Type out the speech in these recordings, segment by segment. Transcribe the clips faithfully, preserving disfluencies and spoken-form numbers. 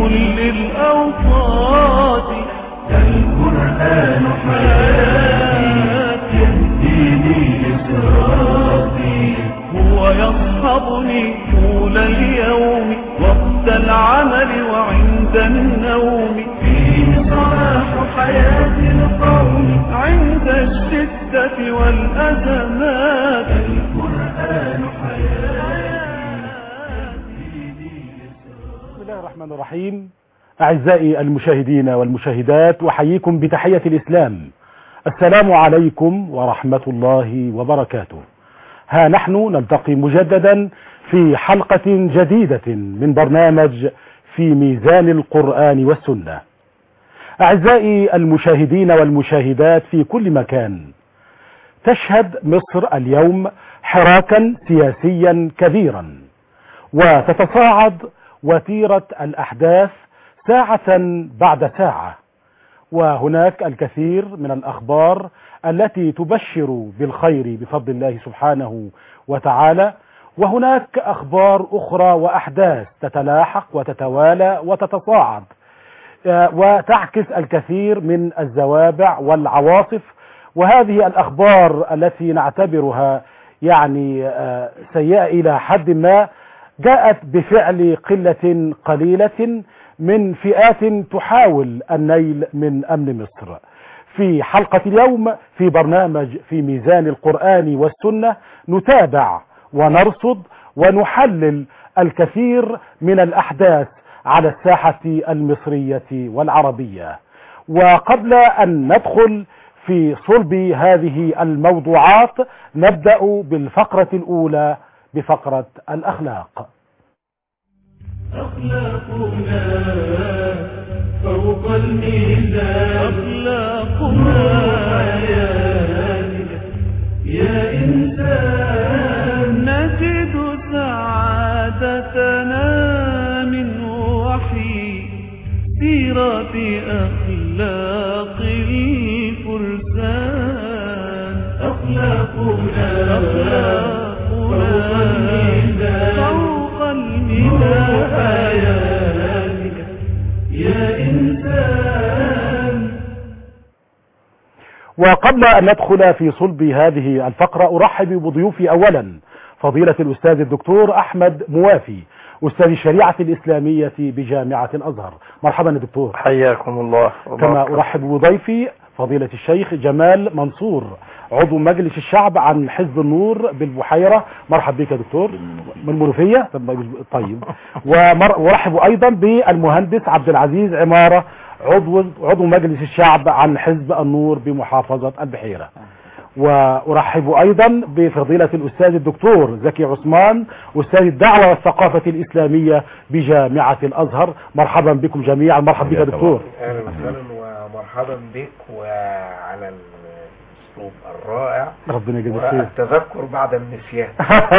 كل الأوقات. القرآن حياتي يهديني لصراطي، هو يصحبني طول اليوم وقت العمل وعند النوم. فيه صلاح حياة القوم عند الشدة والأزمات. القرآن حياتي. بسم الله الرحمن الرحيم. أعزائي المشاهدين والمشاهدات، أحييكم بتحية الإسلام. السلام عليكم ورحمة الله وبركاته. ها نحن نلتقي مجددا في حلقة جديدة من برنامج في ميزان القرآن والسنة. أعزائي المشاهدين والمشاهدات في كل مكان، تشهد مصر اليوم حراكا سياسيا كبيرا، وتتصاعد وتيرة الأحداث ساعة بعد ساعة، وهناك الكثير من الأخبار التي تبشر بالخير بفضل الله سبحانه وتعالى، وهناك أخبار أخرى وأحداث تتلاحق وتتوالى وتتصاعد وتعكس الكثير من الزوابع والعواصف. وهذه الأخبار التي نعتبرها يعني سيئة إلى حد ما جاءت بفعل قلة قليلة من فئات تحاول النيل من أمن مصر. في حلقة اليوم في برنامج في ميزان القرآن والسنة نتابع ونرصد ونحلل الكثير من الأحداث على الساحة المصرية والعربية. وقبل أن ندخل في صلب هذه الموضوعات نبدأ بالفقرة الأولى بفقرة الأخلاق. أخلاقنا فوق الميزان، أخلاقنا حياتنا يا إنسان. نجد سعادتنا من وحي سيرة أخلاق الفرسان. أخلاقنا أخلاقنا فوق الميزان حياتك يا إنسان. وقبل أن ندخل في صلب هذه الفقرة أرحب بضيوفي. أولا فضيلة الأستاذ الدكتور أحمد موافي، أستاذ الشريعة الإسلامية بجامعة الأزهر. مرحبا يا دكتور. حياكم الله. كما أرحب بضيفي فضيلة الشيخ جمال منصور، عضو مجلس الشعب عن حزب النور بالبحيرة. مرحبا بك يا دكتور. من المنوفية. طيب. وأرحب أيضا بالمهندس عبد العزيز عمارة، عضو عضو مجلس الشعب عن حزب النور بمحافظة البحيرة. وأرحب أيضا بفضيلة الأستاذ الدكتور زكي عثمان، أستاذ الدعوة والثقافة الإسلامية بجامعة الأزهر. مرحبا بكم جميعا. مرحبا بك يا دكتور. أهلا وسهلا ومرحبا بك وعلى الأسلوب الرائع. ربنا يجزيك خير. التذكر بعد النسيان.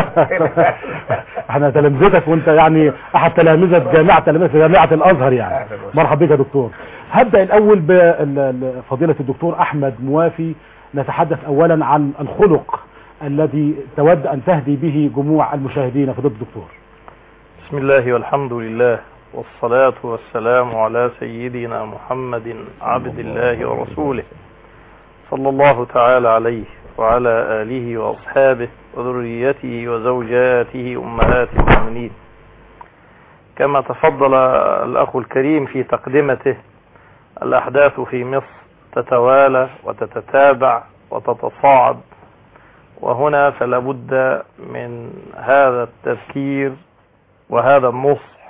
احنا تلامذتك وانت يعني احد تلامذة جامعة تلامذة جامعة الأزهر يعني. مرحبا بك يا دكتور. هبدأ الأول بفضيلة الدكتور أحمد موافي. نتحدث أولا عن الخلق الذي تود أن تهدي به جموع المشاهدين. فضيلة الدكتور. بسم الله والحمد لله والصلاة والسلام على سيدنا محمد عبد الله ورسوله صلى الله تعالى عليه وعلى آله وأصحابه وذريته وزوجاته أمهات المؤمنين. كما تفضل الأخ الكريم في تقدمته، الأحداث في مصر تتوالى وتتتابع وتتصاعد، وهنا فلا بد من هذا التذكير وهذا النصح.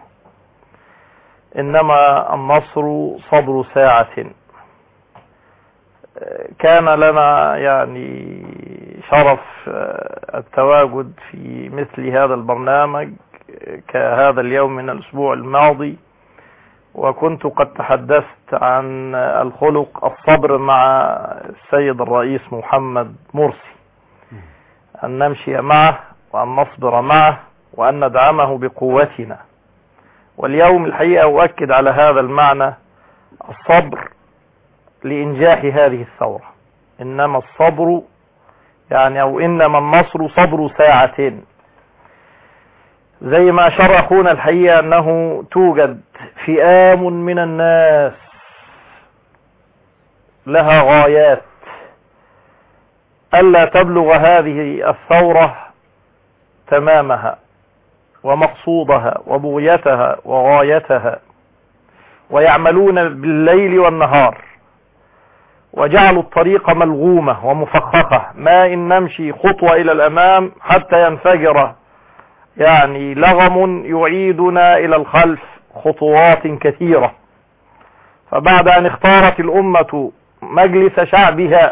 إنما النصر صبر ساعة. كان لنا يعني شرف التواجد في مثل هذا البرنامج كهذا اليوم من الأسبوع الماضي، وكنت قد تحدثت عن الخلق الصبر مع السيد الرئيس محمد مرسي، أن نمشي معه وأن نصبر معه وأن ندعمه بقوتنا. واليوم الحقيقة أؤكد على هذا المعنى، الصبر لإنجاح هذه الثورة. إنما الصبر يعني أو إنما النصر صبر ساعتين. زي ما أشار أخونا الحقيقة أنه توجد فئام من الناس لها غايات ألا تبلغ هذه الثورة تمامها ومقصودها وبغيتها وغايتها، ويعملون بالليل والنهار، وجعلوا الطريق ملغومة ومفخخة، ما إن نمشي خطوة إلى الأمام حتى ينفجر يعني لغم يعيدنا إلى الخلف خطوات كثيرة. فبعد أن اختارت الأمة مجلس شعبها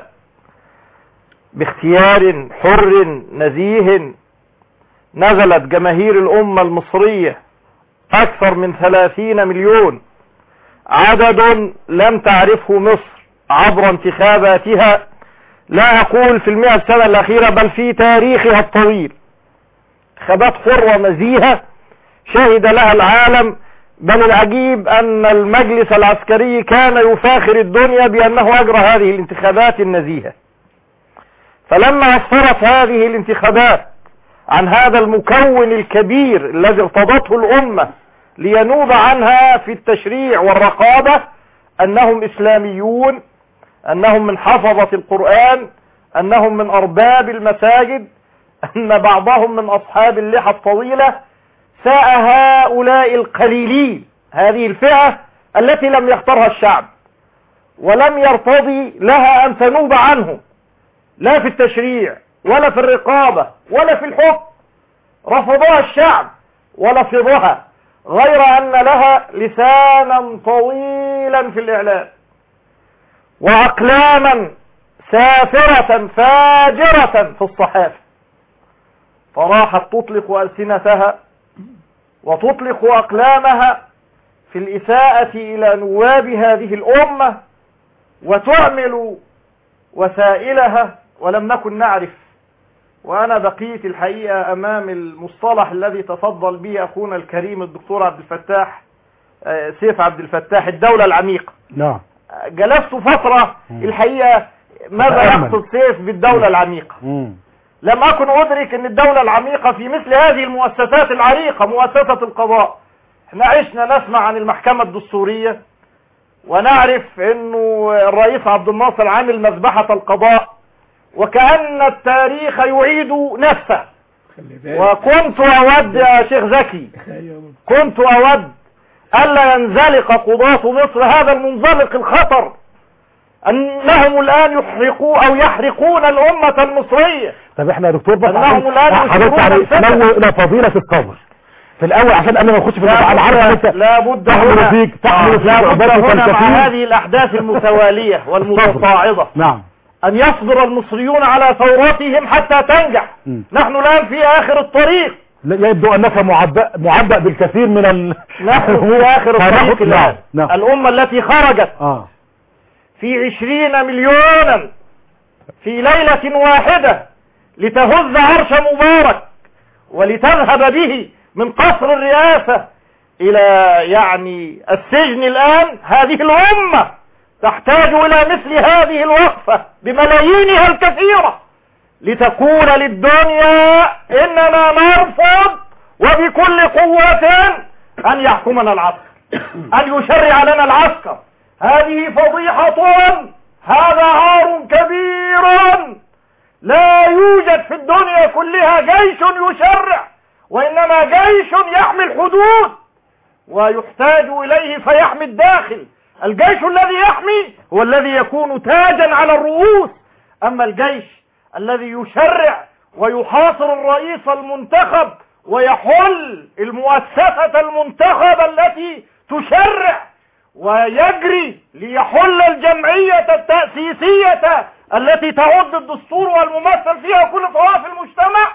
باختيار حر نزيه، نزلت جماهير الأمة المصرية أكثر من ثلاثين مليون، عدد لم تعرفه مصر عبر انتخاباتها، لا أقول في المئة سنة الأخيرة بل في تاريخها الطويل. انتخابات حرة نزيهة شهد لها العالم، بل العجيب أن المجلس العسكري كان يفاخر الدنيا بأنه أجرى هذه الانتخابات النزيهة. فلما أسفرت هذه الانتخابات عن هذا المكون الكبير الذي ارتضته الأمة لينوب عنها في التشريع والرقابة، أنهم إسلاميون، أنهم من حفظة القرآن، أنهم من أرباب المساجد، أن بعضهم من أصحاب اللحى الطويلة، ساء هؤلاء القليلين، هذه الفئة التي لم يختارها الشعب ولم يرتضي لها أن تنوب عنه لا في التشريع ولا في الرقابة ولا في الحكم، رفضها الشعب ولفظها، غير أن لها لسانا طويلا في الإعلام وأقلاما سافرة فاجرة في الصحافة، فراحت تطلق ألسنتها وتطلق أقلامها في الإساءة إلى نواب هذه الأمة وتعمل وسائلها، ولم نكن نعرف. وأنا بقيت الحقيقة أمام المصطلح الذي تفضل به أخونا الكريم الدكتور عبد الفتاح سيف عبد الفتاح، الدولة العميقة. نعم. جلست فترة الحقيقة ماذا يقصد سيف بالدولة العميقة؟ مم. لم أكن أدرك أن الدولة العميقة في مثل هذه المؤسسات العريقة، مؤسسة القضاء. احنا عشنا نسمع عن المحكمة الدستورية، ونعرف أنه الرئيس عبد الناصر عامل مذبحة القضاء، وكأن التاريخ يعيد نفسه. وكنت أود يا شيخ زكي، كنت أود ألا ينزلق قضاة مصر هذا المنزلق الخطر، أنهم الآن يحرقوا أو يحرقون الأمة المصرية. طب احنا يا دكتور بس أنهم الآن حضرتك تنوي إلى فضيلة الصبر في الأول عشان أنا ما أخش في الموضوع. عارف أنت لا بد هنا فيك تحمل لا بد هنا مع هذه الأحداث المتوالية والمتصاعدة نعم أن يصبر المصريون على ثوراتهم حتى تنجح. م. نحن الآن في آخر الطريق، يبدو أنك معبأ معبأ بالكثير من ال... نحن في آخر الطريق الآن. نعم. الأمة التي خرجت آه. في عشرين مليونا في ليلة واحدة لتهز عرش مبارك ولتذهب به من قصر الرئاسة إلى يعني السجن الآن، هذه الأمة تحتاج إلى مثل هذه الوقفة بملايينها الكثيرة لتقول للدنيا إننا نرفض وبكل قوة أن يحكمنا العسكر، أن يشرع لنا العسكر. هذه فضيحة، هذا عار كبير، لا يوجد في الدنيا كلها جيش يشرع، وإنما جيش يحمي الحدود ويحتاج إليه فيحمي الداخل. الجيش الذي يحمي هو الذي يكون تاجا على الرؤوس، أما الجيش الذي يشرع ويحاصر الرئيس المنتخب ويحل المؤسسة المنتخبة التي تشرع ويجري ليحل الجمعية التأسيسية التي تعد الدستور والممثل فيها كل طوائف المجتمع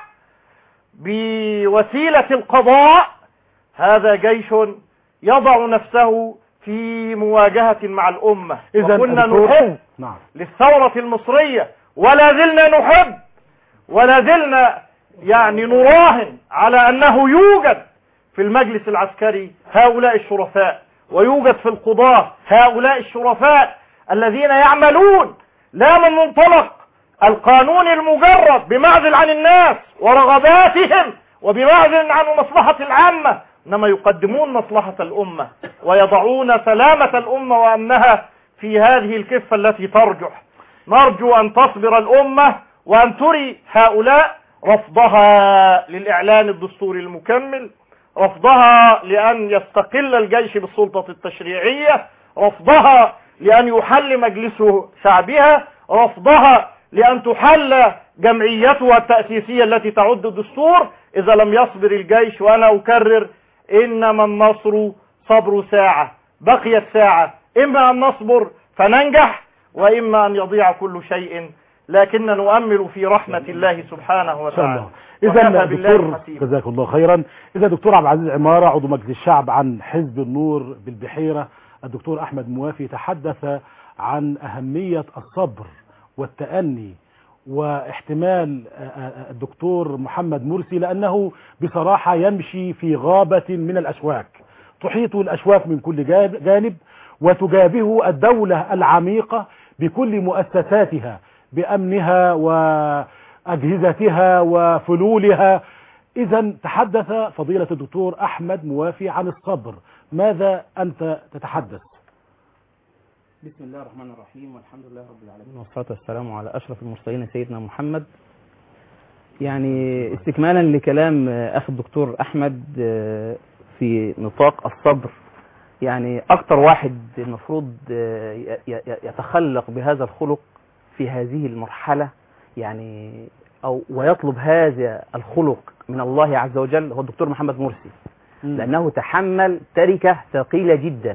بوسيلة القضاء، هذا جيش يضع نفسه في مواجهة مع الأمة. وكنا نحب نعم. للثورة المصرية ولا زلنا نحب ولا زلنا يعني نراهن على أنه يوجد في المجلس العسكري هؤلاء الشرفاء، ويوجد في القضاة هؤلاء الشرفاء الذين يعملون لا من منطلق القانون المجرد بمعزل عن الناس ورغباتهم وبمعزل عن المصلحة العامة إنما يقدمون مصلحة الأمة ويضعون سلامة الأمة وأمنها في هذه الكفة التي ترجح. نرجو أن تصبر الأمة وأن تري هؤلاء رفضها للإعلان الدستوري المكمل، رفضها لأن يستقل الجيش بالسلطة التشريعية، رفضها لأن يحل مجلس شعبها، رفضها لأن تحل جمعيتها التأسيسية التي تعد الدستور إذا لم يصبر الجيش. وأنا أكرر إنما النصر صبر ساعة، بقيت ساعة، إما أن نصبر فننجح وإما أن يضيع كل شيء، لكن نؤمل في رحمة الله سبحانه وتعالى. إذا دكتور جزاك الله خيرا. إذا دكتور عبد العزيز عمارة عضو مجلس الشعب عن حزب النور بالبحيرة، الدكتور أحمد موافي تحدث عن أهمية الصبر والتأني واحتمال الدكتور محمد مرسي، لأنه بصراحة يمشي في غابة من الأشواك، تحيط الأشواك من كل جانب وتجابهه الدولة العميقة بكل مؤسساتها بأمنها وأجهزتها وفلولها. إذا تحدث فضيلة الدكتور أحمد موافي عن الصبر، ماذا أنت تتحدث؟ بسم الله الرحمن الرحيم، والحمد لله رب العالمين، والصلاة والسلام على أشرف المرسلين سيدنا محمد. يعني استكمالا لكلام أخي الدكتور أحمد في نطاق الصبر، يعني أكتر واحد المفروض يتخلق بهذا الخلق في هذه المرحلة يعني أو ويطلب هذا الخلق من الله عز وجل هو الدكتور محمد مرسي، لأنه تحمل تركة ثقيلة جدا،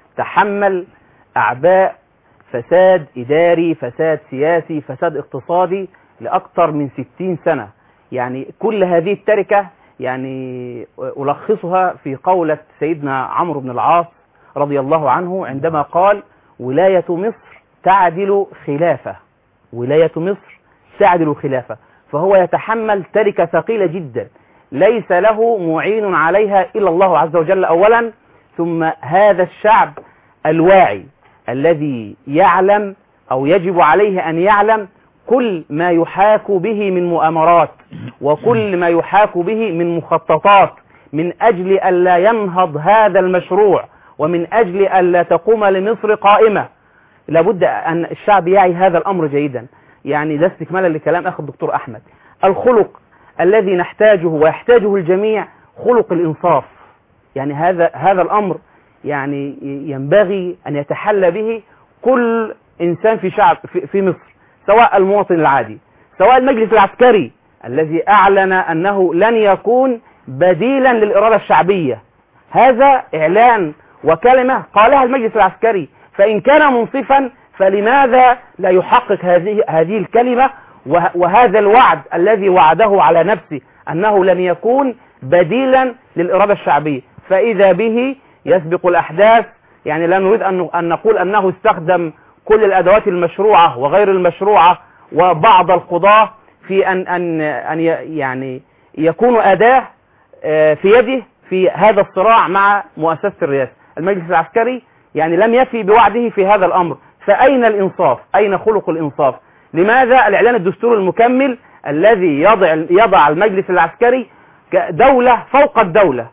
تحمل أعباء فساد إداري، فساد سياسي، فساد اقتصادي لأكثر من ستين سنة. يعني كل هذه التركة يعني ألخصها في قولة سيدنا عمرو بن العاص رضي الله عنه عندما قال: ولاية مصر تعدل خلافة، ولاية مصر تعدل خلافة. فهو يتحمل تركة ثقيلة جدا ليس له معين عليها إلا الله عز وجل أولا، ثم هذا الشعب الواعي الذي يعلم أو يجب عليه أن يعلم كل ما يحاك به من مؤامرات وكل ما يحاك به من مخططات من أجل ألا ينهض هذا المشروع ومن أجل ألا تقوم لمصر قائمة. لابد أن الشعب يعي هذا الأمر جيدا. يعني ده استكمالا لكلام أخي الدكتور أحمد. الخلق الذي نحتاجه ويحتاجه الجميع خلق الإنصاف. يعني هذا هذا الأمر يعني ينبغي أن يتحلى به كل إنسان في شعب في, في مصر، سواء المواطن العادي سواء المجلس العسكري الذي أعلن أنه لن يكون بديلا للإرادة الشعبية. هذا إعلان وكلمة قالها المجلس العسكري، فإن كان منصفا فلماذا لا يحقق هذه هذه الكلمة وهذا الوعد الذي وعده على نفسه أنه لن يكون بديلا للإرادة الشعبية؟ فإذا به يسبق الأحداث. يعني لا نريد أن نقول أنه استخدم كل الأدوات المشروعة وغير المشروعة وبعض القضاة في أن أن أن يعني يكونوا أداة في يده في هذا الصراع مع مؤسسة الرئاسة. المجلس العسكري يعني لم يفي بوعده في هذا الأمر، فأين الإنصاف؟ أين خلق الإنصاف؟ لماذا الإعلان الدستوري المكمل الذي يضع يضع المجلس العسكري دولة فوق الدولة،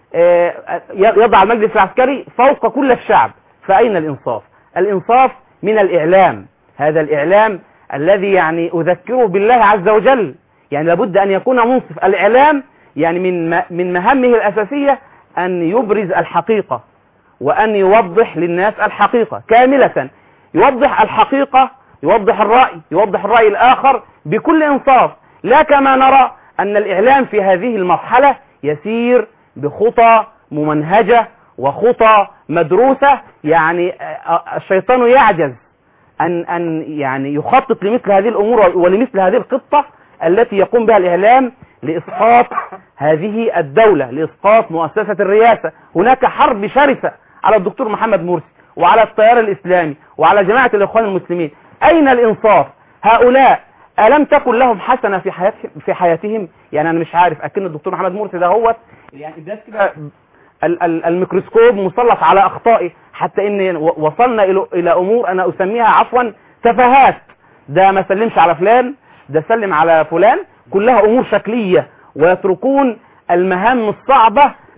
يضع المجلس العسكري فوق كل الشعب؟ فأين الإنصاف؟ الإنصاف من الإعلام، هذا الإعلام الذي يعني أذكره بالله عز وجل. يعني لابد أن يكون منصف. الإعلام يعني من من مهامه الأساسية أن يبرز الحقيقة وأن يوضح للناس الحقيقة كاملة، يوضح الحقيقة، يوضح الرأي، يوضح الرأي الآخر بكل إنصاف، لا كما نرى أن الإعلام في هذه المرحلة يسير بخطى ممنهجة وخطى مدروسة. يعني الشيطان يعجز أن أن يعني يخطط لمثل هذه الأمور ولمثل هذه الخطة التي يقوم بها الإعلام لإسقاط هذه الدولة، لإسقاط مؤسسة الرئاسة. هناك حرب شرسة على الدكتور محمد مرسي وعلى التيار الإسلامي وعلى جماعة الإخوان المسلمين. أين الإنصاف؟ هؤلاء ألم تكن لهم حسنة في حياتهم في حياتهم؟ يعني أنا مش عارف، أكن الدكتور محمد مرسي ده هو يعني ده كده الميكروسكوب مسلط على أخطائه، حتى إن وصلنا إلى إلى أمور أنا أسميها عفوا تفاهات. ده ما سلمش على فلان، ده سلم على فلان، كلها أمور شكلية، ويتركون المهام الصعبة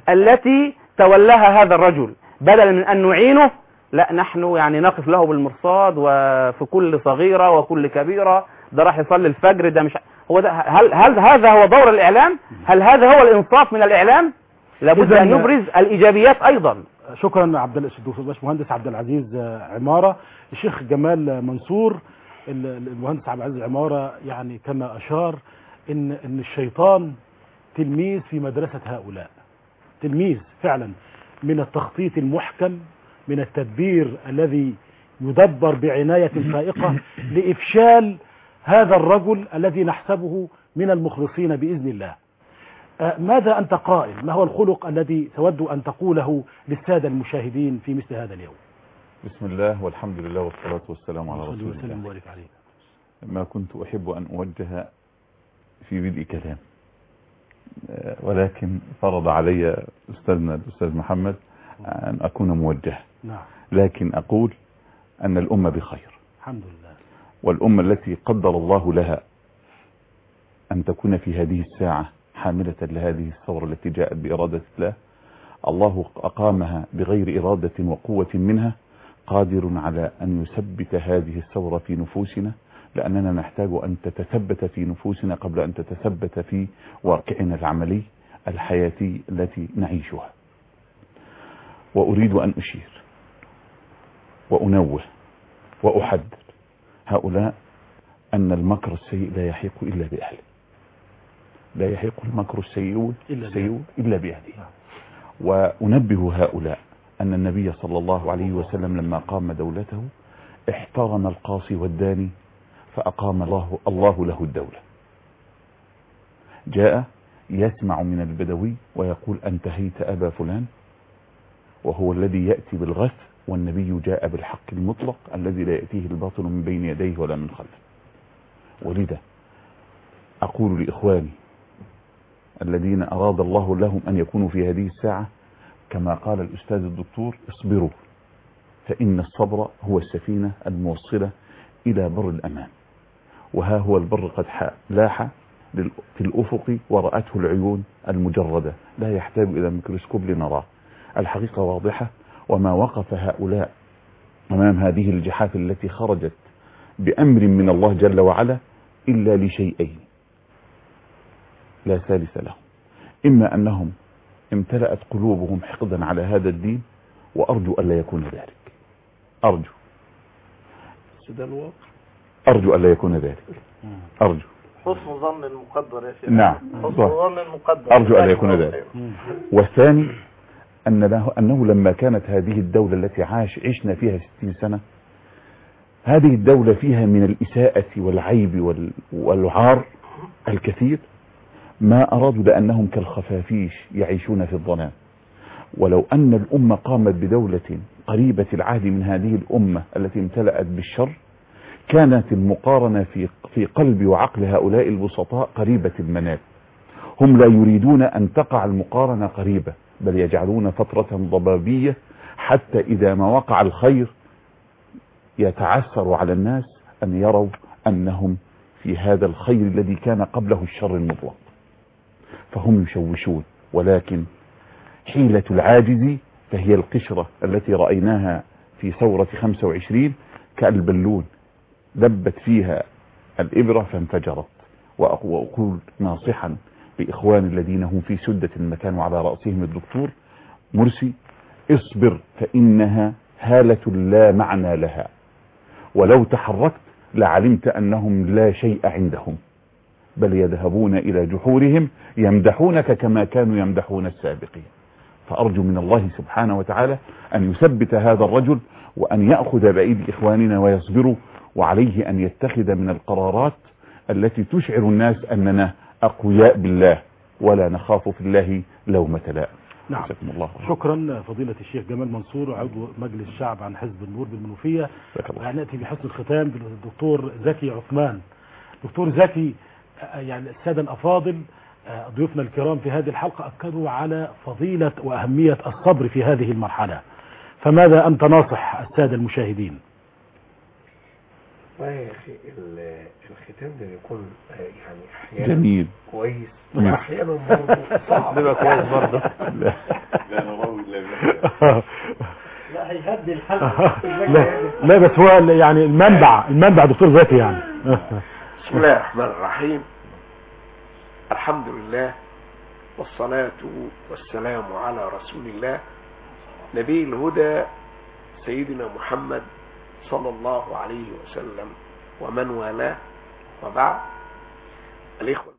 التي تولاها هذا الرجل، بدلا من أن نعينه لا نحن يعني نقف له بالمرصاد وفي كل صغيرة وكل كبيرة، ده راح يصلي الفجر، ده مش هو ده. هل, هل هذا هو دور الإعلام؟ هل هذا هو الإنصاف من الإعلام؟ لابد أن يبرز الإيجابيات أيضا. شكرا عبد الباشمهندس عبد العزيز عمارة. الشيخ جمال منصور، المهندس عبد العزيز عمارة يعني كما أشار إن إن الشيطان تلميذ في مدرسة هؤلاء، تلميذ فعلا من التخطيط المحكم، من التدبير الذي يدبر بعناية فائقة لإفشال هذا الرجل الذي نحسبه من المخلصين بإذن الله. ماذا أنت قائل؟ ما هو الخلق الذي تود أن تقوله للسادة المشاهدين في مثل هذا اليوم؟ بسم الله والحمد لله والصلاة والسلام على رسول الله. وسلم وبارك عليه. ما كنت أحب أن أوجه في بدء كلام، ولكن فرض علي أستاذنا الأستاذ محمد أن أكون موجه. نعم. لكن أقول أن الأمة بخير الحمد لله، والأمة التي قدر الله لها أن تكون في هذه الساعة حاملة لهذه الثورة التي جاءت بإرادة الله، الله أقامها بغير إرادة وقوة منها، قادر على أن يثبت هذه الثورة في نفوسنا، لأننا نحتاج أن تتثبت في نفوسنا قبل أن تتثبت في واقعنا العملي الحياتي التي نعيشها. وأريد أن أشير وأنوه وأحذر هؤلاء أن المكر السيء لا يحيق إلا بأهله، لا يحيق المكر السيء إلا بأهله. وأنبه هؤلاء أن النبي صلى الله عليه وسلم لما قام دولته احترم القاصي والداني فأقام الله, الله له الدولة. جاء يسمع من البدوي ويقول أنتهيت أبا فلان، وهو الذي يأتي بالغث، والنبي جاء بالحق المطلق الذي لا يأتيه الباطل من بين يديه ولا من خلفه. ولذا أقول لإخواني الذين أراد الله لهم أن يكونوا في هذه الساعة كما قال الأستاذ الدكتور: اصبروا، فإن الصبر هو السفينة الموصلة إلى بر الأمان. وها هو البر قد لاح في الأفق ورأته العيون المجردة، لا يحتاج إلى ميكروسكوب لنراه. الحقيقة واضحة، وما وقف هؤلاء أمام هذه الجحافل التي خرجت بأمر من الله جل وعلا إلا لشيئين لا ثالث لهم: إما أنهم امتلأت قلوبهم حقدا على هذا الدين، وأرجو ألا يكون ذلك، أرجو أرجو ألا يكون ذلك، أرجو حسن ظن المقدر يا شيخ. نعم، حسن ظن المقدر، أرجو ألا يكون ذلك. والثاني أنه, أنه لما كانت هذه الدولة التي عاش عشنا فيها ستين سنة، هذه الدولة فيها من الإساءة والعيب والعار الكثير، ما أرادوا لأنهم كالخفافيش يعيشون في الظلام. ولو أن الأمة قامت بدولة قريبة العهد من هذه الأمة التي امتلأت بالشر، كانت المقارنة في في قلب وعقل هؤلاء البسطاء قريبة المنال. هم لا يريدون أن تقع المقارنة قريبة، بل يجعلون فترة ضبابية حتى إذا ما وقع الخير يتعثر على الناس أن يروا أنهم في هذا الخير الذي كان قبله الشر المطلق، فهم يشوشون. ولكن حيلة العاجز فهي القشرة التي رأيناها في ثورة خمسة وعشرين كالبلون، دبت فيها الإبرة فانفجرت. وأقول ناصحا لإخوان الذين هم في سدة المكان وعلى رأسهم الدكتور مرسي: اصبر، فإنها هالة لا معنى لها، ولو تحركت لعلمت أنهم لا شيء عندهم، بل يذهبون إلى جحورهم يمدحونك كما كانوا يمدحون السابقين. فأرجو من الله سبحانه وتعالى أن يثبت هذا الرجل، وأن يأخذ بأيدي إخواننا ويصبروا، وعليه أن يتخذ من القرارات التي تشعر الناس أننا أقوياء بالله ولا نخاف في الله لومة لائم. نعم، الله. شكرا فضيلة الشيخ جمال منصور، عضو مجلس الشعب عن حزب النور بالمنوفية. نأتي بحسن الختام بالدكتور زكي عثمان. دكتور زكي، يعني السادة الأفاضل ضيوفنا الكرام في هذه الحلقة أكدوا على فضيلة وأهمية الصبر في هذه المرحلة، فماذا أنت ناصح السادة المشاهدين؟ والله يا اخي ال- الختام ده بيكون آه، يعني احيانا جميل. كويس مم. واحيانا برضه صعب. بيبقى كويس برضه. لا. لا هيهدي الحلقه. لا لا بس هو يعني المنبع المنبع دكتور زكي يعني. بسم الله الرحمن الرحيم. الحمد لله والصلاة والسلام على رسول الله نبي الهدى سيدنا محمد صلى الله عليه وسلم ومن والاه، وبعد. الإخوة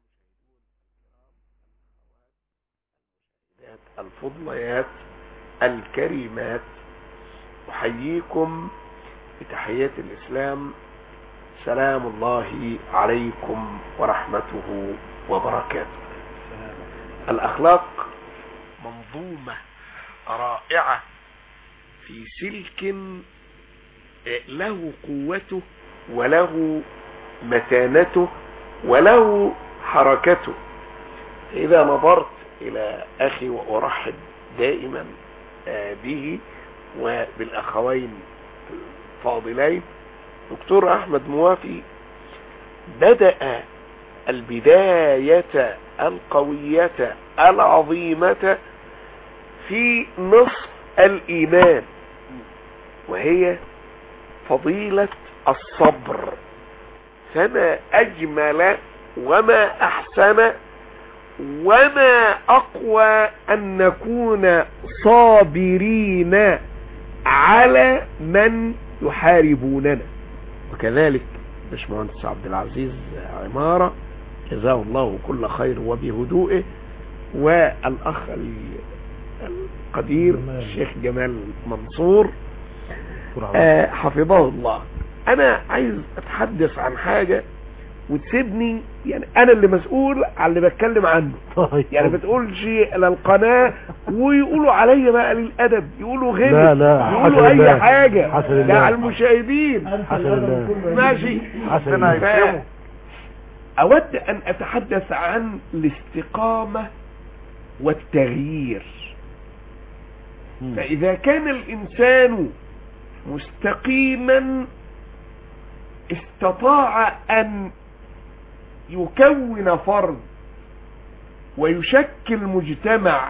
الفضليات الكريمات، أحييكم بتحيات الإسلام، سلام الله عليكم ورحمته وبركاته. الأخلاق منظومة رائعة في سلك له قوته وله متانته وله حركته. إذا نظرت إلى أخي وأرحب دائما به وبالأخوين الفاضلين دكتور أحمد موافي، بدأ البداية القوية العظيمة في نصف الإيمان، وهي فضيلة الصبر. فما أجمل وما أحسن وما أقوى أن نكون صابرين على من يحاربوننا. وكذلك باشمهندس عبد العزيز عمارة جزاه الله كل خير وبهدوئه، والأخ القدير الشيخ جمال منصور آه حفظه الله. أنا عايز أتحدث عن حاجة وتسيبني، يعني أنا اللي مسؤول على اللي بتكلم عنه. يعني ما تقولش للقناة ويقولوا عليا بقى للأدب، يقولوا غير لا لا يقولوا أي حاجة حسن ده على المشاهدين. ماشي. حسن. أود أن أتحدث عن الاستقامة والتغيير. فإذا كان الإنسان مستقيما استطاع أن يكون فرد ويشكل مجتمع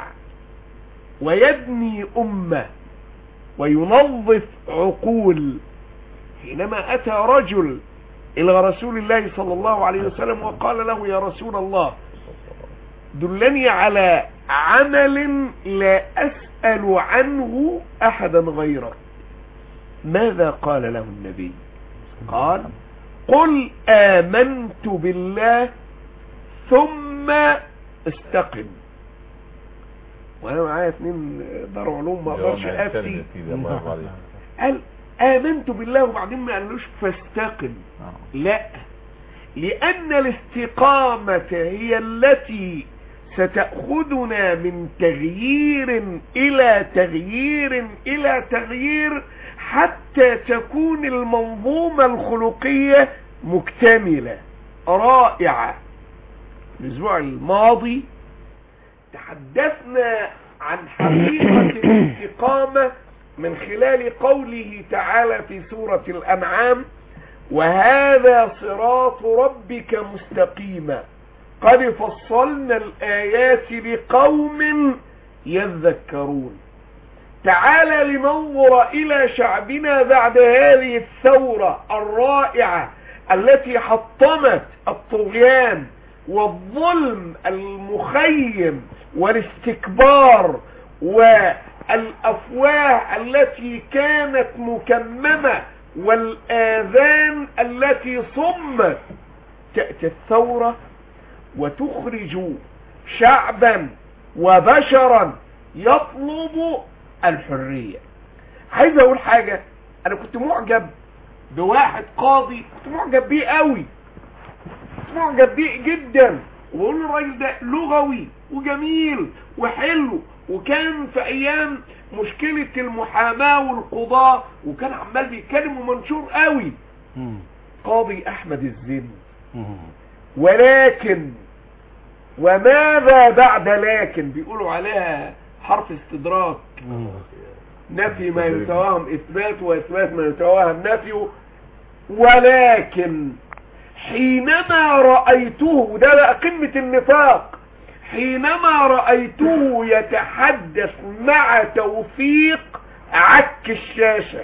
ويبني أمة وينظف عقول. حينما أتى رجل إلى رسول الله صلى الله عليه وسلم وقال له: يا رسول الله، دلني على عمل لا أسأل عنه أحدا غيرك. ماذا قال له النبي؟ قال: قل آمنت بالله ثم استقم. وانا معايا اثنين دار علوم ما اقدرش افتي. قال آمنت بالله وبعدين ما قالوش فاستقم. لا، لأن الاستقامة هي التي ستأخذنا من تغيير إلى تغيير إلى تغيير حتى تكون المنظومة الخلقية مكتملة رائعة. الأسبوع الماضي تحدثنا عن حقيقة الاستقامة من خلال قوله تعالى في سورة الأنعام: وهذا صراط ربك مستقيما قد فصلنا الآيات لقوم يذكرون. تعالى لننظر إلى شعبنا بعد هذه الثورة الرائعة التي حطمت الطغيان والظلم المخيم والاستكبار والأفواه التي كانت مكممة والآذان التي صمت. تأتي الثورة وتخرج شعبا وبشرا يطلب الحرية. عايز اقول حاجة، انا كنت معجب بواحد قاضي، كنت معجب بيه قوي، كنت معجب بيه جدا، وبقول الراجل ده لغوي وجميل وحلو، وكان في ايام مشكلة المحاماة والقضاء وكان عمال بيتكلم ومنشور قوي، قاضي احمد الزند. ولكن وماذا بعد لكن؟ بيقولوا عليها حرف استدراك، نفي ما يتوهم اثبات واثبات ما يتوهم نفي. ولكن حينما رأيته، ده بقى قمة النفاق، حينما رأيته يتحدث مع توفيق عك الشاشة.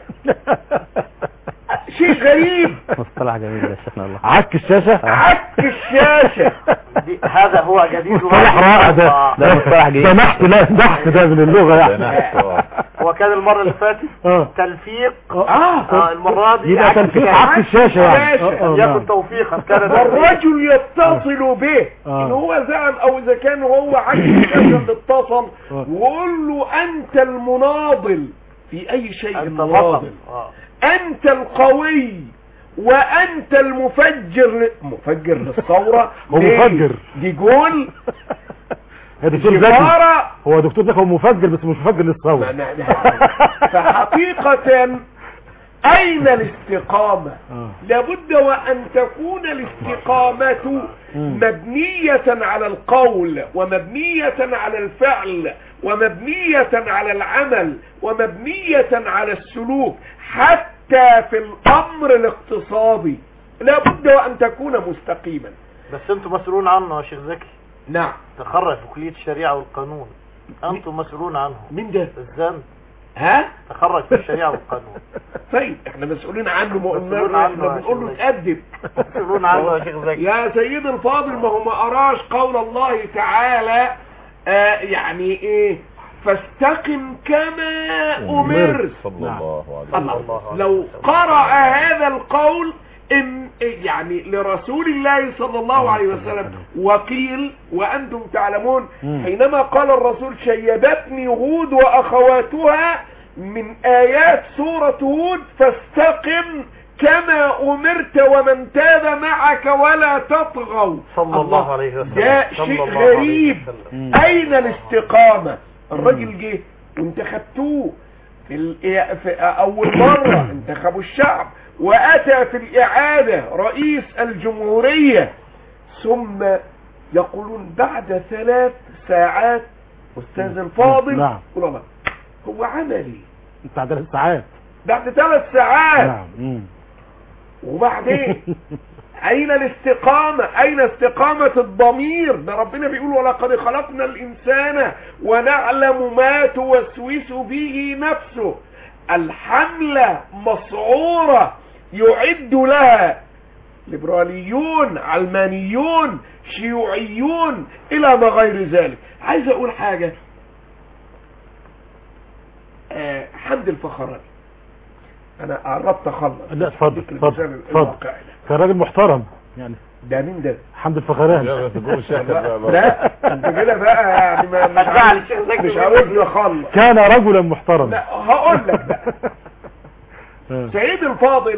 شيء غريب. مصطلح جميل يا شيخنا الله. عك الشاشة. عك الشاشة. هذا هو جديد. مصطلح رائع ده. ده مصطلح جديد. سمحت، لا ضحك ده من اللغة يعني. هو كان المرة اللي فاتت اه تلفيق. اه اه المرة دي يبقى تلفيق عك الشاشة يعني. الشاشة. آه، آه، يكن نعم. توفيقا كان والرجل يتصل به آه. ان هو زعم او اذا كان هو عك الشاشة اللي اتصل آه. وقول له انت المناضل في اي شيء انت مناضل، بطل. آه. انت القوي وانت المفجر. مفجر للثورة. هو ليه؟ مفجر. دي جول. يا دكتور زكي، جبارة. هو دكتور زكي هو مفجر بس مش مفجر للثورة. فحقيقة اين الاستقامة؟ آه. لابد وان تكون الاستقامة مبنية على القول ومبنية على الفعل ومبنية على العمل ومبنية على السلوك، حتى في الامر الاقتصادي لابد وان تكون مستقيما. بس انتم مسؤولون عنه يا شيخ زكي. نعم. تخرج في كلية الشريعة والقانون، انتم مسؤولون عنه. مين ده؟ الزن ها؟ تخرج في الشريعة والقانون. طيب احنا مسؤولين عنه، مسؤولون ما عنه احنا يا بنقول له شيخ تأدب. مسؤولون عنه يا شيخ زكي. يا سيد الفاضل، ما هو ما قراش قول الله تعالى آه يعني ايه؟ فاستقم كما امرت. صلى الله عليه وسلم. الله، لو قرأ هذا القول إن يعني لرسول الله صلى الله عليه وسلم، وقيل وأنتم تعلمون حينما قال الرسول شيبتني هود وأخواتها من آيات سورة هود فاستقم كما أمرت ومن تاب معك ولا تطغوا. صلى الله عليه وسلم. ده شيء غريب. أين الاستقامة؟ الرجل جه وانتخبتوه في, في أول مرة انتخبوا الشعب، وأتى في الإعادة رئيس الجمهورية، ثم يقولون بعد ثلاث ساعات أستاذ الفاضل، نعم. والله هو عملي بعد ثلاث ساعات. بعد ثلاث ساعات. نعم. وبعدين أين الاستقامة؟ أين استقامة الضمير؟ ده ربنا بيقول ولقد خلقنا الإنسان ونعلم ما توسوس به نفسه. الحملة مسعورة يعد لها ليبراليون، علمانيون، شيوعيون، إلى ما غير ذلك. عايز أقول حاجة. آه حمد الفخراني، أنا قربت أخلص. لا اتفضل اتفضل اتفضل. كان راجل محترم يعني. ده مين ده؟ حمد الفخراني. لا تقول الشاكر. لا انت كده بقى يعني ما مش عارف مش عارف اخلص. كان رجلا محترما. لا هقول لك بقى. سيد الفاضل،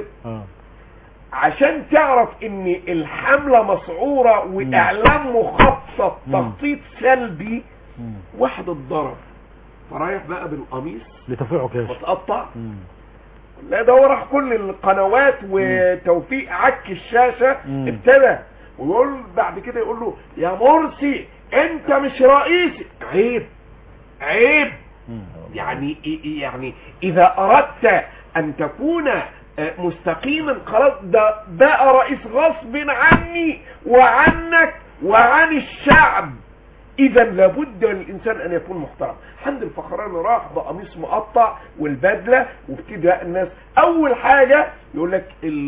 عشان تعرف ان الحملة مسعورة واعلام مخطط تخطيط سلبي، واحد اتضرب فرايح بقى بالقميص لتفريع عكاش وتقطع. لا ده هو راح كل القنوات وتوفيق عك الشاشة ابتدى ويقول بعد كده يقول له يا مرسي انت مش رئيسي. عيب عيب. يعني يعني اذا اردت ان تكون مستقيما خلاص ده بقى رئيس غصب عني وعنك وعن الشعب. اذا لابد للانسان ان يكون محترم. حمد الفخراني راح بقميص مقطع والبدله، وابتدى الناس اول حاجه يقول لك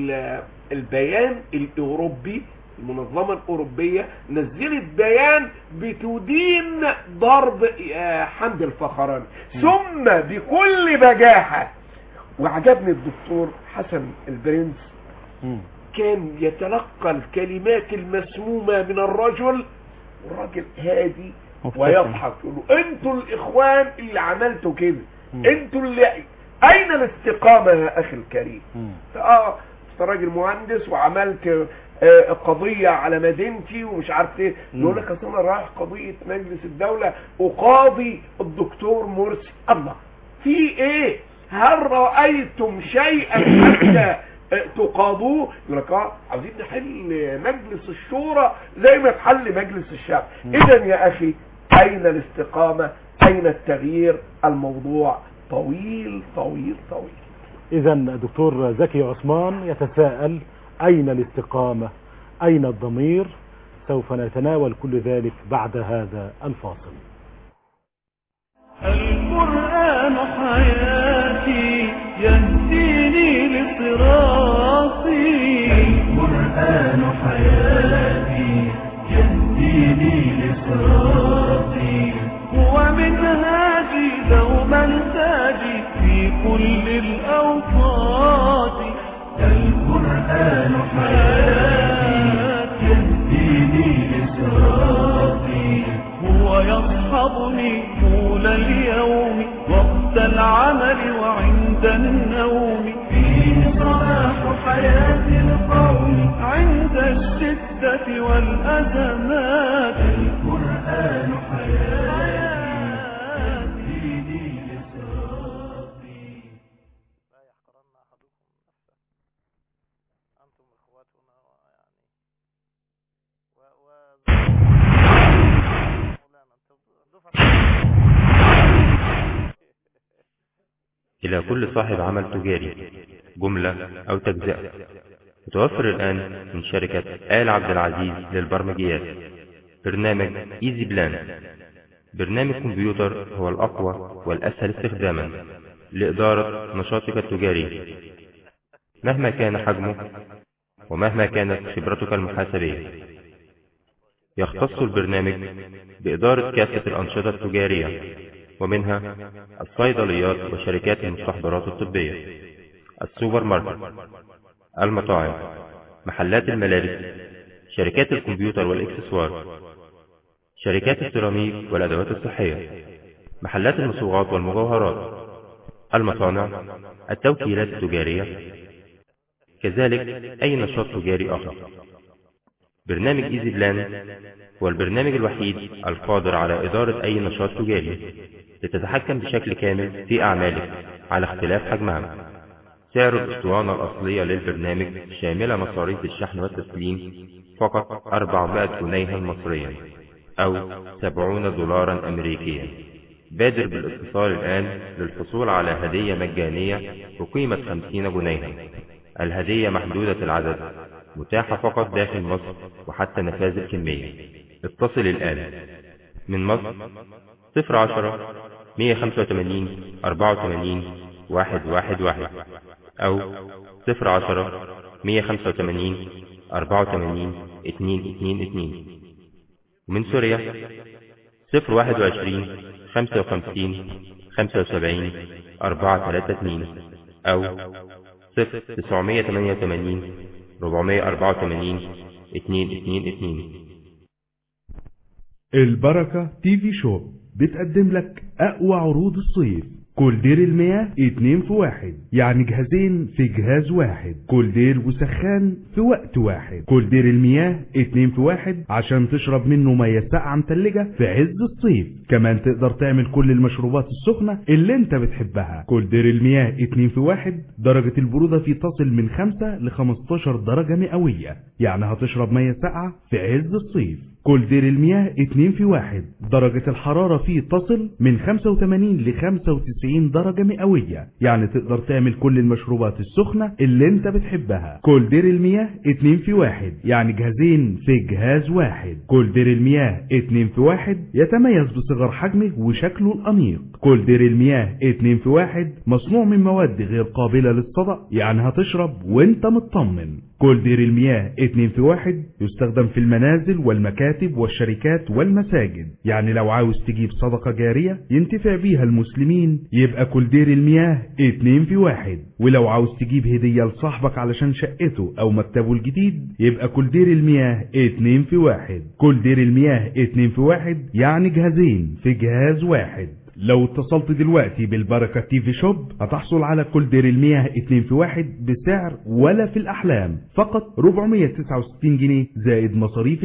البيان الاوروبي، المنظمه الاوروبيه نزلت بيان بتدين ضرب حمد الفخراني، ثم بكل بجاحه. وعجبني الدكتور حسن البرنس كان يتلقى الكلمات المسمومه من الرجل، والراجل هادي ويضحك يقول له انتوا الاخوان اللي عملتوا كده، انتوا اللي اين الاستقامه يا اخي الكريم؟ اه راجل مهندس وعملت آه قضيه على مدينتي ومش عارف ايه. يقول لك اصل انا رايح قضيه مجلس الدوله اقاضي الدكتور مرسي. الله، في ايه؟ هل رايتم شيئا حتى تقاضوه؟ يقول لك اه عاوزين نحل مجلس الشورى زي ما تحل مجلس الشعب. اذا يا اخي اين الاستقامه؟ اين التغيير؟ الموضوع طويل طويل طويل. إذا دكتور زكي عثمان يتساءل أين الاستقامة، أين الضمير؟ سوف نتناول كل ذلك بعد هذا الفاصل. القرآن حياتي يهديني لصراطي، القرآن حياتي يهديني لصراطي، هو منهاجي دوما تاجي في كل الأوقات، القرآن حياتي يهديني لصراطي، هو يصحبني طول اليوم وقت العمل وعند النوم، فيه صلاح حياة القوم عند الشدة والأزمات، القرآن حياتي يهديني لصراطي. لا يحقرن أحدكم نفسه، أنتم إخواتنا إلى كل صاحب عمل تجاري جملة أو تجزئة. متوفر الآن من شركة آل عبد العزيز للبرمجيات برنامج إيزي بلان. برنامج كمبيوتر هو الأقوى والأسهل استخداما لإدارة نشاطك التجاري مهما كان حجمه ومهما كانت خبرتك المحاسبية. يختص البرنامج بإدارة كافة الأنشطة التجارية ومنها الصيدليات وشركات المستحضرات الطبية، السوبر ماركت، المطاعم، محلات الملابس، شركات الكمبيوتر والإكسسوار، شركات السيراميك والأدوات الصحية، محلات المصوغات والمجوهرات، المصانع، التوكيلات التجارية، كذلك أي نشاط تجاري آخر. برنامج إيزي بلان هو البرنامج الوحيد القادر على إدارة أي نشاط تجاري لتتحكم بشكل كامل في أعمالك على اختلاف حجمها. سعر الأسطوانة الأصلية للبرنامج شاملة مصاريف الشحن والتسليم فقط أربعمائة جنيها مصريا أو سبعين دولارا أمريكيا. بادر بالاتصال الآن للحصول على هدية مجانية بقيمة خمسين جنيها. الهدية محدودة العدد، متاحة فقط داخل مصر وحتى نفاذ الكمية. اتصل الآن من مصر صفر عشرة مية خمسة وثمانين أربعة وثمانين واحد واحد واحد أو صفر عشرة مية خمسة وثمانين أربعة وثمانين اثنين اثنين اثنين. ومن سوريا صفر واحد وعشرين خمسة وخمسين خمسة وسبعين أربعة ثلاثة اثنين أو صفر تسعمية ثمانية وثمانين أربعمية أربعة وثمانين اثنين اثنين اثنين. البركة تي في شوب بتقدم لك أقوى عروض الصيف. كولدير المياه اتنين في واحد، يعني جهازين في جهاز واحد. كولدير وسخان في وقت واحد. كولدير المياه اتنين في واحد عشان تشرب منه مياه ساقعة متلجة في عز الصيف. كمان تقدر تعمل كل المشروبات السخنة اللي انت بتحبها. كولدير المياه اتنين في واحد درجة البرودة فيه تصل من خمسة ل خمستاشر درجة مئوية، يعني هتشرب مياه ساقعة في عز الصيف. كولدير المياه اتنين في واحد درجة الحرارة فيه تصل من خمسة وثمانين ل خمسة وتسعين درجة مئوية، يعني تقدر تعمل كل المشروبات السخنة اللي انت بتحبها. كولدير المياه اتنين في واحد يعني جهازين في جهاز واحد. كولدير المياه اتنين في واحد يتميز بصغر حجمه وشكله الأنيق. كولدير المياه اتنين في واحد مصنوع من مواد غير قابلة للصدأ، يعني هتشرب وانت مطمن. كولدير المياه اتنين في واحد يستخدم في المنازل والمكاتب والشركات والمساجد، يعني لو عاوز تجيب صدقة جارية ينتفع بيها المسلمين يبقى كولدير المياه اتنين في واحد. ولو عاوز تجيب هدية لصاحبك علشان شقته او مكتبه الجديد يبقى كولدير المياه اتنين في واحد. كولدير المياه اتنين في واحد يعني جهازين في جهاز واحد. لو اتصلت دلوقتي بالبركة تي في شوب هتحصل على كولدير المياه اتنين في واحد بسعر ولا في الأحلام، فقط أربعمية وتسعة وستين جنيه زائد مصاريف الشحن.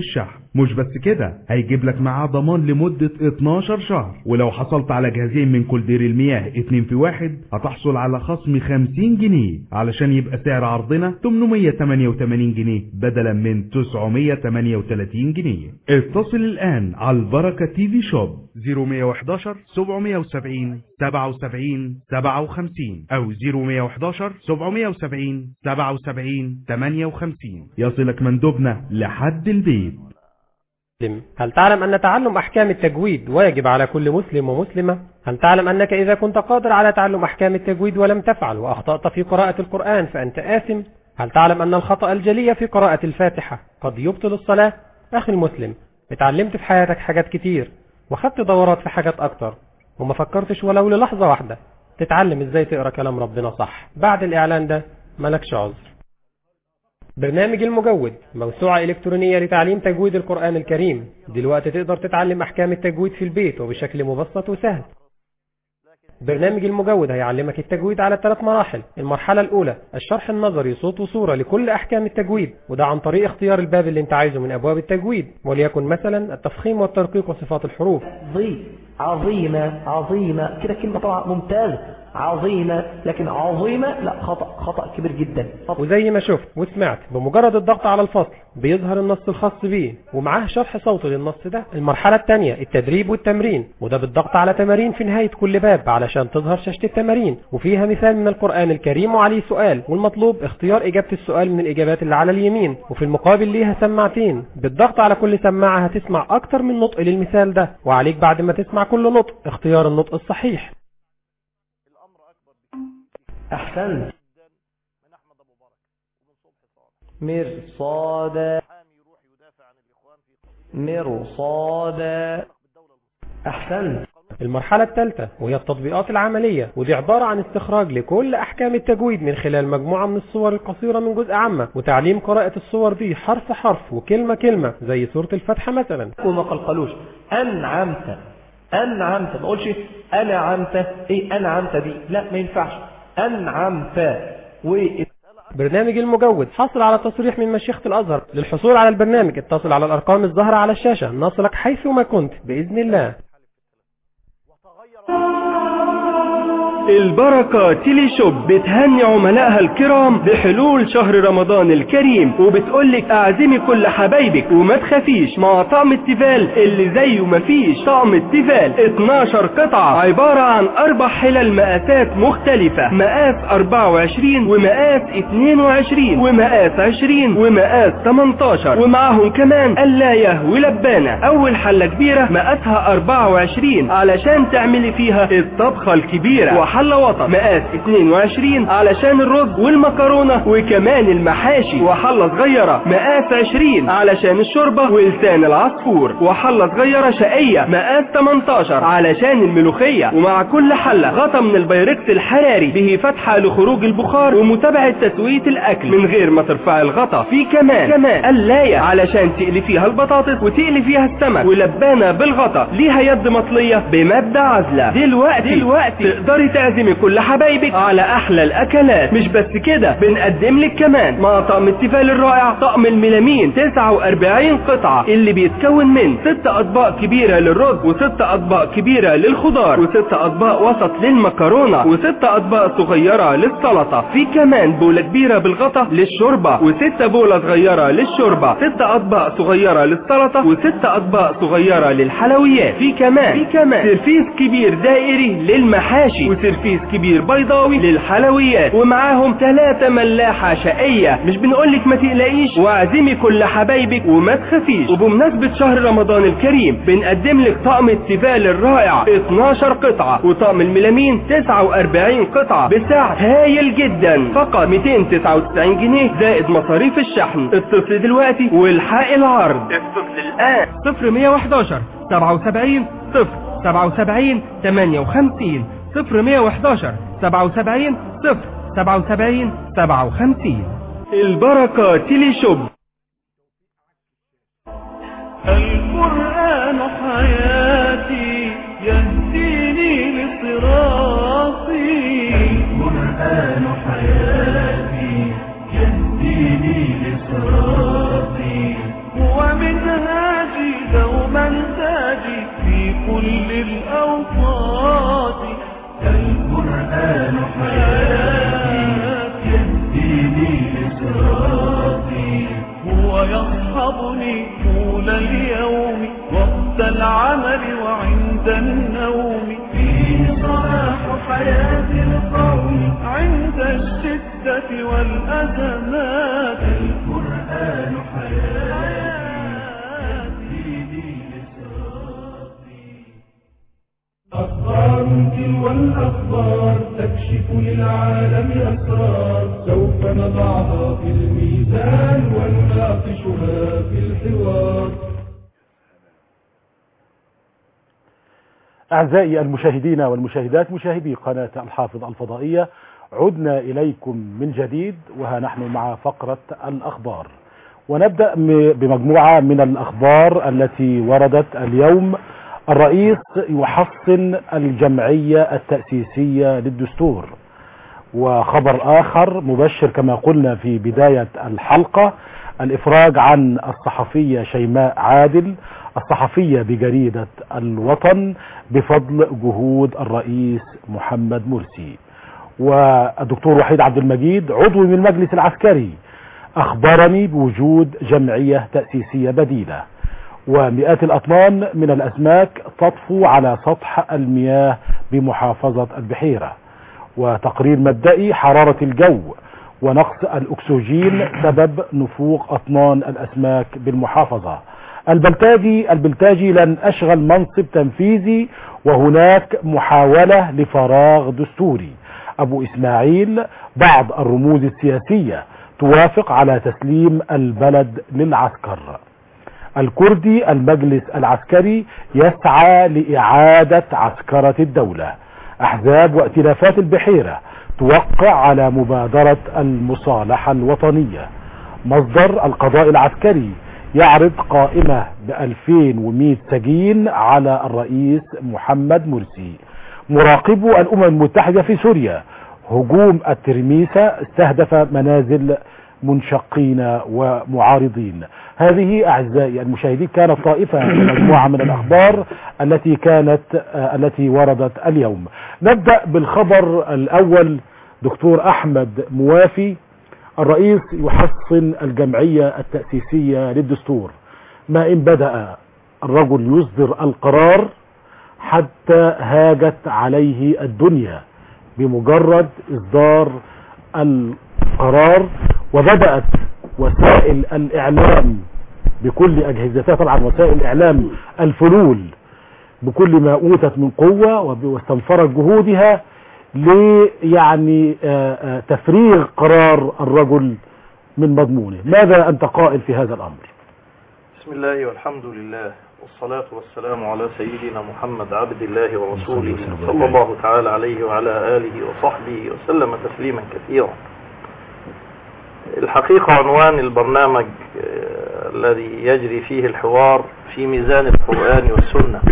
مش بس كده، هيجيب لك معاه ضمان لمدة اتناشر شهر، ولو حصلت على جهازين من كولدير المياه اتنين في واحد هتحصل على خصم خمسين جنيه، علشان يبقى سعر عرضنا تمنمية وتمانية وتمانين جنيه بدلا من تسعمية وتمانية وتلاتين جنيه. اتصل الآن على البركة تي في شوب صفر واحد واحد سبعمية وسبعين سبعة وسبعين سبعة وخمسين أو صفر واحد واحد سبعمية وسبعين سبعة وسبعين تمانية وخمسين. يصلك مندوبنا لحد البيت. هل تعلم أن تعلم أحكام التجويد واجب على كل مسلم ومسلمة؟ هل تعلم أنك إذا كنت قادر على تعلم أحكام التجويد ولم تفعل وأخطأت في قراءة القرآن فأنت آثم؟ هل تعلم أن الخطأ الجلي في قراءة الفاتحة قد يبطل الصلاة؟ أخي المسلم، اتعلمت في حياتك حاجات كتير وخدت دورات في حاجات أكتر وما فكرتش ولو للحظة واحدة تتعلم إزاي تقرأ كلام ربنا صح. بعد الإعلان ده ملكش عذر. برنامج المجود موسوعة إلكترونية لتعليم تجويد القرآن الكريم. دلوقتي تقدر تتعلم أحكام التجويد في البيت وبشكل مبسط وسهل. برنامج المجود هيعلمك التجويد على ثلاث مراحل. المرحلة الأولى الشرح النظري صوت وصورة لكل أحكام التجويد، وده عن طريق اختيار الباب اللي انت عايزه من أبواب التجويد، وليكن مثلا التفخيم والترقيق وصفات الحروف. ضي عظيمة عظيمة كده كلمة طبعا ممتازة، عظيمة، لكن عظيمة لا، خطأ خطأ كبير جدا. خطأ. وزي ما شفت وسمعت بمجرد الضغط على الفصل بيظهر النص الخاص بيه ومعاه شرح صوتي للنص ده. المرحلة الثانية التدريب والتمرين، وده بالضغط على تمارين في نهاية كل باب علشان تظهر شاشة التمارين وفيها مثال من القرآن الكريم وعليه سؤال، والمطلوب اختيار إجابة السؤال من الإجابات اللي على اليمين، وفي المقابل ليها سماعتين. بالضغط على كل سماعة هتسمع أكتر من نطق للمثال ده، وعليك بعد ما تسمع كل نطق اختيار النطق الصحيح. أحسنت. مرصاد مرصاد أحسنت. المرحلة الثالثة وهي التطبيقات العملية، ودي عبارة عن استخراج لكل أحكام التجويد من خلال مجموعة من الصور القصيرة من جزء عامة، وتعليم قراءة الصور دي حرف حرف وكلمة كلمة زي سورة الفاتحة مثلا. وما قلقلوش أنعمت أنعمت، ما قولش أنعمت. إيه أنعمت دي؟ لا ما ينفعش. أنعمت. و برنامج المجود حصل على تصريح من مشيخة الأزهر. للحصول على البرنامج اتصل على الأرقام الظاهرة على الشاشة، نصلك حيثما كنت بإذن الله. البركة تيلي شوب بتهني عملائها الكرام بحلول شهر رمضان الكريم، وبتقولك اعزمي كل حبايبك وما تخافيش مع طقم التيفال اللي زيه مفيش. طقم التيفال اتناشر قطعة عبارة عن اربع حلل مقاسات مختلفة، مقاس اربعة وعشرين ومقاس اتنين وعشرين ومقاس عشرين ومقاس تمنتاشر، ومعهم كمان قلاية ولبانة. اول حلة كبيرة مقاسها اربعة وعشرين علشان تعملي فيها الطبخة الكبيرة، وحلة وسط مقاس اتنين وعشرين علشان الرز والمكرونة وكمان المحاشي، وحلة صغيرة مقاس عشرين علشان الشوربة ولسان العصفور، وحلة صغيرة شقية مقاس تمنتاشر علشان الملوخية. ومع كل حلة غطا من البيركس الحراري به فتحة لخروج البخار ومتابعة تسوية الأكل من غير ما ترفع الغطا. في كمان كمان قلاية علشان تقلي فيها البطاطس وتقلي فيها السمك، ولبانة بالغطا ليها يد مطلية بمادة عازلة. دلوقتي دلوقتي تقدري تعزمي كل حبايبك على احلى الاكلات. مش بس كده، بنقدم لك كمان مع طقم التيفال الرائع طقم الميلامين تسعة واربعين قطعة اللي بيتكون من ست اطباق كبيرة للرز وست اطباق كبيرة للخضار وست اطباق وسط للمكرونة وست اطباق صغيرة للسلطة. في كمان بولة كبيرة بالغطا للشوربة وست بولة صغيرة للشوربة، ست اطباق صغيرة للسلطة وست اطباق صغيرة للحلويات. في كمان في كمان سيرفيس كبير دائري للمحاشي وسيرفيس كبير بيضاوي للحلويات، ومعاهم ثلاثة ملاحة شقية. مش بنقولك ما تقلقيش واعزمي كل حبايبك وما تخافيش. وبمناسبة شهر رمضان الكريم بنقدم لك طقم التيفال الرائع اتناشر قطعة وطقم الميلامين تسعة واربعين قطعة بسعر هايل جدا، فقط ميتين وتسعة وتسعين جنيه زائد مصاريف الشحن. اتصل دلوقتي والحق العرض. اتصل الآن صفر مية وحداشر سبعة وسبعين صفر سبعة وسبعين تمانية وخمسين صفر مية وحداشر سبعة وسبعين صفر سبعة وسبعين سبعة وخمسين. البركة تيلي شوب. القرآن حياتي يهديني لصراطي. القرآن حياتي يهديني لصراطي، هو منهاج والأزمات القرآن حياتي أخبار تلو الأخبار تكشف للعالم أسرار سوف نضعها في الميزان ونناقشها في الحوار. أعزائي المشاهدين والمشاهدات مشاهدي قناة الحافظ الفضائية، عدنا إليكم من جديد وها نحن مع فقرة الأخبار، ونبدأ بمجموعة من الأخبار التي وردت اليوم. الرئيس يحصن الجمعية التأسيسية للدستور، وخبر آخر مبشر كما قلنا في بداية الحلقة، الإفراج عن الصحفية شيماء عادل الصحفية بجريدة الوطن بفضل جهود الرئيس محمد مرسي. والدكتور وحيد عبد المجيد عضو من المجلس العسكري أخبرني بوجود جمعية تأسيسية بديلة. ومئات الأطنان من الأسماك تطفو على سطح المياه بمحافظة البحيرة. وتقرير مبدئي حرارة الجو ونقص الأكسجين سبب نفوق أطنان الأسماك بالمحافظة. البلتاجي البلتاجي لن أشغل منصب تنفيذي وهناك محاولة لفراغ دستوري. أبو إسماعيل بعض الرموز السياسية توافق على تسليم البلد للعسكر. الكردي المجلس العسكري يسعى لإعادة عسكرة الدولة. أحزاب وائتلافات البحيرة توقع على مبادرة المصالحة الوطنية. مصدر القضاء العسكري يعرض قائمة بألفين ومئة سجين على الرئيس محمد مرسي. مراقبو الأمم المتحدة في سوريا هجوم الترميسة استهدف منازل منشقين ومعارضين. هذه أعزائي المشاهدين كانت طائفة مجموعة من الأخبار التي كانت التي وردت اليوم. نبدأ بالخبر الأول. دكتور أحمد موافي الرئيس يحصن الجمعية التأسيسية للدستور. ما إن بدأ الرجل يصدر القرار حتى هاجت عليه الدنيا بمجرد إصدار القرار، وبدأت وسائل الإعلام بكل أجهزتها، طبعا وسائل الإعلام الفلول بكل ما أوتت من قوة واستنفرت جهودها لي يعني تفريغ قرار الرجل من مضمونه. ماذا أنت قائل في هذا الأمر؟ بسم الله والحمد لله والصلاة والسلام على سيدنا محمد عبد الله ورسوله صلى الله تعالى عليه وعلى آله وصحبه وسلم تسليما كثيرا. الحقيقة عنوان البرنامج الذي يجري فيه الحوار في ميزان القرآن والسنة،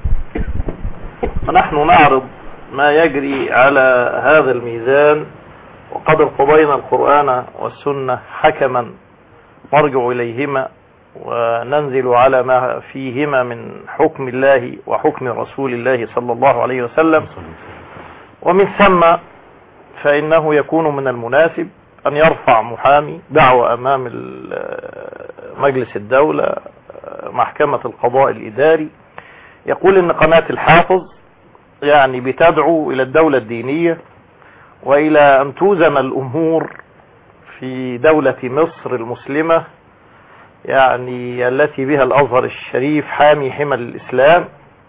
ونحن نعرض ما يجري على هذا الميزان، وقد ارتضينا القرآن والسنة حكما نرجع إليهما وننزل على ما فيهما من حكم الله وحكم رسول الله صلى الله عليه وسلم. ومن ثم فإنه يكون من المناسب أن يرفع محامي دعوة أمام مجلس الدولة محكمة القضاء الإداري يقول إن قناة الحافظ يعني بتدعو إلى الدولة الدينية وإلى أن توزن الأمور في دولة مصر المسلمة، يعني التي بها الأزهر الشريف حامي حمى الإسلام،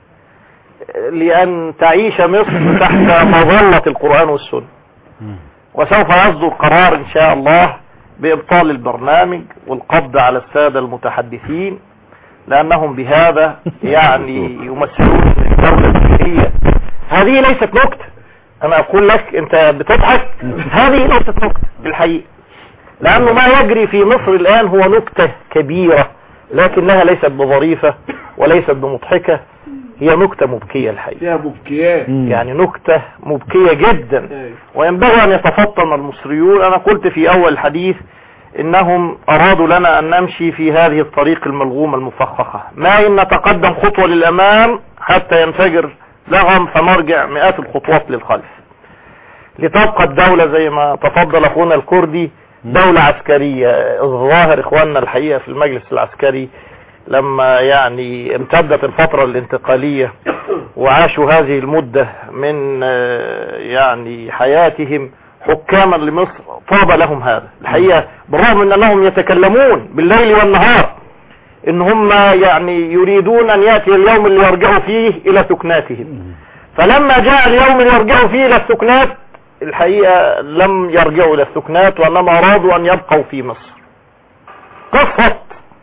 لأن تعيش مصر تحت مظلة القرآن والسنة. وسوف يصدر قرار إن شاء الله بإبطال البرنامج والقبض على السادة المتحدثين، لأنهم بهذا يعني يمثلون الدولة الدينية. هذه ليست نكتة، أنا أقول لك أنت بتضحك، هذه ليست نكتة بالحقيقة، لأنه ما يجري في مصر الآن هو نكتة كبيرة، لكنها ليست بظريفة وليست بمضحكة، هي نكتة مبكية الحقيقة، مبكية يعني نكتة مبكية جدا. وينبغي أن يتفطن المصريون. أنا قلت في أول الحديث إنهم أرادوا لنا أن نمشي في هذه الطريق الملغومة المفخخة، ما إن نتقدم خطوة للأمام حتى ينفجر لغم فنرجع مئات الخطوات للخلف، لتبقى الدولة زي ما تفضل أخونا الكردي دولة عسكرية. الظاهر إخواننا الحقيقة في المجلس العسكري لما يعني امتدت الفترة الانتقالية وعاشوا هذه المدة من يعني حياتهم، حكاما لمصر طاب لهم هذا الحقيقة، بالرغم من أنهم يتكلمون بالليل والنهار إن هم يعني يريدون أن يأتي اليوم اللي يرجعوا فيه إلى سكناتهم، فلما جاء اليوم اللي يرجعوا فيه إلى السكنات الحقيقة لم يرجعوا إلى السكنات، وأنما أرادوا أن يبقوا في مصر. قصة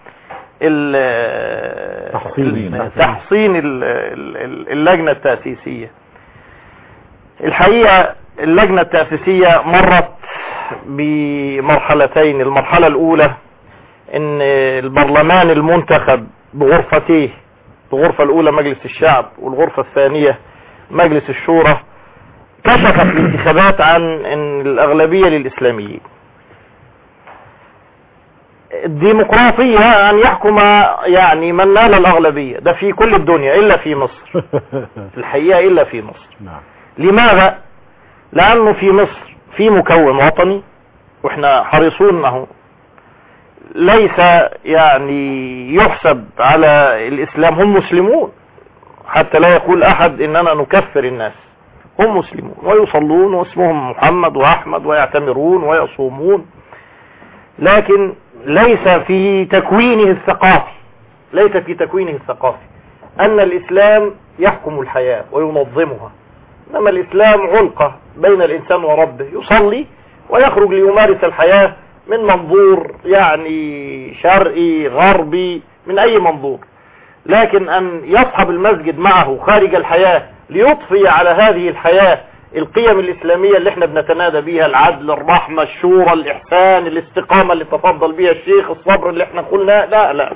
تحصين اللجنة التأسيسية، الحقيقة اللجنة التأسيسية مرت بمرحلتين. المرحلة الأولى ان البرلمان المنتخب بغرفتيه، الغرفة الأولى مجلس الشعب والغرفة الثانية مجلس الشورى، كشفت الانتخابات عن ان الأغلبية للإسلاميين. الديمقراطية أن يحكم يعني من نال الأغلبية، ده في كل الدنيا إلا في مصر الحقيقة، إلا في مصر. لماذا؟ لأنه في مصر في مكون وطني، وإحنا حريصون أنه ليس يعني يحسب على الإسلام، هم مسلمون، حتى لا يقول أحد إننا نكفر الناس، هم مسلمون ويصلون واسمهم محمد وأحمد ويعتمرون ويصومون، لكن ليس في تكوينه الثقافي ليس في تكوينه الثقافي أن الإسلام يحكم الحياة وينظمها، إنما الإسلام علقة بين الإنسان وربه، يصلي ويخرج ليمارس الحياة من منظور يعني شرقي غربي، من أي منظور، لكن أن يصحب المسجد معه خارج الحياة ليضفي على هذه الحياة القيم الإسلامية اللي احنا بنتنادى بيها، العدل، الرحمة، الشورى، الإحسان، الاستقامة اللي تفضل بيها الشيخ، الصبر اللي احنا قلنا، لا لا.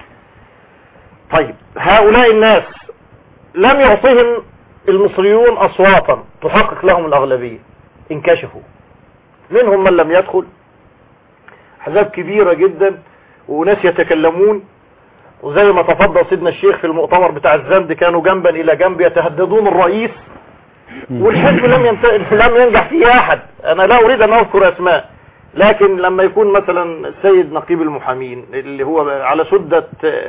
طيب هؤلاء الناس لم يعطهم المصريون أصواتا تحقق لهم الأغلبية، انكشفوا، منهم من لم يدخل، أحزاب كبيرة جدا وناس يتكلمون، وزي ما تفضل سيدنا الشيخ في المؤتمر بتاع الزمد كانوا جنبا إلى جنب يتهددون الرئيس، والحزب لم ينت... لم ينجح فيه أحد. أنا لا أريد أن أذكر أسماء، لكن لما يكون مثلا السيد نقيب المحامين اللي هو على سدة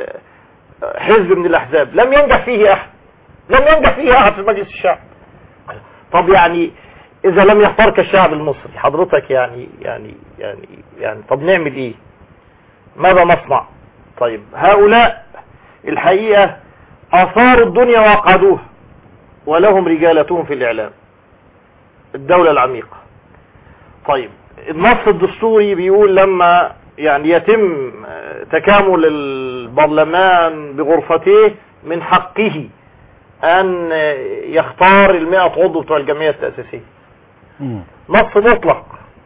حزب من الأحزاب لم ينجح فيه أحد، لم ينجح فيه أحد في مجلس الشعب. طب يعني إذا لم يختارك الشعب المصري حضرتك يعني يعني يعني يعني طب نعمل إيه؟ ماذا نصنع؟ طيب هؤلاء الحقيقة أثاروا الدنيا وأقعدوها، ولهم رجالتهم في الإعلام، الدولة العميقة. طيب النص الدستوري بيقول لما يعني يتم تكامل البرلمان بغرفتيه من حقه أن يختار المئة عضو بتوع الجمعية التأسيسية. نص مطلق،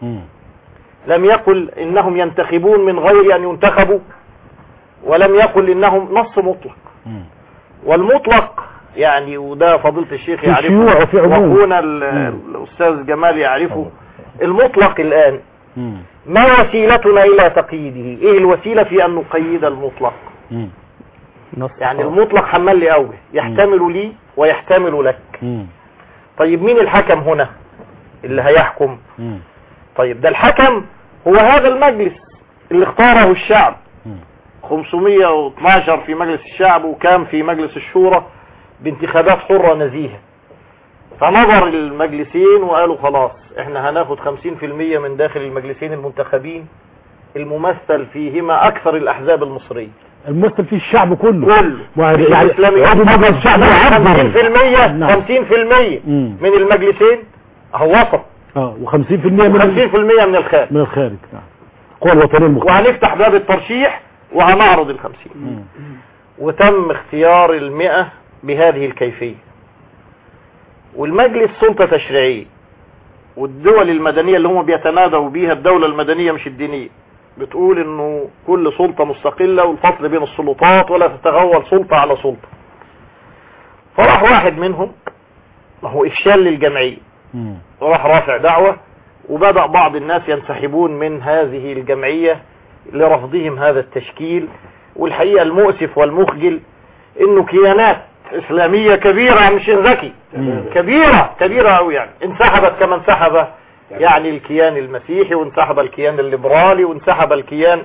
لم يقل إنهم ينتخبون من غير أن ينتخبوا، ولم يقل إنهم، نص مطلق. والمطلق يعني، وده فضيلة الشيخ يعرفه وأخونا الأستاذ جمال يعرفه، المطلق الآن ما وسيلتنا إلى تقييده؟ إيه الوسيلة في أن نقيد المطلق؟ يعني المطلق حمل لي أوجه، يحتمل لي ويحتمل لك. طيب مين الحكم هنا اللي هيحكم؟ طيب ده الحكم هو هذا المجلس اللي اختاره الشعب، خمسمائة واثناشر في مجلس الشعب وكام في مجلس الشورى بانتخابات حرة نزيهة. فنظر المجلسين وقالوا خلاص احنا هناخد خمسين في المية من داخل المجلسين المنتخبين الممثل فيهما اكثر الاحزاب المصرية، الممثل فيه الشعب كله كله يعني مجلس الشعب خمسين في المية خمسين في المية من المجلسين اهو وسط، اه وخمسين في المية من خمسين في المية من الخارج من الخارج القوى الوطنية المختلفة. وهنفتح باب الترشيح وهنعرض الخمسين. وتم اختيار المئة بهذه الكيفية. والمجلس سلطة تشريعية، والدول المدنية اللي هم بيتنادوا بيها الدولة المدنية مش الدينية بتقول انه كل سلطة مستقلة والفصل بين السلطات ولا تتغول سلطة على سلطة. فراح واحد منهم، ما هو افشال للجمعية، وراح رافع دعوة، وبدأ بعض الناس ينسحبون من هذه الجمعية لرفضهم هذا التشكيل. والحقيقة المؤسف والمخجل انه كيانات اسلامية كبيرة عم الشيخ زكي، كبيرة كبيرة قوي يعني، انسحبت كما انسحب يعني الكيان المسيحي، وانسحب الكيان الليبرالي، وانسحب الكيان،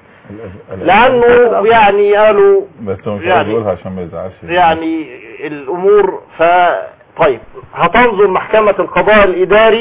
لانه يعني قالوا بس مش يعني يقولها عشان ما يزعلش يعني الامور. ف طيب هتنظر محكمة القضاء الاداري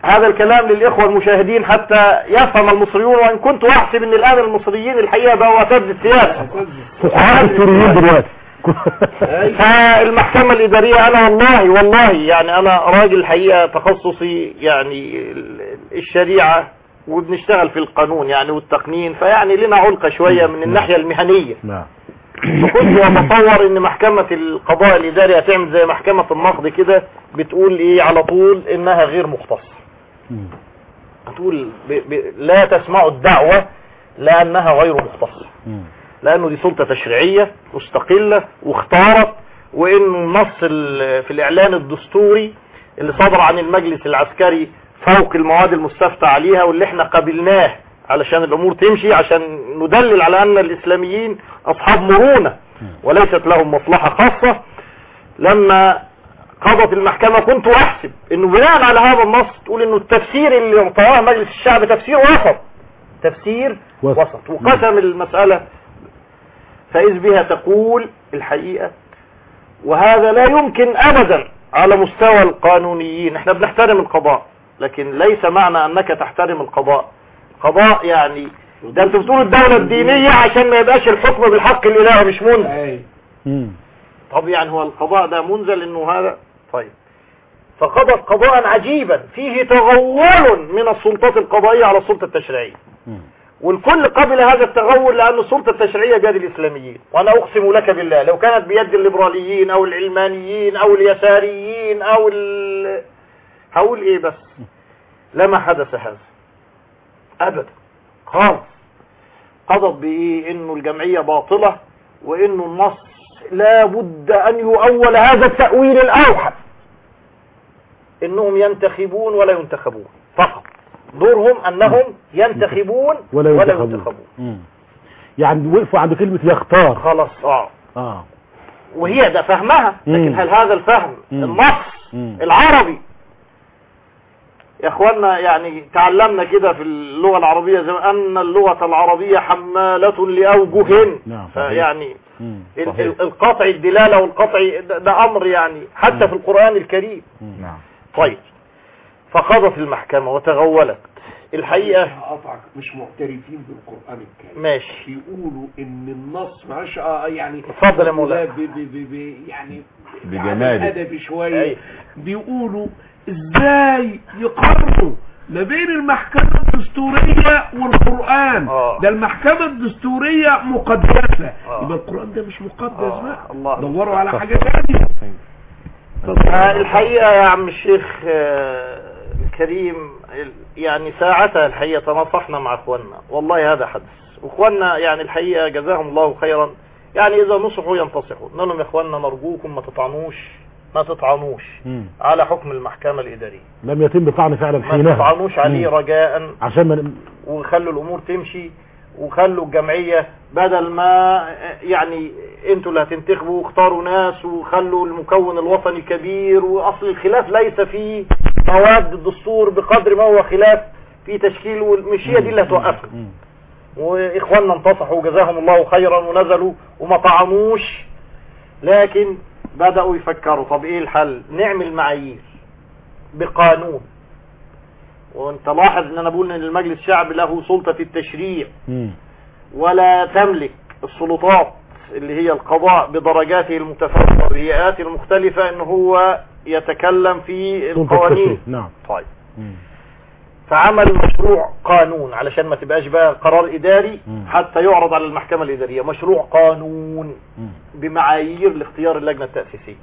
هذا الكلام للإخوة المشاهدين حتى يفهم المصريون، وإن كنت أحسب أن الآن المصريين الحقيقة بقوا أساتذة السياسة دلوقتي. فالمحكمة الإدارية أنا والله والله يعني أنا راجل الحقيقة تخصصي يعني الشريعة، وبنشتغل في القانون يعني والتقنين، فيعني لنا علقة شوية من الناحية المهنية. فكنت أتصور إن محكمة القضاء الإداري هتعمل زي محكمة النقد كده، بتقول إيه على طول إنها غير مختصة. بتقول ب... ب... لا تسمعوا الدعوة لأنها غير مختصة، لأنه دي سلطة تشريعية مستقلة واختارت، وإنه النص في الإعلان الدستوري اللي صدر عن المجلس العسكري فوق المواد المستفتى عليها واللي احنا قبلناه علشان الأمور تمشي، عشان ندلل على أن الإسلاميين أصحاب مرونة وليست لهم مصلحة خاصة. لما قضت المحكمة كنت أحسب إنه بناء على هذا النص تقول إنه التفسير اللي اعطاه مجلس الشعب تفسير وسط، تفسير وسط، وقسم المسألة. فإذ بها تقول الحقيقة، وهذا لا يمكن أبدا على مستوى القانونيين. احنا بنحترم القضاء، لكن ليس معنى أنك تحترم القضاء. القضاء يعني ده انتوا بتقولوا الدولة الدينية عشان ما يبقاش الحكم بالحق الإلهي مش منزل. طب يعني هو القضاء ده منزل انه هذا؟ طيب فقضى قضاء عجيبا فيه تغول من السلطات القضائية على السلطة التشريعية، والكل قبل هذا التغول لأن السلطة التشريعية بيد الإسلاميين. وأنا أقسم لك بالله لو كانت بيد الليبراليين أو العلمانيين أو اليساريين أو ال... هقول إيه بس لما حدث هذا أبدا خالص. قضت بإيه؟ إنه الجمعية باطلة، وإنه النص لا بد أن يؤول هذا التأويل الأوحد، إنهم ينتخبون ولا ينتخبون فقط، دورهم أنهم ينتخبون ولا ينتخبون, ولا ينتخبون. يعني وقفوا عند كلمة يختار خلاص. آه. آه. وهي ده فهمها، لكن مم. هل هذا الفهم مم. النص مم. العربي يا اخوانا؟ يعني تعلمنا كده في اللغة العربية زي أن اللغة العربية حمالة لأوجه. نعم. يعني القطع الدلالة والقطع ده, ده أمر يعني حتى مم. في القرآن الكريم. نعم. طيب فقضت المحكمة وتغولت الحقيقة. أقطعك، مش معترفين بالقرآن الكريم. ماشي. بيقولوا إن النص معلش اه يعني اتفضل يا مولانا. يعني بجماله أدبي شوية. بيقولوا ازاي يقارنوا ما بين المحكمة الدستورية والقرآن؟ آه. ده المحكمة الدستورية مقدسة، آه. يبقى القرآن ده مش مقدس بقى. آه. دوروا على حاجة ثانية. الحقيقة يا عم الشيخ الكريم يعني ساعتها الحقيقة تناصحنا مع اخواننا، والله هذا حدث، واخواننا يعني الحقيقة جزاهم الله خيرا، يعني اذا نصحوا ينتصحوا. نقول يا اخواننا نرجوكم ما تطعنوش ما تطعنوش مم. على حكم المحكمة الإدارية، لم يتم طعن فعلا حينها، ما تطعنوش عليه مم. رجاء عشان من... وخلوا الامور تمشي، وخلوا الجمعية بدل ما يعني انتوا اللي هتنتخبوا واختاروا ناس، وخلوا المكون الوطني كبير. واصل الخلاف ليس في مواد الدستور بقدر ما هو خلاف في تشكيل، والمش هي دي اللي هتوقفنا. واخواننا انتصحوا جزاهم الله خيرا ونزلوا وما طعنوش، لكن بدأوا يفكروا طب ايه الحل؟ نعمل معايير بقانون. وانت لاحظ ان انا بقول ان المجلس الشعب له سلطة التشريع ولا تملك السلطات اللي هي القضاء بدرجاته المتفاوتة والهيئات المختلفة ان هو يتكلم في القوانين. نعم. طيب مم. فعمل مشروع قانون علشان ما تبقاش بقى قرار اداري مم. حتى يعرض على المحكمة الادارية، مشروع قانون مم. بمعايير لاختيار اللجنة التأسيسية.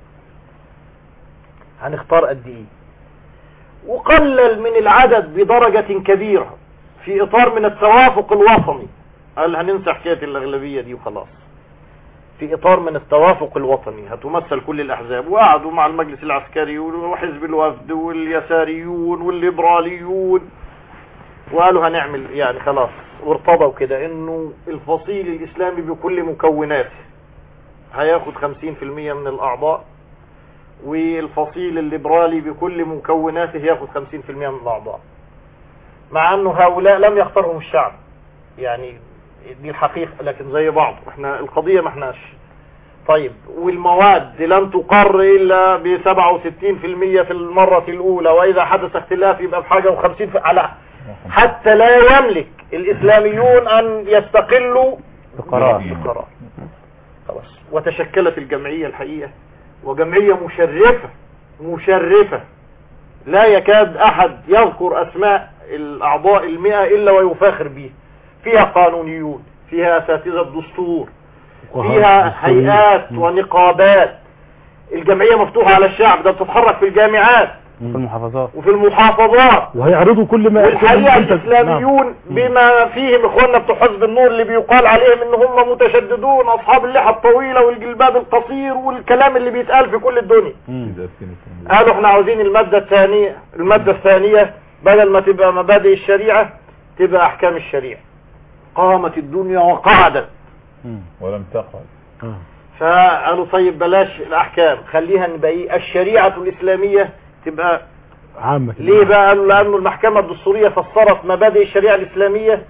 هنختار قد ايه؟ وقلل من العدد بدرجة كبيرة في اطار من التوافق الوطني. قال هننسى حكاية الاغلبية دي وخلاص، في اطار من التوافق الوطني هتمثل كل الاحزاب. وقعدوا مع المجلس العسكري وحزب الوفد واليساريون والليبراليون وقالوا هنعمل يعني خلاص، وارتضوا كده انه الفصيل الاسلامي بكل مكوناته هياخد خمسين في المية من الاعضاء، والفصيل الليبرالي بكل مكوناته ياخد خمسين في المية من الاعضاء، مع انه هؤلاء لم يختارهم الشعب. يعني دي الحقيقة، لكن زي بعض احنا القضية ما احناش طيب والمواد لن تقر الا ب سبعة وستين بالمئة في المرة الاولى، واذا حدث اختلاف يبقى بحاجة وخمسين على حتى لا يملك الاسلاميون ان يستقلوا بقرار. بقرار. خلاص. وتشكلت الجمعية الحقيقة، وجمعية مشرفة مشرفة لا يكاد احد يذكر اسماء الاعضاء المئة الا ويفاخر به. فيها قانونيون، فيها اساتذة دستور، فيها هيئات ونقابات. الجمعية مفتوحة على الشعب، ده بتتحرك في الجامعات في المحافظات وفي المحافظات، وهيعرضوا كل ما والحقيقة الاسلاميون بما فيهم اخواننا بتوع حزب النور اللي بيقال عليهم ان هم متشددون، اصحاب اللحى الطويلة والجلباب القصير والكلام اللي بيتقال في كل الدنيا. قالوا احنا عاوزين المادة الثانية المادة الثانية بدل ما تبقى مبادئ الشريعة تبقى احكام الشريعة. قامت الدنيا وقعدت ولم تقعد. فقالوا طيب بلاش الاحكام، خليها نبقى ايه الشريعة الاسلامية تبقى عامة. ليه بقى؟ قالوا لانه المحكمة الدستورية فسرت مبادئ الشريعة الاسلامية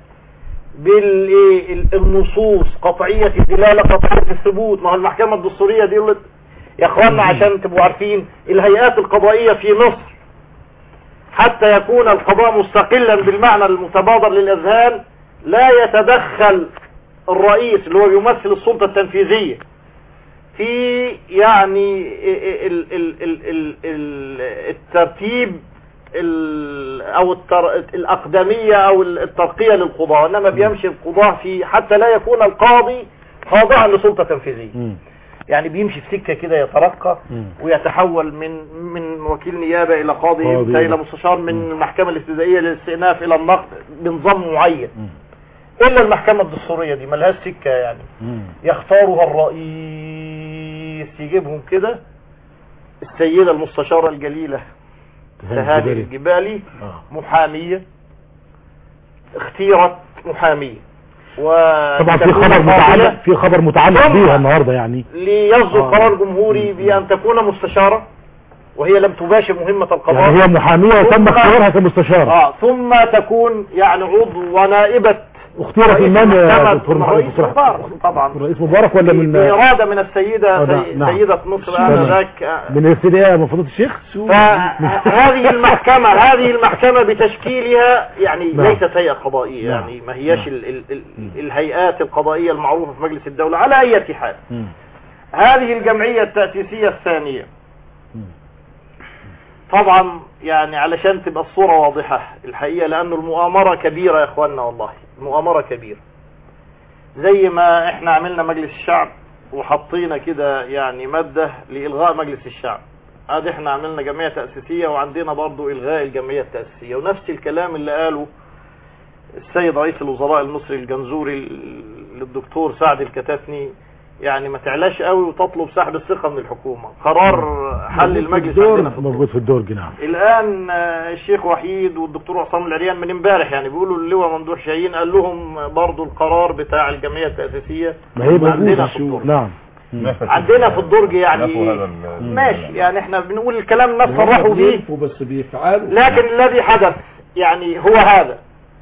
بالنصوص قطعية الدلالة قطعية الثبوت. ما هو المحكمة الدستورية دي يا اخوانا عشان تبقوا عارفين الهيئات القضائية في مصر حتى يكون القضاء مستقلا بالمعنى المتبادر للاذهان لا يتدخل الرئيس اللي هو يمثل السلطة التنفيذية في يعني ال ال ال ال ال الترتيب ال او التر الاقدمية او الترقية للقضاء، انما بيمشي القضاء في حتى لا يكون القاضي خاضعا لسلطة تنفيذية. يعني بيمشي في سكة كده يترقى ويتحول من من وكيل نيابة الى قاضي الى مستشار، من المحكمة الابتدائية للاستئناف الى النقد بنظام معين. الا المحكمة الدستورية دي ملهاش سكة، يعني يختارها الرئيس يجيبهم كده. السيدة المستشارة الجليلة تهاني الجبالي محامية، اختيرت محامية، طبعا في خبر متعلق في خبر متعلق بيها النهارده، يعني ليصدر آه. قرار جمهوري بأن تكون مستشارة وهي لم تباشر مهمة القضاء، يعني هي محامية وتم اختيارها كمستشارة اه ثم تكون يعني عضو ونائبة. اختيارت من من يا دكتور محمد طبعا الرئيس مبارك ولا من إرادة من السيدة سي... نعم. سيدة مصر آنذاك من السيدة مفروض الشيخ. فهذه المحكمة هذه المحكمة بتشكيلها يعني نعم. ليست هيئة قضائية، نعم. يعني ما هياش نعم. ال... ال... ال... الهيئات القضائية المعروفة في مجلس الدولة على أي حال. هذه الجمعية التأسيسية الثانية طبعا يعني علشان تبقى الصورة واضحة الحقيقة، لأنه المؤامرة كبيرة يا اخواننا، والله المؤامرة كبيرة. زي ما احنا عملنا مجلس الشعب وحطينا كده يعني مادة لإلغاء مجلس الشعب، ادي احنا عملنا جمعية تأسيسية وعندنا برضو إلغاء الجمعية التأسيسية. ونفس الكلام اللي قاله السيد رئيس الوزراء المصري الجنزوري للدكتور سعد الكتاتني، يعني ما تعلاش قوي وتطلب سحب الثقة من الحكومة. قرار حل المجلس عندنا في موجود في الدرج. نعم. الآن الشيخ وحيد والدكتور عصام العريان من امبارح يعني بيقولوا اللواء ممدوح شاهين قال لهم برضو القرار بتاع الجمعية التأسيسية عندنا في الدرج. نعم. عندنا في الدرج يعني ماشي، يعني احنا بنقول الكلام الناس صرحوا بيه بس بيفعلوا، لكن الذي حدث يعني هو هذا.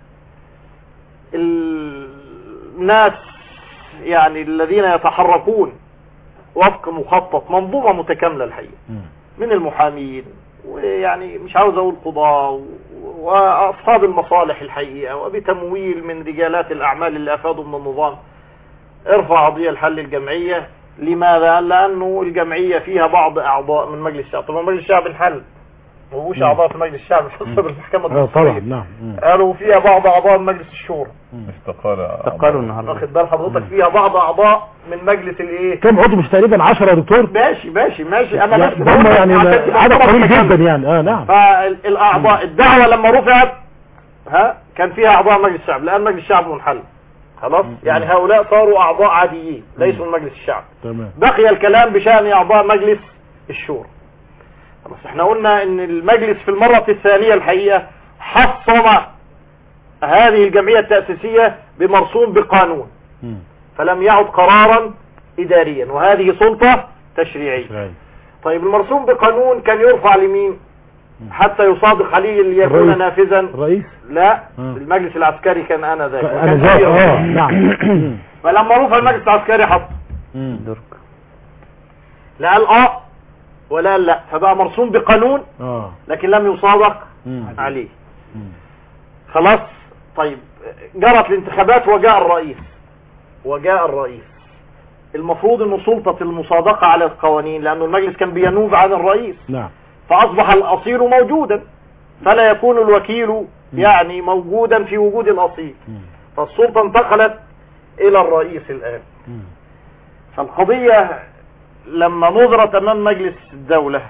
الناس يعني الذين يتحركون وفق مخطط منظومة متكاملة الحقيقة من المحامين ويعني مش عاوز اقول قضاة واصحاب المصالح الحقيقة، وبتمويل من رجالات الاعمال اللي افادوا من النظام، ارفع قضية لحل الجمعية. لماذا؟ لانه الجمعية فيها بعض اعضاء من مجلس الشعب. طبعا مجلس الشعب انحل، مبقوش اعضاء في مجلس الشعب حسب المحكمة الدستورية. نعم. قالوا فيها بعض اعضاء من مجلس الشورى استقالوا النهارده. واخد بال حضرتك؟ فيها بعض اعضاء من مجلس الايه؟ كم عضو؟ مش تقريبا عشرة يا دكتور؟ ماشي ماشي ماشي انا يعني هم يعني عدد قليل جدا يعني. اه نعم. فالاعضاء الدعوة لما رفعت ها كان فيها اعضاء مجلس الشعب، لان مجلس الشعب منحل خلاص. يعني هؤلاء صاروا اعضاء عاديين ليسوا من مجلس الشعب. تمام. بقي الكلام بشأن اعضاء مجلس الشورى. خلاص احنا قلنا ان المجلس في المرة الثانية الحقيقة حصن هذه الجمعية التأسيسية بمرسوم بقانون، فلم يعد قرارا اداريا، وهذه سلطة تشريعية. طيب المرسوم بقانون كان يرفع لمين حتى يصادق عليه ليكون نافذا؟ الرئيس؟ لا آه. المجلس العسكري كان انا ذاك. انا ذاك اه نعم. فلما رفع المجلس العسكري حط درك لا قال اه ولا قال لا، فبقى مرسوم بقانون اه لكن لم يصادق مم. عليه. خلاص. طيب جرت الانتخابات وجاء الرئيس وجاء الرئيس المفروض ان سلطة المصادقة على القوانين، لانه المجلس كان بينوب عن الرئيس، نعم، فاصبح الاصيل موجودا فلا يكون الوكيل يعني موجودا في وجود الاصيل، فالسلطة انتقلت الى الرئيس الان. فالقضية لما نظرت امام مجلس الدولة،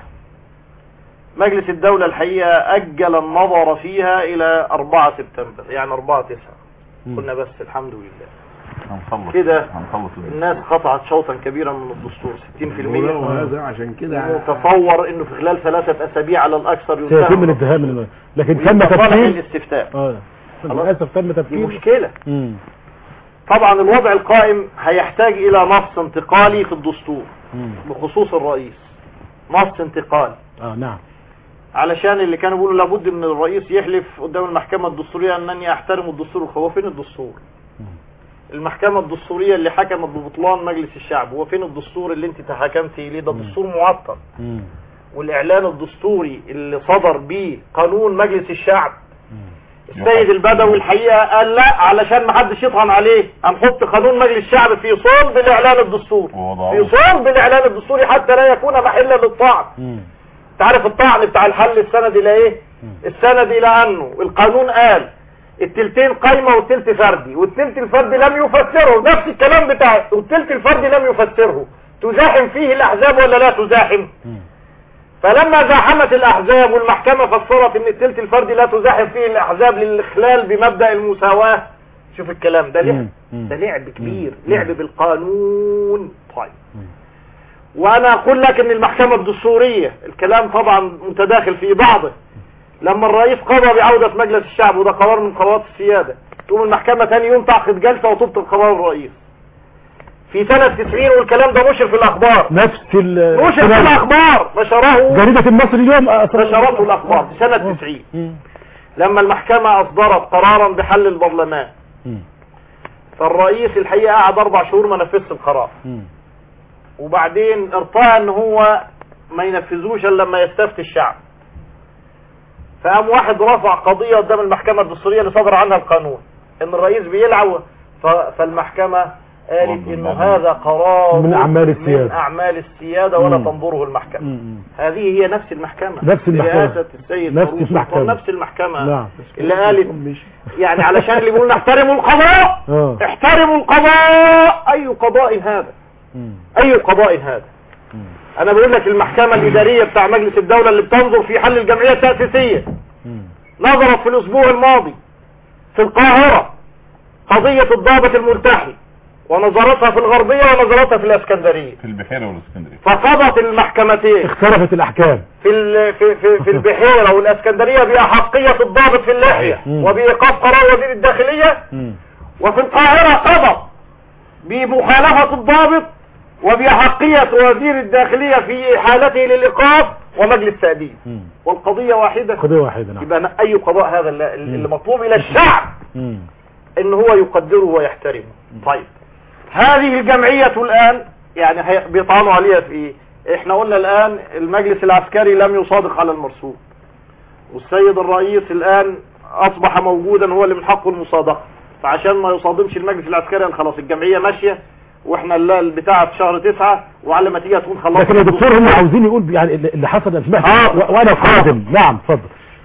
مجلس الدولة الحقيقة اجل النظر فيها الى أربعة سبتمبر، يعني أربعة تسعة. قلنا بس الحمد لله هنخلص كده هنخلص الناس قطعت شوطا كبيرا من الدستور ستين في المية، وهذا عشان كده متصور انه في خلال ثلاثة اسابيع على الاكثر سيتم الانتهاء من الم... لكن تم تفكير الاستفتاء. اه للاسف تم تفكير، دي مشكلة. مم. طبعا الوضع القائم هيحتاج الى نص انتقالي في الدستور مم. بخصوص الرئيس، نص انتقالي. اه نعم، علشان اللي كانوا بيقولوا لابد ان الرئيس يحلف قدام المحكمة الدستورية انني احترم الدستور. هو فين الدستور؟ المحكمة الدستورية اللي حكمت ببطلان مجلس الشعب، هو فين الدستور اللي انت تحكمتي اليه؟ ده دستور معطل. والاعلان الدستوري اللي صدر به قانون مجلس الشعب، السيد البدوي الحقيقة قال لا علشان ما حدش يطعن عليه هنحط قانون مجلس الشعب في صلب الاعلان الدستوري، في صلب الاعلان الدستوري حتى لا يكون محلا للطعن. تعرف الطعن بتاع الحل السند الى ايه؟ السند الى انه القانون قال التلتين قايمة والتلت فردي، والتلت الفردي لم يفسره، نفس الكلام بتاعه، والتلت الفردي لم يفسره، تزاحم فيه الاحزاب ولا لا تزاحم؟ فلما زاحمت الاحزاب والمحكمة فسرت ان التلت الفردي لا تزاحم فيه الاحزاب للاخلال بمبدأ المساواة. شوف الكلام ده لعب، ده لعب كبير، لعب بالقانون. طيب وانا اقول لك ان المحكمة الدستورية الكلام طبعا متداخل في بعضه، لما الرئيس قضى بعودة مجلس الشعب وده قرار من قرارات السيادة، تقوم المحكمة تاني يوم تعقد جلسة وتبطل قرار الرئيس في سنة تسعين، والكلام ده نشر في الاخبار، نفس ال نشر في الاخبار، نشره جريدة المصري اليوم، نشرته الاخبار في سنة تسعين لما المحكمة اصدرت قرارا بحل البرلمان. فالرئيس الحقيقة قعد اربع شهور ما نفذش القرار، وبعدين ارتأى ان هو ما ينفذوش الا لما يستفتي الشعب. فقام واحد رفع قضية قدام المحكمة الدستورية اللي صدر عنها القانون ان الرئيس بيلعب، فالمحكمة قالت انه هذا قرار من اعمال السيادة، من اعمال السيادة ولا مم. تنظره المحكمة. مم. هذه هي نفس المحكمة، نفس المحكمة، رئاسة السيد نفس المحكمة، نفس المحكمة نعم. اللي قالت يعني علشان اللي بيقولون احترموا القضاء، اه احترموا القضاء. اي قضاء هذا؟ مم. اي قضاء هذا؟ مم. انا بقول لك المحكمة الادارية بتاع مجلس الدولة اللي بتنظر في حل الجمعية التأسيسية نظرت في الاسبوع الماضي في القاهرة قضية الضابط الملتحي، ونظرتها في الغربية ونظرتها في الاسكندرية، في البحيرة والاسكندرية، فقضت المحكمتين اختلفت الاحكام في في في, في البحيرة والاسكندرية بأحقية الضابط في اللحية وبإيقاف قرار وزير الداخلية، وفي القاهرة قضت بمخالفة الضابط وبأحقية وزير الداخلية في حالته للإيقاف ومجلس تأديب، والقضية واحدة. قضية واحدة، نعم. يبقى أي قضاء هذا اللي, اللي مطلوب إلى الشعب إن هو يقدره ويحترمه. طيب هذه الجمعية الآن يعني بيطعنوا عليها في إيه؟ إحنا قلنا الآن المجلس العسكري لم يصادق على المرسوم، والسيد الرئيس الآن أصبح موجودا هو اللي من حقه المصادقة، فعشان ما يصادمش المجلس العسكري خلاص الجمعية ماشية، واحنا البتاعة في شهر تسعة وعلى ما تيجي تكون خلاص. لكن يا دكتور هم عاوزين يقول يعني اللي حصل انا سمعت آه. وانا قادم. نعم اتفضل.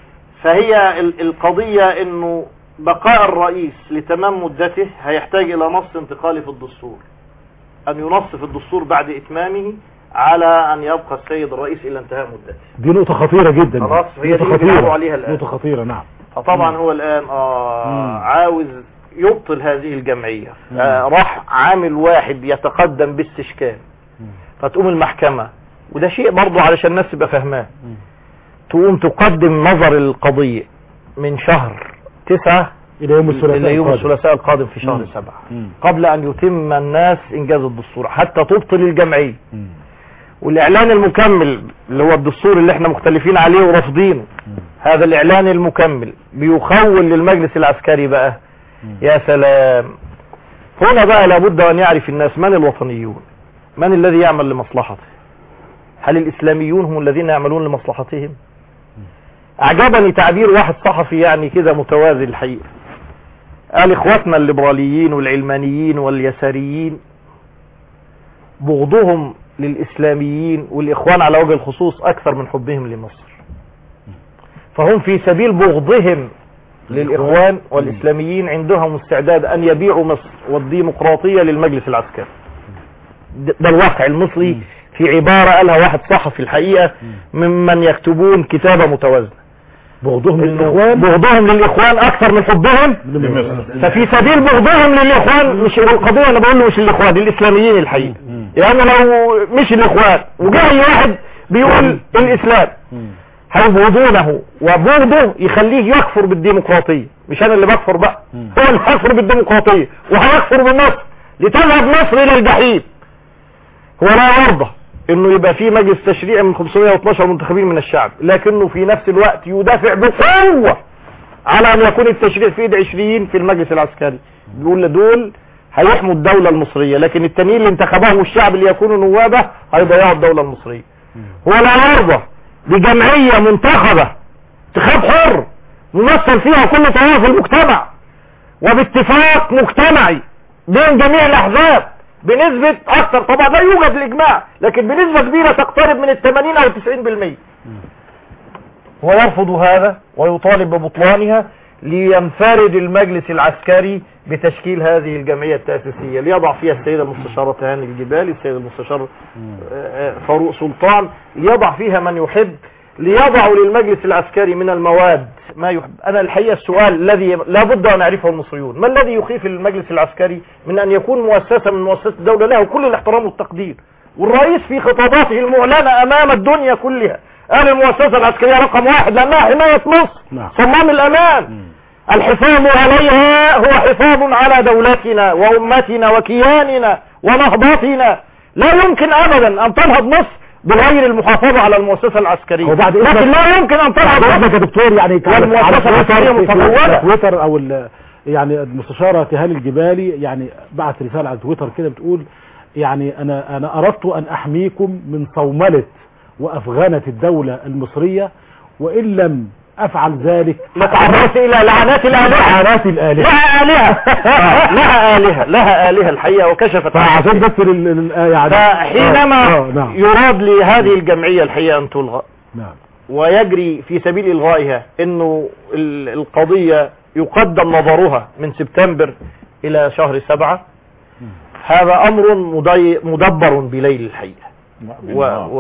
فهي القضية انه بقاء الرئيس لتمام مدته هيحتاج الى نص انتقالي في الدستور، ان ينص في الدستور بعد اتمامه على ان يبقى السيد الرئيس الى انتهاء مدته. دي نقطة خطيرة جدا، خلاص هي دي اللي عليها الان، نقطة خطيرة. نعم. فطبعا هو الان آه عاوز يبطل هذه الجمعية، آه راح عامل واحد يتقدم باستشكال، فتقوم المحكمة، وده شيء برضو علشان الناس تبقى فاهماه، تقوم تقدم نظر القضية من شهر تسعة إلى يوم الثلاثاء إلى يوم الثلاثاء القادم في شهر سبعة، قبل أن يتم الناس إنجاز الدستور حتى تبطل الجمعية. مم. والإعلان المكمل اللي هو الدستور اللي احنا مختلفين عليه ورافضينه، هذا الإعلان المكمل بيخول للمجلس العسكري بقى. مم. يا سلام، هنا بقى لابد أن يعرف الناس من الوطنيون، من الذي يعمل لمصلحته، هل الإسلاميون هم الذين يعملون لمصلحتهم؟ أعجبني تعبير واحد صحفي يعني كده متوازي الحقيقة، قال إخواتنا الليبراليين والعلمانيين واليساريين بغضهم للإسلاميين والإخوان على وجه الخصوص أكثر من حبهم لمصر، فهم في سبيل بغضهم للإخوان والإسلاميين عندهم استعداد أن يبيعوا مصر والديمقراطية للمجلس العسكري. ده الواقع المصري في عبارة قالها واحد صحفي الحقيقة ممن يكتبون كتابة متوازنة. بغضهم للإخوان بغضهم للإخوان أكثر من حبهم لمصر. ففي سبيل بغضهم للإخوان، مش القضية أنا بقول له مش الإخوان، الإسلاميين الحقيقة، يعني لو مش الإخوان وجاء أي واحد بيقول الإسلام هيبغضونه وبغضه يخليه يكفر بالديمقراطية. مش أنا اللي بكفر بقى، هو اللي هيكفر بالديمقراطية وهيكفر بمصر لتذهب مصر إلى الجحيم. هو لا يرضى انه يبقى في مجلس تشريعي من خمسمائة واثناشر منتخبين من الشعب، لكنه في نفس الوقت يدافع بقوة على ان يكون التشريع في ايد عشرين في المجلس العسكري. بيقول لدول هيحموا الدولة المصرية، لكن التانيين اللي انتخبهم الشعب اللي يكونوا نوابه هيضيعوا الدولة المصرية. هو لا يرضى بجمعية منتخبة انتخاب حر ممثل فيها كل طوائف المجتمع وباتفاق مجتمعي بين جميع الاحزاب بنسبة اكثر، طبعا لا يوجد الاجماع لكن بنسبة كبيرة تقترب من الثمانين او التسعين بالمئة. هو يرفض هذا ويطالب ببطلانها لينفرد المجلس العسكري بتشكيل هذه الجمعية التأسيسية ليضع فيها السيدة المستشارة تهاني الجبالي، السيد المستشار فاروق سلطان، ليضع فيها من يحب، ليضعوا للمجلس العسكري من المواد ما يحب. أنا الحقيقة السؤال الذي لابد أن يعرفه المصريون، ما الذي يخيف المجلس العسكري من أن يكون مؤسسة من مؤسسات الدولة له كل الاحترام والتقدير؟ والرئيس في خطاباته المعلنة أمام الدنيا كلها قال المؤسسة العسكرية رقم واحد لأنها حماية مصر، صمام الأمان، الحفاظ عليها هو حفاظ على دولتنا وأمتنا وكياننا ونهضتنا. لا يمكن أبدا أن تنهض مصر بغير المحافظة على المؤسسة العسكرية، لكن لا يمكن أن تنهض مصر يا دكتور يعني والمؤسسة العسكرية متطورة. تويتر أو يعني المستشارة تهاني الجبالي يعني بعت رسالة على تويتر كده بتقول يعني أنا أنا أردت أن أحميكم من صوملة وأفغانة الدولة المصرية، وإن لم أفعل ذلك نتعرض إلى لعنات الآلهة. لعنات الآلهة لها آلهة لها آلهة لها آلهة الحقيقة وكشفت عشان بس يعني فحينما يراد لهذه الجمعية الحقيقة أن تلغى ويجري في سبيل إلغائها إنه القضية يقدم نظرها من سبتمبر إلى شهر سبعة، هذا أمر مدبر بليل الحقيقة و... و...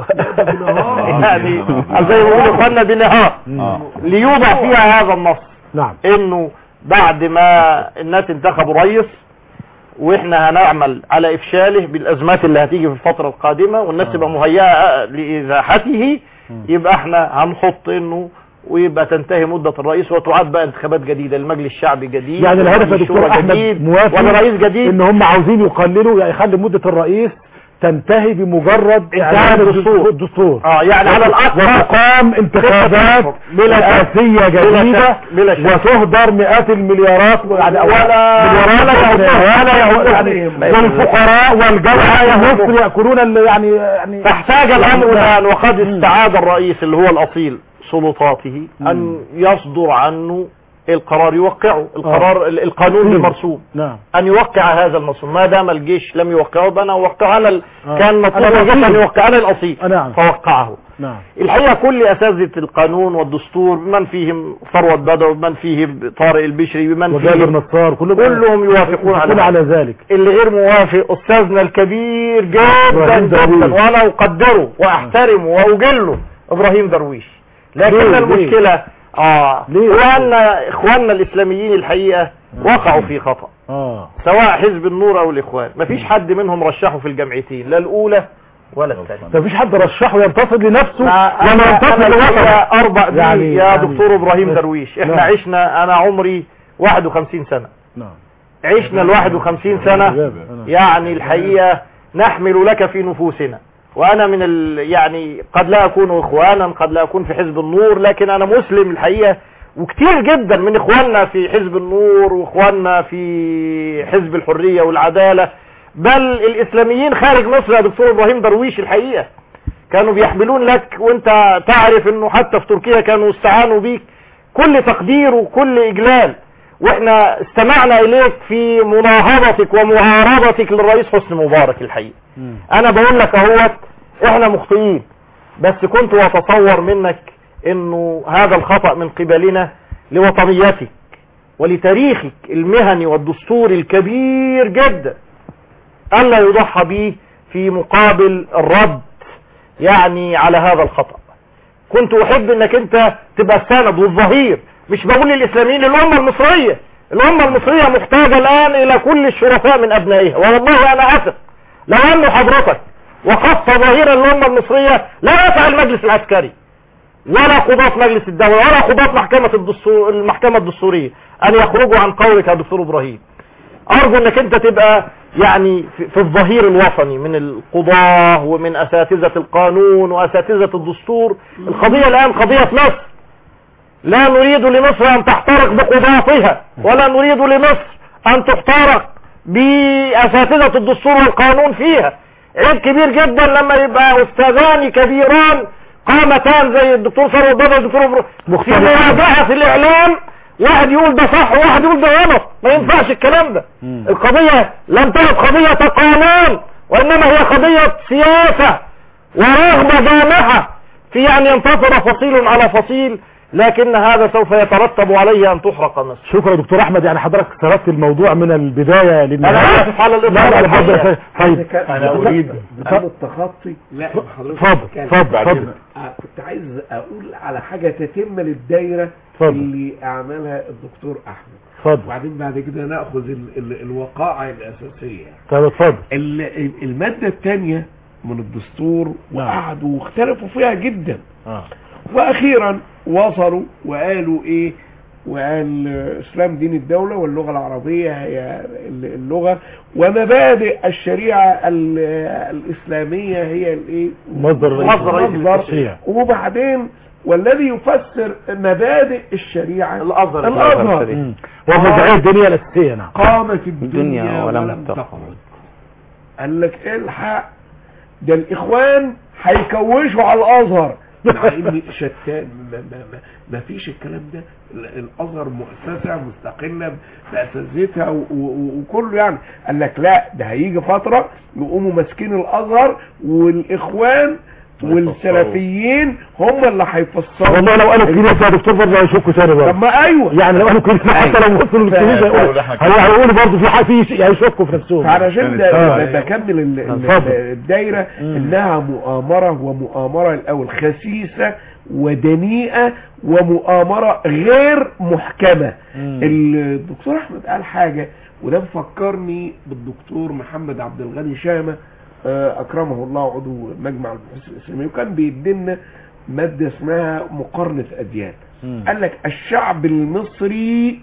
يعني زي ما يقولوا اخوانا بنهار ليوضع فيها هذا النص. نعم. انه بعد ما الناس انتخبوا رئيس واحنا هنعمل على افشاله بالازمات اللي هتيجي في الفترة القادمة والناس تبقى مهيئة لازاحته، يبقى احنا هنحط انه ويبقى تنتهي مدة الرئيس وتعاد بقى انتخابات جديدة للمجلس الشعبي جديد. يعني الهدف يا دكتور احمد موافق ورئيس جديد ان هم عاوزين يقللوا يعني يخلي مدة الرئيس تنتهي بمجرد اعلان الدستور الدستور اه يعني على الاقل وتقام انتخابات رئاسية جديدة وتهدر مئات المليارات يعني ولا ولا يعني والفقراء والجوعى مصر يأكلون يعني يعني تحتاج الامر الان وقد استعاد الرئيس اللي هو الاصيل سلطاته ان يصدر عنه القرار يوقعه القرار آه. القانون المرسوم نعم. ان يوقع هذا المرسوم ما دام الجيش لم يوقعه انا اوقعه انا آه. كان مطلوب الجيش ان يوقع انا الاصيل نعم. فوقعه نعم. الحقيقه كل اساتذه القانون والدستور بمن فيهم ثروت بدر بمن فيهم طارق البشري بمن فيهم نصار كلهم, كلهم يوافقون على, على ذلك. اللي غير موافق استاذنا الكبير جدا جدا وانا اقدره واحترمه واوجله ابراهيم درويش. لكن ليه المشكله ليه؟ اه وان اخواننا الاسلاميين الحقيقة وقعوا في خطأ اه سواء حزب النور او الاخوان مفيش حد منهم رشحه في الجمعيتين لا الاولى ولا الثانية. مفيش حد رشحه ينتصر لنفسه لما ينتصر لوطنه اربع دي يعني يا يعني دكتور ابراهيم درويش احنا نعم. عشنا انا عمري واحد وخمسين سنة نعم. عشنا الواحد وخمسين سنة يعني الحقيقة نحمل لك في نفوسنا وانا من ال... يعني قد لا اكون اخوانا قد لا اكون في حزب النور لكن انا مسلم الحقيقة وكتير جدا من اخواننا في حزب النور واخواننا في حزب الحرية والعدالة بل الاسلاميين خارج مصر يا دكتور ابراهيم درويش الحقيقة كانوا بيحملون لك، وانت تعرف انه حتى في تركيا كانوا استعانوا بيك كل تقدير وكل اجلال، واحنا استمعنا اليك في مناهضتك ومعارضتك للرئيس حسني مبارك. الحقيقة انا بقول لك اهوت احنا مخطئين، بس كنت اتصور منك انه هذا الخطأ من قبلنا لوطنيتك ولتاريخك المهني والدستوري الكبير جدا الا يضحى به في مقابل الرد يعني على هذا الخطأ. كنت احب انك انت تبقى السند والظهير، مش بقول للاسلاميين، الامة المصرية الامة المصرية محتاجة الان الى كل الشرفاء من ابنائها، والله انا اثق لو ان حضرتك وقفت ظهيرا للامة المصرية لا يسع المجلس العسكري ولا قضاة مجلس الدولة ولا قضاة محكمة الدستور المحكمة الدستورية ان يخرجوا عن قولك يا دكتور ابراهيم. ارجو انك انت تبقى يعني في الظهير الوطني من القضاة ومن اساتذة القانون واساتذة الدستور. القضية الان قضية مصر، لا نريد لمصر ان تحترق بقضاتها ولا نريد لمصر ان تحترق باساتذة الدستور والقانون فيها. عيب كبير جدا لما يبقى استاذان كبيران قامتان زي الدكتور ثروت بدر والدكتور ابراهيم في مواجهة في الاعلام، واحد يقول ده صح وواحد يقول ده غلط، ما ينفعش الكلام ده. القضية لم تعد قضية قانون وانما هي قضية سياسة ورغبة جامحة في ان ينتصر فصيل على فصيل، لكن هذا سوف يترتب عليه ان تحرق مصر. شكرا دكتور احمد، يعني حضرتك سردت الموضوع من البداية للنهاية. انا اسف على الاطلاق. طيب انا اريد التخطي. لا اتفضل اتفضل. كنت عايز اقول على حاجة تتم للدايرة اللي اعملها الدكتور احمد، اتفضل، وبعدين بعد كده ناخذ ال ال الوقائع الاساسية. طيب اتفضل. المادة الثانية من الدستور وقعدوا واختلفوا فيها جدا اه واخيرا وصلوا وقالوا ايه، وقال اسلام دين الدولة واللغة العربية هي اللغة ومبادئ الشريعة الاسلامية هي الايه مصدر الشريعة، وبعدين والذي يفسر مبادئ الشريعة الازهر الازهر ومبادئ الدنيا الاساسية. نعم. قامت الدنيا ولم تقعد. قال لك الحق ده الاخوان هيكوشوا على الازهر مع ان شتان ما, ما, ما, ما فيش الكلام ده. الازهر مؤسسه مستقله باساسيتها وكله، يعني قال لك لا ده هيجي فتره يقوموا ماسكين الازهر والاخوان والسلفيين هم اللي هيفسروا. والله لو قالوا كده يا دكتور برضه هيشكوا ثاني برضه. طب ما ايوه يعني لو قالوا كده حتى لو وصلوا للكنيسه هيقولوا برضه في حاجه هيشكوا في نفسهم. علشان بكمل الدايره انها مؤامره، ومؤامره الاول خسيسه ودنيئه ومؤامره غير محكمه. الدكتور احمد قال حاجه وده مفكرني بالدكتور محمد عبد الغني شامه اكرمه الله عضو مجمع البحوث الاسلاميه، وكان بيدينا ماده اسمها مقارنه اديان. قال لك الشعب المصري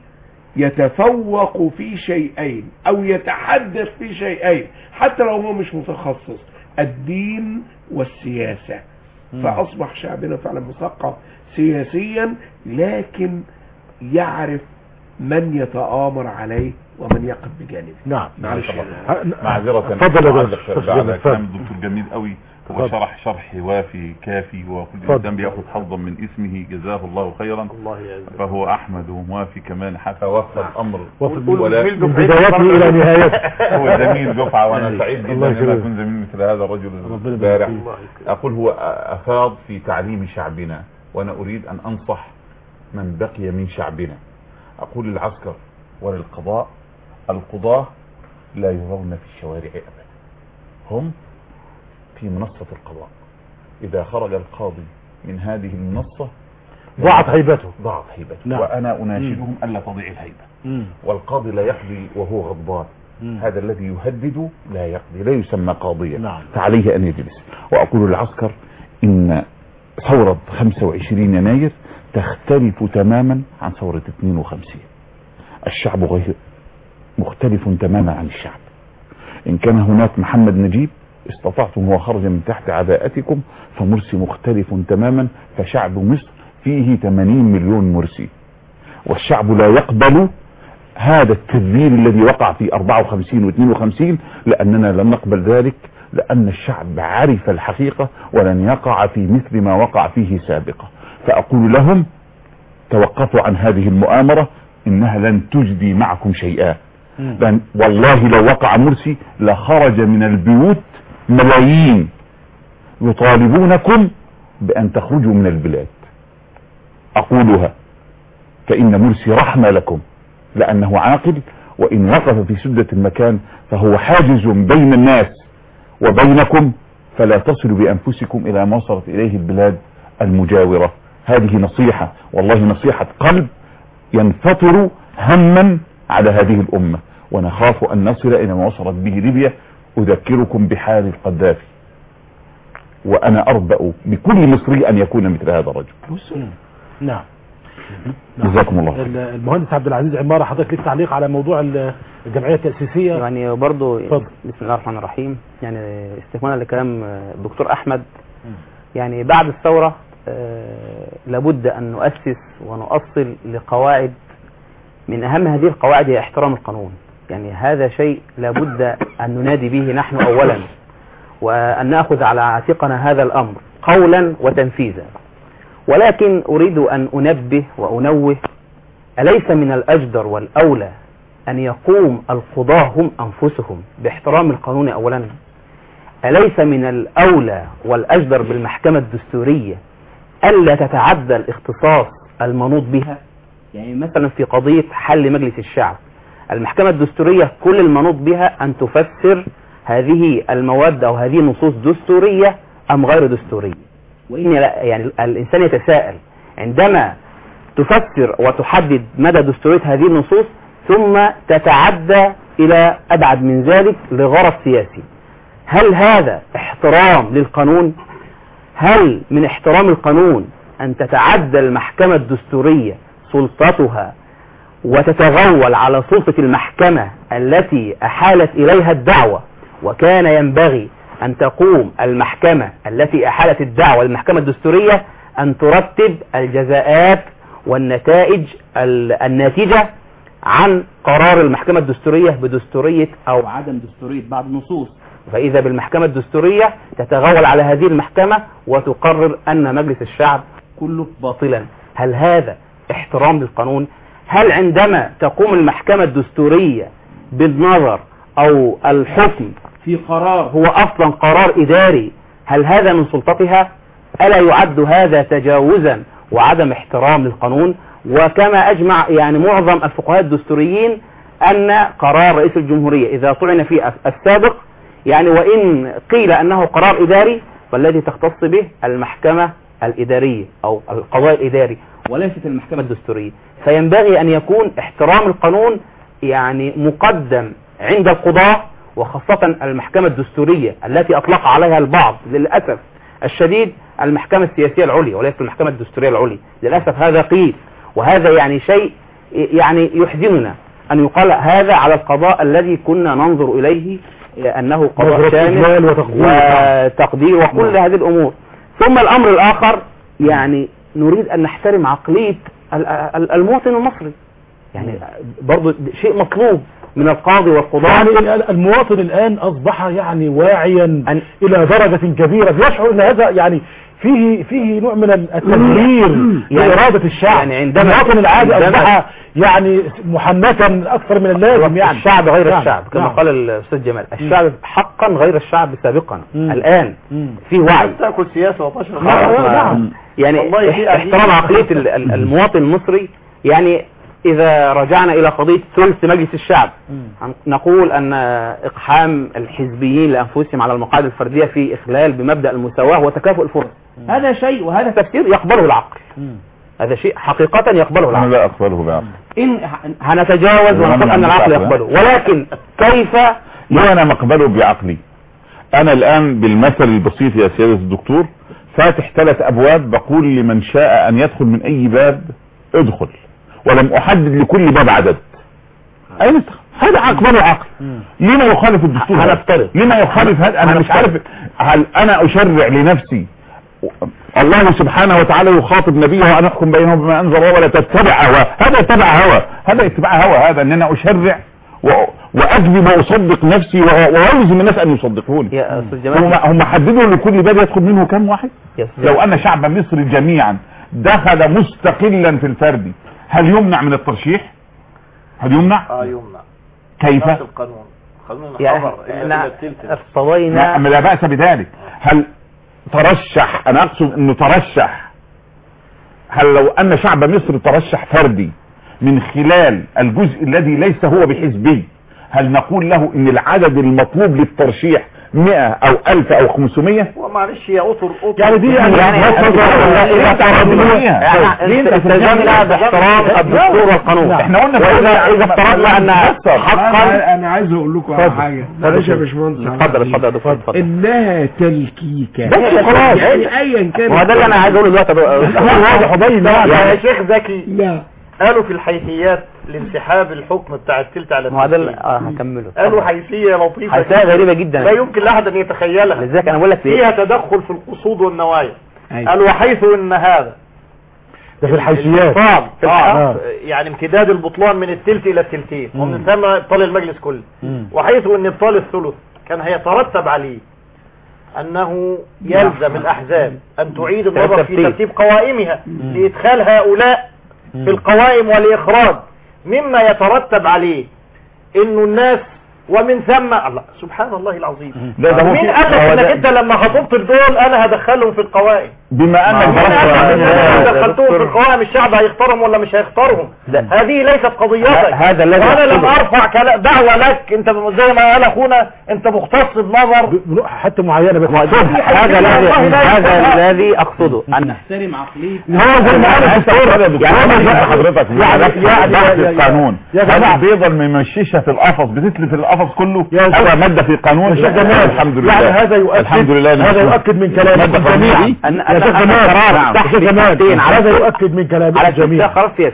يتفوق في شيئين او يتحدث في شيئين حتى لو هو مش متخصص، الدين والسياسه. فاصبح شعبنا فعلا مثقف سياسيا لكن يعرف من يتآمر عليه ومن يقف بجانبه. نعم. معلش معذرة. اتفضل يا باشا. بعد كلام الدكتور جميل قوي وشرح شرح وافي كافي، وكل انسان بياخذ حظا من اسمه جزاه الله خيرا. الله يعزك. فهو احمد وموافي كمان حتى وفى الامر من بدايته الى نهايته. هو زميل دفعه وانا سعيد جدا ان اكون زميل مثل هذا الرجل البارع. اقول هو افاض في تعليم شعبنا، وانا اريد ان انصح من بقي من شعبنا. اقول للعسكر وللقضاء، القضاة لا يرون في الشوارع ابدا، هم في منصة القضاء. اذا خرج القاضي من هذه المنصة ضاعت هيبته ضاعت هيبته نعم. وانا اناشدهم الا تضيع الهيبة. مم. والقاضي لا يقضي وهو غضبان. مم. هذا الذي يهدد لا يقضي، لا يسمى قاضيا. نعم. فعليه ان يجلس. واقول للعسكر ان ثورة خمسة وعشرين يناير تختلف تماما عن ثورة اثنين وخمسين. الشعب غير مختلف تماما عن الشعب. ان كان هناك محمد نجيب استطعتم هو خرج من تحت عباءتكم، فمرسي مختلف تماما. فشعب مصر فيه ثمانين مليون مرسي، والشعب لا يقبل هذا التدبير الذي وقع في أربعة وخمسين واثنين وخمسين، لأننا لم نقبل ذلك لأن الشعب عرف الحقيقة ولن يقع في مثل ما وقع فيه سابقا. فأقول لهم توقفوا عن هذه المؤامرة، إنها لن تجدي معكم شيئا. والله لو وقع مرسي لخرج من البيوت ملايين يطالبونكم بأن تخرجوا من البلاد. أقولها فإن مرسي رحمة لكم لأنه عاقل، وإن وقف في سدة المكان فهو حاجز بين الناس وبينكم، فلا تصلوا بأنفسكم إلى ما وصلت إليه البلاد المجاورة. هذه نصيحة، والله نصيحة قلب ينفطر هما على هذه الأمة، ونخاف أن نصل إلى ما وصلت به ليبيا. أذكركم بحال القذافي، وأنا أربأ بكل مصري أن يكون مثل هذا الرجل. نعم. جزاكم الله. المهندس عبد العزيز عمارة، حضرتك لك تعليق على موضوع الجمعية التأسيسية؟ يعني برضو بسم الله الرحمن الرحيم، يعني استكمالا لكلام الدكتور أحمد، يعني بعد الثورة لابد أن نؤسس ونؤصل لقواعد، من أهم هذه القواعد هي احترام القانون. يعني هذا شيء لابد أن ننادي به نحن أولا، وأن نأخذ على عاتقنا هذا الأمر قولا وتنفيذا. ولكن أريد أن أنبه وأنوه، أليس من الأجدر والأولى أن يقوم القضاة هم أنفسهم باحترام القانون أولا؟ أليس من الأولى والأجدر بالمحكمة الدستورية ألا تتعدى الاختصاص المنوط بها؟ يعني مثلا في قضية حل مجلس الشعب، المحكمة الدستورية كل المنوط بها أن تفسر هذه المواد أو هذه النصوص دستورية أم غير دستورية. وإن يعني الإنسان يتساءل عندما تفسر وتحدد مدى دستورية هذه النصوص ثم تتعدى إلى أبعد من ذلك لغرض سياسي، هل هذا احترام للقانون؟ هل من احترام القانون أن تتعدى المحكمة الدستورية سلطتها وتتغول على سلطة المحكمة التي أحالت إليها الدعوة؟ وكان ينبغي أن تقوم المحكمة التي أحالت الدعوة المحكمة الدستورية أن ترتب الجزاءات والنتائج الناتجة عن قرار المحكمة الدستورية بدستورية أو عدم دستورية بعض النصوص. فإذا بالمحكمة الدستورية تتغول على هذه المحكمة وتقرر أن مجلس الشعب كله باطلا. هل هذا احترام للقانون؟ هل عندما تقوم المحكمة الدستورية بالنظر أو الحكم في قرار هو أصلا قرار إداري، هل هذا من سلطتها؟ ألا يعد هذا تجاوزا وعدم احترام للقانون؟ وكما أجمع يعني معظم الفقهاء الدستوريين أن قرار رئيس الجمهورية إذا طعن فيه السابق، يعني وإن قيل أنه قرار إداري فالذي تختص به المحكمة الإدارية أو القضاء الإداري وليست المحكمة الدستورية. فينبغي أن يكون احترام القانون يعني مقدم عند القضاء، وخاصة المحكمة الدستورية التي أطلق عليها البعض للأسف الشديد المحكمة السياسية العليا وليست المحكمة الدستورية العليا. للأسف هذا قيل، وهذا يعني شيء يعني يحزننا أن يقال هذا على القضاء الذي كنا ننظر إليه أنه قضاء شامل وتقدير وكل هذه الأمور. ثم الأمر الآخر، يعني نريد أن نحترم عقلية المواطن المصري، يعني برضو شيء مطلوب من القاضي والقضاء. يعني المواطن الآن أصبح يعني واعيا إلى درجة كبيرة، بيشعر أن هذا يعني فيه فيه نوع من التدمير لإرادة الشعب. يعني عندما المواطن العادي أصبح يعني محنكا أكثر من اللازم. يعني الشعب غير نعم. الشعب كما نعم. قال الأستاذ جمال، الشعب حقا غير الشعب سابقا. مم. الآن في وعي تأكل سياسة وتشرب. نعم. يعني احترام عقلية المواطن المصري. يعني إذا رجعنا إلى قضية ثلث مجلس الشعب، نقول أن إقحام الحزبيين لأنفسهم على المقاعد الفردية في إخلال بمبدأ المساواة وتكافؤ الفرص. هذا شيء وهذا تفسير يقبله العقل. هذا شيء حقيقة يقبله العقل. أنا لا أقبله بعقل. إن هنتجاوز ونقول أن العقل يقبله، ولكن كيف؟ لا أنا مقبله بعقلي. أنا الآن بالمثل البسيط يا سيادة الدكتور فاتح ثلاث أبواب، بقول لمن شاء أن يدخل من أي باب ادخل، ولم أحدد لكل باب عدد. أين هذا أقبله عقل؟ لما يخالف الدستور؟ هنفترض لما يخالف هذا؟ أنا مش عارف هل أنا أشرع لنفسي؟ الله سبحانه وتعالى يخاطب نبيه وأن يحكم بينهم بما أنزل الله ولا تتبع هواه. هذا اتبع هوى، هذا اتباع هوى، هذا أن أنا أشرع واكذب واصدق نفسي والزم الناس ان يصدقوني. يا استاذ جمال هم هم حددوا لكل باب يدخل منه كم واحد. يا لو ان شعب مصر جميعا دخل مستقلا في الفردي هل يمنع من الترشيح؟ هل يمنع؟ اه يمنع. كيف؟ نفس القانون قانون يعني الحظر احنا إلى ارتضينا لا بأس بذلك. هل ترشح، انا اقصد انه ترشح، هل لو ان شعب مصر ترشح فردي من خلال الجزء الذي ليس هو بحزبي هل نقول له ان العدد المطلوب للترشيح مئة او الف او خمسمائة؟ ومعلش يا اطر اطر يعني دي يعني اذا استلزمنا باحترام الدستور والقانون. احنا قلنا اذا افترضنا ان حقا انا عايز اقول لكم على حاجه معلش يا باشمهندس. اتفضل اتفضل يا دكتور اتفضل. انها تلكيكه بس خلاص يعني ايا كان. وده اللي انا عايز اقوله دلوقتي واضح وباين. يا شيخ زكي لا قالوا في الحيثيات لانسحاب الحكم بتاع التلت على ما ده اه هكمله. قالوا حيثيه لطيفه حيثيه غريبه جدا لا يمكن لاحد ان يتخيلها. لذلك انا بقول لك فيها تدخل في القصود والنوايا. أيوة. قالوا وحيث ان هذا ده في الحيثيات آه. آه. آه. يعني امتداد البطلان من التلت الى التلتين ومن ثم ابطال المجلس كله. وحيث ان ابطال الثلث كان هيترتب عليه انه يلزم الاحزاب ان تعيد النظر في ترتيب قوائمها لادخال هؤلاء في القوائم والإخراج مما يترتب عليه انه الناس ومن ثم الله سبحان الله العظيم. مين قال لك انك انت لما هتبطل دول انا هدخلهم في القوائم؟ بما انك دخلتهم في القوائم الشعب هيختارهم ولا مش هيختارهم؟ هذه ليست قضيتك. هذا الذي وانا لم ارفع دعوة لك. انت زي ما قال اخونا انت مختص بنظر حتى معينة بس. هذا الذي هذا الذي اقصده ان نحترم عقلية هو زي ما قال الدكتور يعني حضرتك يعني يعني القانون هذا بيفضل ممشيشها في القفص بتتلف القفص كله. هذا مادة في قانون الحمد لله. يعني هذا يؤكد الحمد لله هذا يؤكد من كلام الجميع يا شيخ جمال تحت جمال هذا يؤكد من كلام الجميع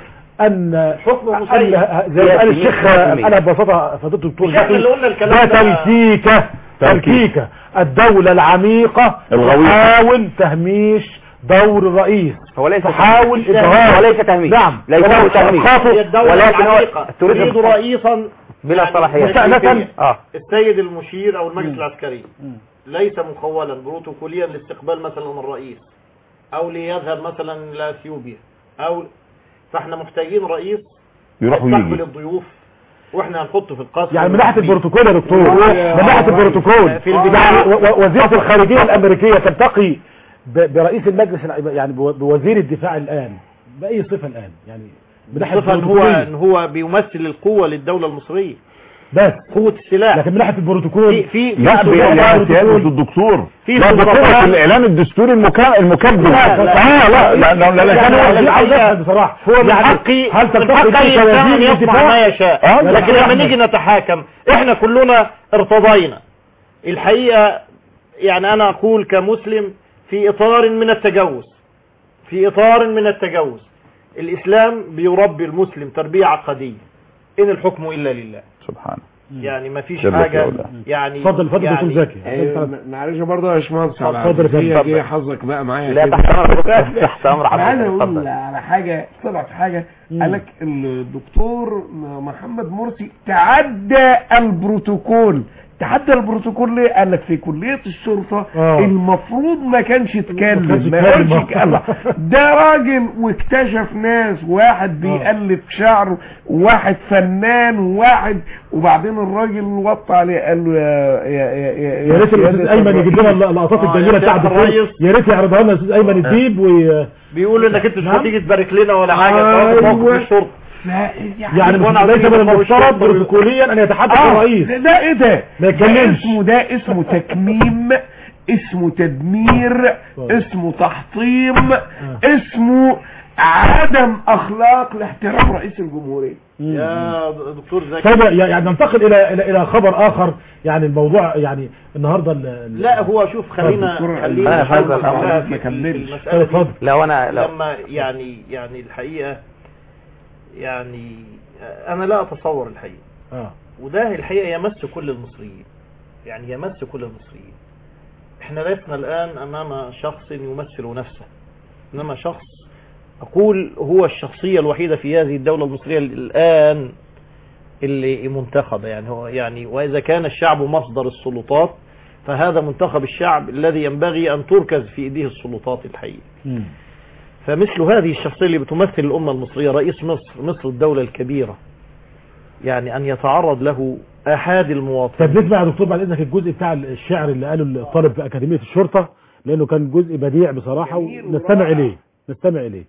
ان حكم مسيء زي ما قال الشيخ. انا ببساطه فضلت الدكتور ده تلكيكه تلكيكه. الدولة العميقة تحاول تهميش دور الرئيس هو ليس تحاول إظهار وليس تهميش نعم ليس هو تهميش ولكن هو تريد رئيسا بلا صلاحيات. اه السيد المشير او المجلس العسكري ليس مخولا بروتوكوليا لاستقبال مثلا الرئيس او ليذهب مثلا الى اثيوبيا او فاحنا محتاجين رئيس يروح يستقبل الضيوف واحنا هنحطه في القصر. يعني من ناحيه البروتوكول يا دكتور من ناحيه البروتوكول في وزيره الخارجيه الامريكيه تلتقي برئيس المجلس يعني بوزير الدفاع الان باي صفه الان يعني من ناحيه صفه ان هو ان هو بيمثل القوه للدوله المصريه بس قوه السلاح. لكن من ناحيه البروتوكول في في لا سيادة الدكتور في لا بطريقه الاعلان الدستوري المكذب. اه لا لا لا لا لا عايز افهم بصراحه هو من حقي هل تلتقي ان يصنع ما يشاء لكن لما نيجي نتحاكم احنا كلنا ارتضينا الحقيقه. يعني انا اقول كمسلم في اطار من التجوز في اطار من التجوز الاسلام بيربي المسلم تربيه عقديه ان الحكم الا لله سبحانه. يعني ما فيش حاجه يعني اتفضل اتفضل يا دكتور زكي. معلش برضه يا باشمهندس اتفضل اتفضل حظك بقى معايا. لا تحت امرك تحت امر حضرتك. عايز اقول على حاجه طلعت حاجه قال لك الدكتور محمد مرسي تعدى البروتوكول. تعدى البروتوكول ليه؟ قال لك في كلية الشرطة آه. المفروض ما كانش يتكلم ما يقولش كلام. ده راجل واكتشف ناس واحد بيألف شعر وواحد فنان وواحد وبعدين الراجل وطى عليه قال له يا يا يا يا ريت الاستاذ ايمن يجيب لنا اللقطات الجميله بتاعت الرئيس. يا ريت يعرضها لنا الاستاذ ايمن الديب و بيقول انك انت مش هتيجي تبارك لنا ولا حاجه في موقف الشرطه. يعني ليس من المفترض بروتوكوليا ان يتحدث آه الرئيس. ده ايه ده ما يتكلمش. اسمه ده اسمه تكميم اسمه تدمير اسمه تحطيم اسمه عدم اخلاق لاحترام رئيس الجمهورية. يا دكتور زكي طيب يعني ننتقل الى الى الى خبر اخر. يعني الموضوع يعني النهارده لا هو شوف خلينا خلينا اتفضل. لا وانا لما يعني يعني الحقيقه يعني انا لا اتصور الحقيقه اه وده الحقيقه يمس كل المصريين. يعني يمس كل المصريين. احنا لسنا الان امام شخص يمثل نفسه انما شخص اقول هو الشخصيه الوحيده في هذه الدوله المصريه الان اللي منتخبة. يعني هو يعني وإذا كان الشعب مصدر السلطات فهذا منتخب الشعب الذي ينبغي أن تركز في إيديه السلطات الحقيقية. فمثل هذه الشخصية اللي بتمثل الأمة المصرية، رئيس مصر، مصر الدولة الكبيرة، يعني أن يتعرض له أحد المواطنين. طب نسمع يا دكتور بعد إذنك الجزء بتاع الشعر اللي قاله الطالب في أكاديمية الشرطة، لأنه كان جزء بديع بصراحة ونستمع إليه نستمع إليه.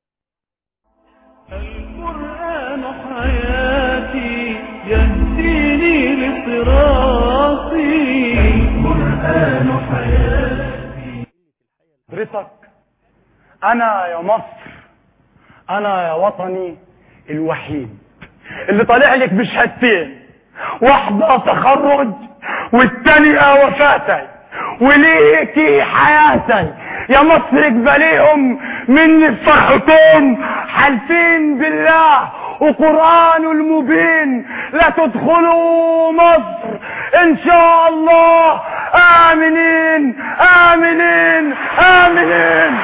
القرآن حياتي يهديني لصراطي، القرآن حياتي. حضرتك أنا يا مصر، أنا يا وطني الوحيد اللي طالع لك بشهادتين، واحدة تخرج والتانية وفاتي، وليكي حياتي يا مصر اقبليهم مني بفرحتين، حالفين بالله وقرآن المبين لا تدخلوا مصر ان شاء الله آمنين آمنين آمنين.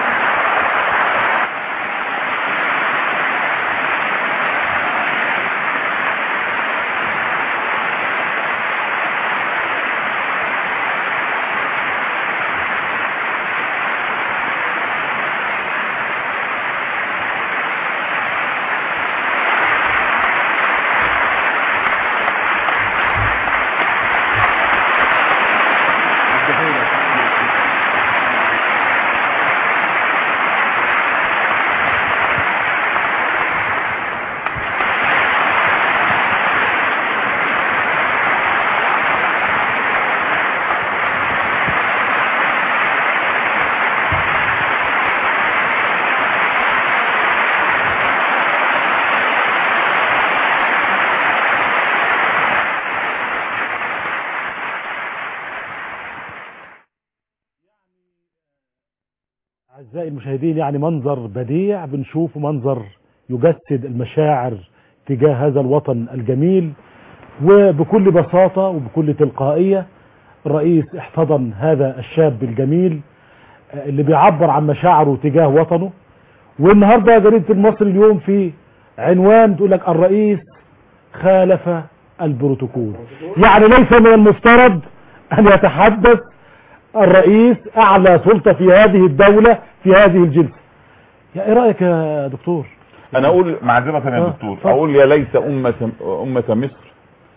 أعزائي المشاهدين، يعني منظر بديع بنشوفه، منظر يجسد المشاعر تجاه هذا الوطن الجميل، وبكل بساطة وبكل تلقائية الرئيس احتضن هذا الشاب الجميل اللي بيعبر عن مشاعره تجاه وطنه. والنهاردة جريدة المصري اليوم في عنوان تقول لك الرئيس خالف البروتوكول، يعني ليس من المفترض أن يتحدث الرئيس أعلى سلطة في هذه الدولة في هذه الجلسة. يا إيه رأيك يا دكتور؟ أنا أقول معذرة يا دكتور، أقول يا ليت أمة أمة مصر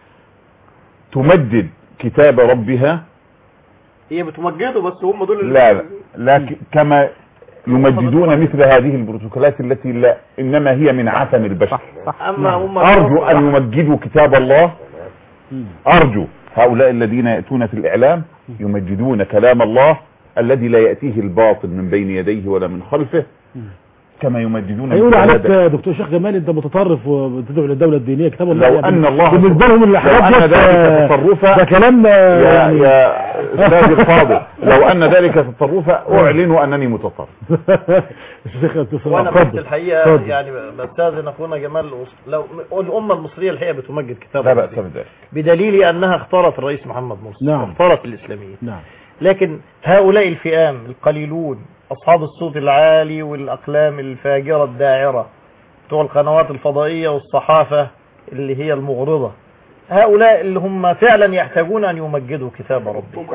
تمجد كتاب ربها. هي بتمجده بس هم دول لا لا, لا كما يمجدون مثل هذه البروتوكولات التي لا إنما هي من عتم البشر. أرجو أن يمجدوا كتاب الله. أرجو هؤلاء الذين يأتون في الإعلام يمجدون كلام الله الذي لا يأتيه الباطل من بين يديه ولا من خلفه كما يمجدون. يقول عليك دكتور شيخ جمال انت متطرف وتدعو للدولة الدينية. كتاب الله لو ان الله بالنسبة لهم الحاجات ذلك تصرفا ده كلام يا يا استاذ الفاضل، لو ان ذلك تصرفا اعلن انني متطرف. وانا بس الحقيقة يعني بستاذن اخونا جمال، لو الامة المصرية الحقيقة بتمجد كتاب لا بأس بذلك بدليل انها اختارت الرئيس محمد مرسي. نعم. اختارت الاسلاميين. نعم. لكن هؤلاء الفئام القليلون أصحاب الصوت العالي والأقلام الفاجرة الداعرة بتوع القنوات الفضائية والصحافة اللي هي المغرضة، هؤلاء اللي هم فعلا يحتاجون أن يمجدوا كتاب ربي.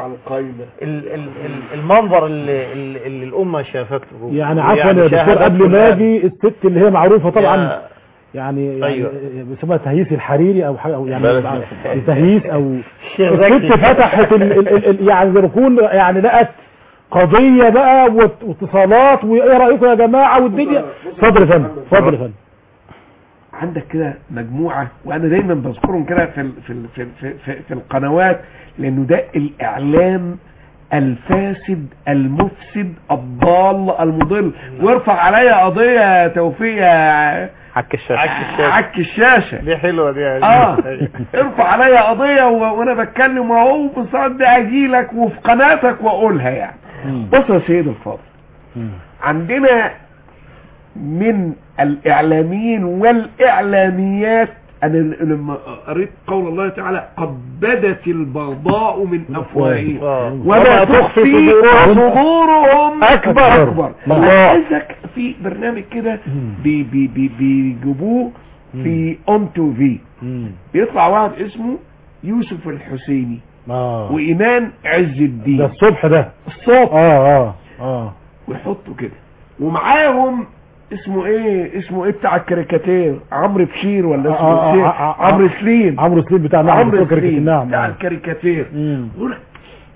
المنظر اللي, اللي الأمة شافته يعني عفوا يا دكتور قبل ما اجي الست اللي هي معروفة طبعا يعني أيوة. بيسموها تهييس الحريري او حاجه، او يعني تهييس او الست فتحت ال ال ال يعني زي ما يكون يعني لقت قضيه بقى واتصالات، وايه رايكم يا جماعه والدنيا. اتفضل يا فندم، اتفضل يا فندم. عندك كده مجموعه وانا دايما بذكرهم كده في في في في, في القنوات، لانه ده الاعلام الفاسد المفسد الضال المضل. وارفع عليا قضيه توفيق عك الشاشة عك الشاشة دي حلوة دي يعني. اه ارفع عليا قضية وانا بتكلم وهو بصدق اجيلك وفي قناتك واقولها يعني. بص يا سيد الفاضل، عندنا من الاعلاميين والاعلاميات، انا لما قريت قول الله تعالى قد بدت البغضاء من افواههم وما تخفي صدورهم اكبر اكبر. عايزك في برنامج كده بي بي بي بيجيبوه في اون تو في بيطلع واحد اسمه يوسف الحسيني اه وإيمان عز الدين، ده الصبح ده الصبح اه اه اه ويحطوا كده، ومعاهم اسمه ايه اسمه ايه بتاع الكاريكاتير، عمرو بشير ولا اسمه آه ايه آه آه آه عمرو سليم عمرو سليم بتاع نعم عمرو بتاع سليم نعم بتاع آه. الكاريكاتير. يقول لك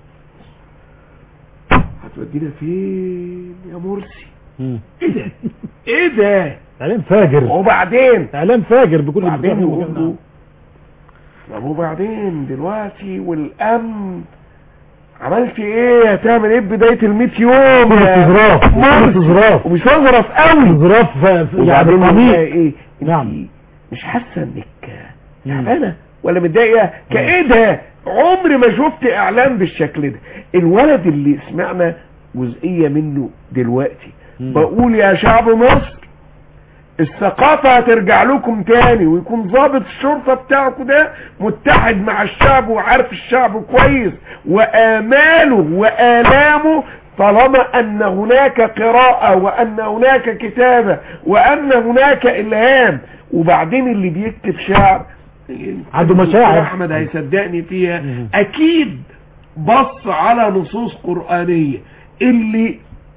هتودينا فين يا مرسي؟ مم. ايه ده ايه ده اعلام فاجر، وبعدين اعلام فاجر بكل بعدين اللي يقولوا طب وبعدين دلوقتي والامن عملت ايه؟ هتعمل ايه ببدايه ال100 يوم يا زراف زراف ومش زراف قوي زراف يعني قميص ايه؟ نعم مش حاسه انك تعبانه ولا متضايقه كايه ده؟ عمري ما شفت اعلان بالشكل ده. الولد اللي سمعنا جزئيه منه دلوقتي مم. بقول يا شعب مصر الثقافة هترجع لكم تاني، ويكون ضابط الشرطة بتاعكم ده متحد مع الشعب وعارف الشعب كويس وآماله وآلامه، طالما أن هناك قراءة وأن هناك كتابة وأن هناك إلهام. وبعدين اللي بيكتب شعر عنده مشاعر، أحمد هيصدقني فيها، أكيد بص على نصوص قرآنية. اللي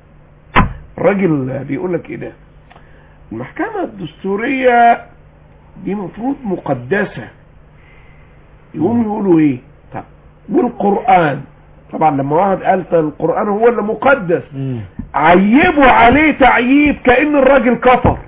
راجل بيقولك إيه ده؟ المحكمة الدستورية دي مفروض مقدسة، يقوم يقولوا ايه؟ طب والقرآن طبعا لما واحد قال القرآن هو اللي مقدس عيبوا عليه تعييب كأن الراجل كفر،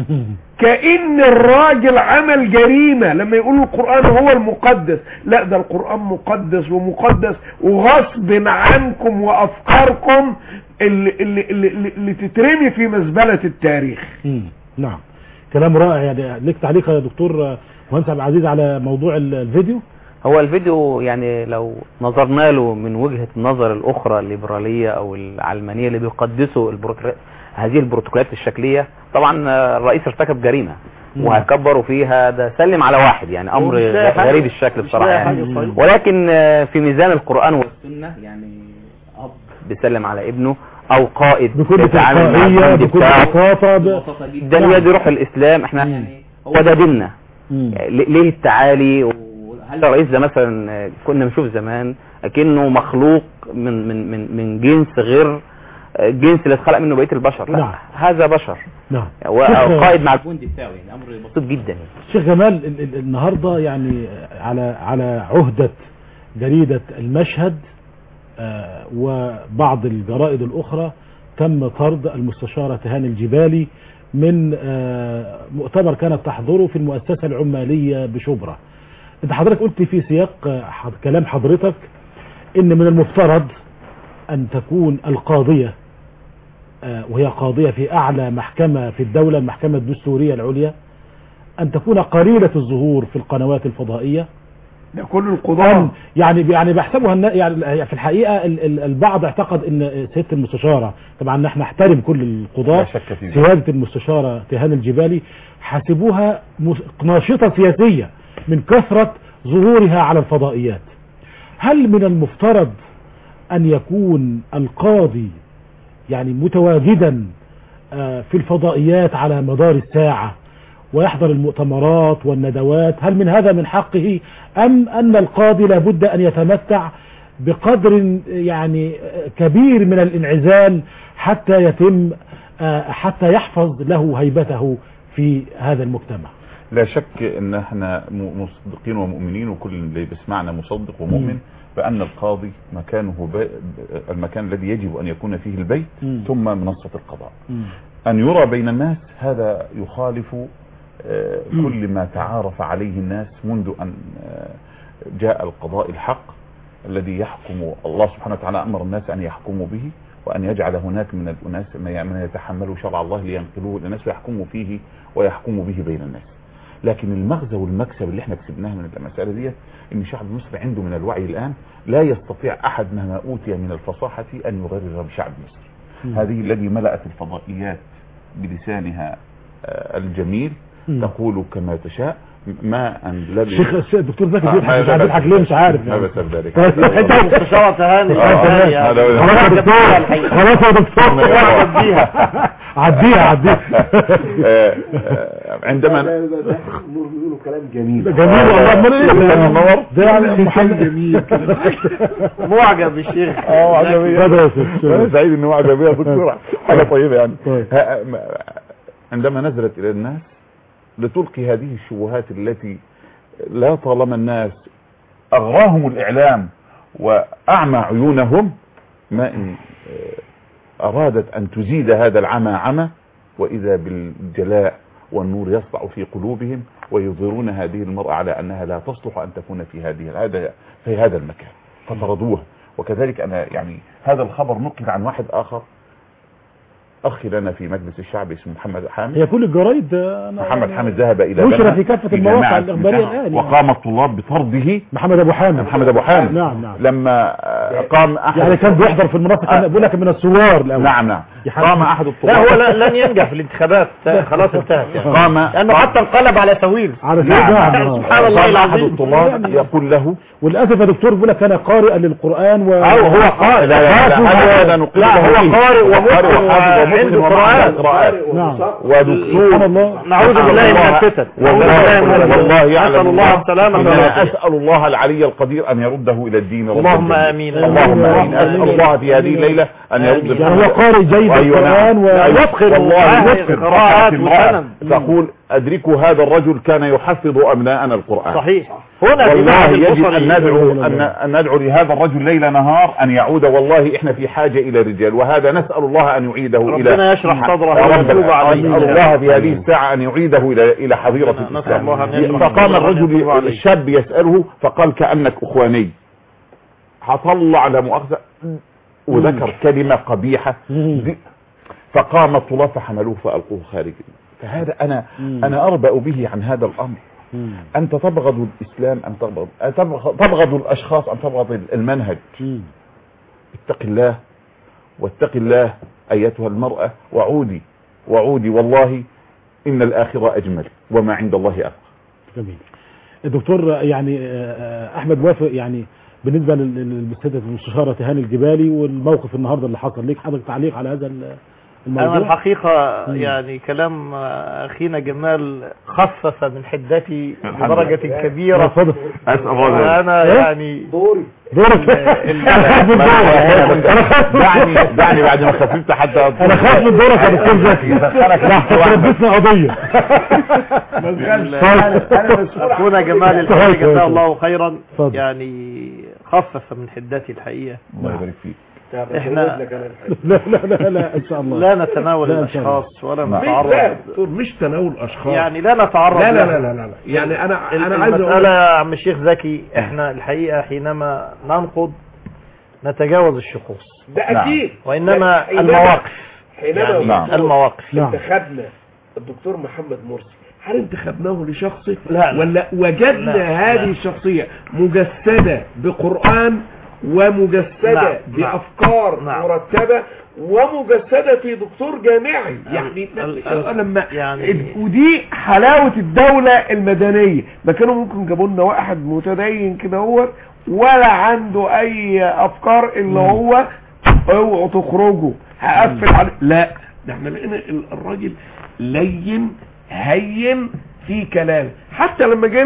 كأن الراجل عمل جريمة لما يقولوا القرآن هو المقدس. لا، ده القرآن مقدس ومقدس وغصب عنكم وأفكاركم اللي, اللي, اللي, اللي تترمي في مزبلة التاريخ. مم. نعم، كلام رائع. يعني ليك تعليق يا دكتور مهندس عبد العزيز على موضوع الفيديو؟ هو الفيديو يعني لو نظرنا له من وجهة النظر الأخرى الليبرالية أو العلمانية اللي بيقدسوا البروتوكولات، هذه البروتوكولات الشكلية، طبعا الرئيس ارتكب جريمة وهكبروا فيها، ده سلم على واحد، يعني أمر غريب الشكل بصراحة يعني. ولكن في ميزان القرآن والسنة يعني أب بيسلم على ابنه أو قائد بيتعامل مع الجندي بتاعه، ده اللي يروح الإسلام. احنا يعني هو ده ديننا، ليه التعالي؟ هل الرئيس ده مثلا كنا بنشوف زمان اكنه مخلوق من من من من جنس غير الجنس اللي اتخلق منه بقيه البشر؟ لا، نعم. هذا بشر، نعم، وقائد مع الجندي بتاعه، يعني امر بسيط جدا. شيخ جمال، النهارده يعني على على عهده جريده المشهد آه وبعض الجرائد الاخرى تم طرد المستشاره تهاني الجبالي من آه مؤتمر كانت تحضره في المؤسسه العماليه بشبرا. انت حضرتك قلت في سياق كلام حضرتك ان من المفترض ان تكون القاضية وهي قاضية في اعلى محكمة في الدولة، المحكمة الدستورية العليا، ان تكون قليلة الظهور في القنوات الفضائية. ده كل القضاء يعني يعني بيحسبوها يعني في الحقيقة البعض اعتقد ان سيادة المستشارة، طبعا نحن نحترم كل القضاة، سيادة المستشارة تهاني الجبالي حسبوها ناشطة سياسية من كثرة ظهورها على الفضائيات. هل من المفترض أن يكون القاضي يعني متواجدا في الفضائيات على مدار الساعة ويحضر المؤتمرات والندوات؟ هل من هذا من حقه، أم أن القاضي لابد أن يتمتع بقدر يعني كبير من الانعزال حتى يتم حتى يحفظ له هيبته في هذا المجتمع؟ لا شك ان احنا مصدقين ومؤمنين، وكل اللي بيسمعنا مصدق ومؤمن م. بان القاضي مكانه ب... المكان الذي يجب ان يكون فيه البيت م. ثم منصة القضاء. م. ان يرى بين الناس هذا يخالف آه كل ما تعارف عليه الناس منذ ان آه جاء القضاء الحق الذي يحكم الله سبحانه وتعالى، امر الناس ان يحكموا به، وان يجعل هناك من الناس من يتحملوا شرع الله لينقلوه للناس ويحكموا فيه ويحكموا به بين الناس. لكن المغزى والمكسب اللي احنا كسبناه من المسألة دي ان شعب مصر عنده من الوعي الان لا يستطيع احد مهما اوتي من الفصاحة ان يغرر بشعب مصر. م. هذه الذي ملأت الفضائيات بلسانها آه الجميل م. تقول كما تشاء ما ان لبي شيخ الدكتور زكي بيضحك مش عارف يضحك ليه، مش عارف ما بس ذلك انت مستشار تهاني خلاص يا دكتور خلاص يا دكتور عديها عديها. عندما بيقولوا كلام جميل جميل والله. امال ايه ده يعني محمد جميل كده. معجب بالشيخ. اه عجبيه. انا سعيد انه معجبيه يا دكتور، حاجه طيبه يعني. عندما نزلت الى الناس لتلقي هذه الشبهات التي لا طالما الناس اغراهم الاعلام واعمى عيونهم، ما ان ارادت ان تزيد هذا العمى عمى، واذا بالجلاء والنور يسطع في قلوبهم ويظهرون هذه المرأة على انها لا تصلح ان تكون في هذه هذا في هذا المكان فطردوها. وكذلك انا يعني هذا الخبر نقل عن واحد اخر، اخي لنا في مجلس الشعب اسمه محمد حامد. هي كل الجرايد محمد حامد ذهب الى نشر في كافه المواقع الاخباريه الان، وقام الطلاب بطرده محمد ابو حامد. محمد ابو حامد نعم نعم. لما قام احد يعني كان بيحضر في المنصه، كان بيقول لك من الثوار الاول. نعم نعم. قام احد الطلاب، لا هو لا لن ينجح في الانتخابات، خلاص انتهت يعني. قام لانه حتى انقلب على سوير. نعم. سبحان الله قام احد العظيم. الطلاب يقول له، وللاسف يا دكتور بيقول لك كان قارئا للقران و او هو قارئ. لا لا لا هذا نقل لا هو قارئ ومقرئ وعنده قرآن نعم. ودكتور. نعوذ بالله من الفتن. والله يعلم الله السلامة. أنا أسأل الله العلي القدير أن يرده إلى الدين. اللهم آمين. اللهم آمين. أسأل الله في هذه الليلة أن يرد. يعني هو قارئ جيد القرآن ويتقن الله قراءات وسند. تقول أدركوا هذا الرجل كان يحفظ أبناءنا القرآن. صحيح. هنا والله يجب أن ندعو أن ندعو لهذا الرجل ليل نهار أن يعود. والله إحنا في حاجة إلى رجال، وهذا نسأل الله أن يعيده إلى ربنا يشرح صدره ويتوب عليه. نسأل الله في هذه الساعة أن يعيده إلى إلى حظيرة الإسلام. فقام الرجل الشاب يسأله فقال كأنك أخواني، هطلع على مؤاخذة وذكر كلمة قبيحة، فقام الطلاب فحملوه فألقوه خارج. فهذا أنا أنا أربأ به عن هذا الأمر. أنت تبغض الإسلام، أن تبغض تبغض الأشخاص، أن تبغض المنهج. اتق الله واتق الله أيتها المرأة، وعودي وعودي والله إن الآخرة أجمل وما عند الله أبقى. جميل. الدكتور يعني أحمد وافق، يعني بالنسبة للسيدة المستشارة هاني الجبالي والموقف النهاردة اللي حصل، ليك حضرتك تعليق على هذا الموضوع؟ أنا الحقيقة يعني كلام أخينا جمال خفف من حدتي بدرجة كبيرة. أسأل الله. أنا يعني دوري دورك دعني دعني بعد ما خففت حتى أنا خاف من دورك يا دكتور زكي، تلبسنا قضية. أخونا جمال الحقيقة جزاه الله خيرا، يعني خفف من حدتي الحقيقة. الله يبارك فيك. احنا لا لا لا لا ان شاء الله لا نتناول الاشخاص ولا نتعرض. مش تناول اشخاص، يعني لا نتعرض. لا لا لا لا, لا. يعني انا انا عايز اقول يا عم الشيخ زكي، احنا الحقيقه حينما ننقض نتجاوز الشخوص، ده اكيد، وانما المواقف. حينما يعني نعم. المواقف. انتخبنا الدكتور محمد مرسي، هل انتخبناه لشخصه لا لا. ولا وجدنا لا. هذه لا. الشخصية مجسدة بقرآن ومجسدة نعم. بأفكار نعم. مرتبة ومجسدة في دكتور جامعي. يعني لما يعني ودي حلاوة الدولة المدنية. ما كانوا ممكن جابوا لنا واحد متدين كده هو ولا عنده اي افكار الا هو اوعوا تخرجوا هقفل عليه. لا، ده احنا لقينا الراجل لين هين في كلام، حتى لما جه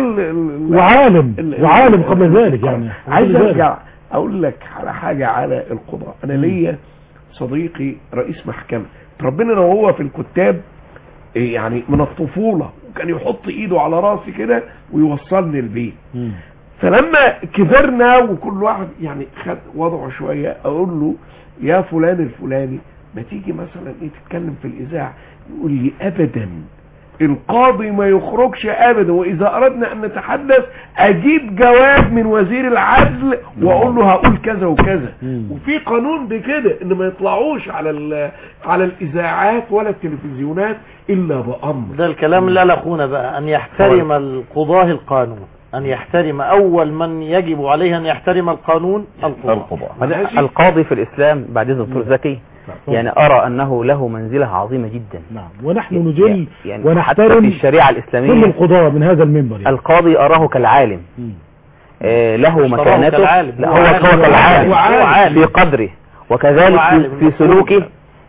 وعالم وعالم قبل ذلك. يعني عايز ارجع اقول لك على حاجة على القضاء. انا ليا صديقي رئيس محكمة، ربنا لو هو في الكتاب يعني من الطفولة، وكان يحط ايده على راسي كده ويوصلني البيت. فلما كبرنا وكل واحد يعني خد وضعه شوية، اقول له يا فلان الفلاني ما تيجي مثلا ايه تتكلم في الاذاعة، يقول لي ابدا القاضي ما يخرجش ابدا، واذا اردنا ان نتحدث اجيب جواب من وزير العدل واقول له هقول كذا وكذا. وفي قانون بكده ان ما يطلعوش على على الاذاعات ولا التلفزيونات الا بامر. ده الكلام اللي على اخونا بقى، ان يحترم القضاة القانون، ان يحترم اول من يجب عليه ان يحترم القانون القضاء. القاضي في الاسلام بعد اذن الدكتور زكي يعني أرى أنه له منزلة عظيمة جدا. نعم، ونحن نجل يعني ونحترم في الشريعة الإسلامية كل القضاة من هذا المنبر. يعني. القاضي أراه كالعالم، آه له مكانته. لا هو كالعالم في قدره، وكذلك في, في سلوكه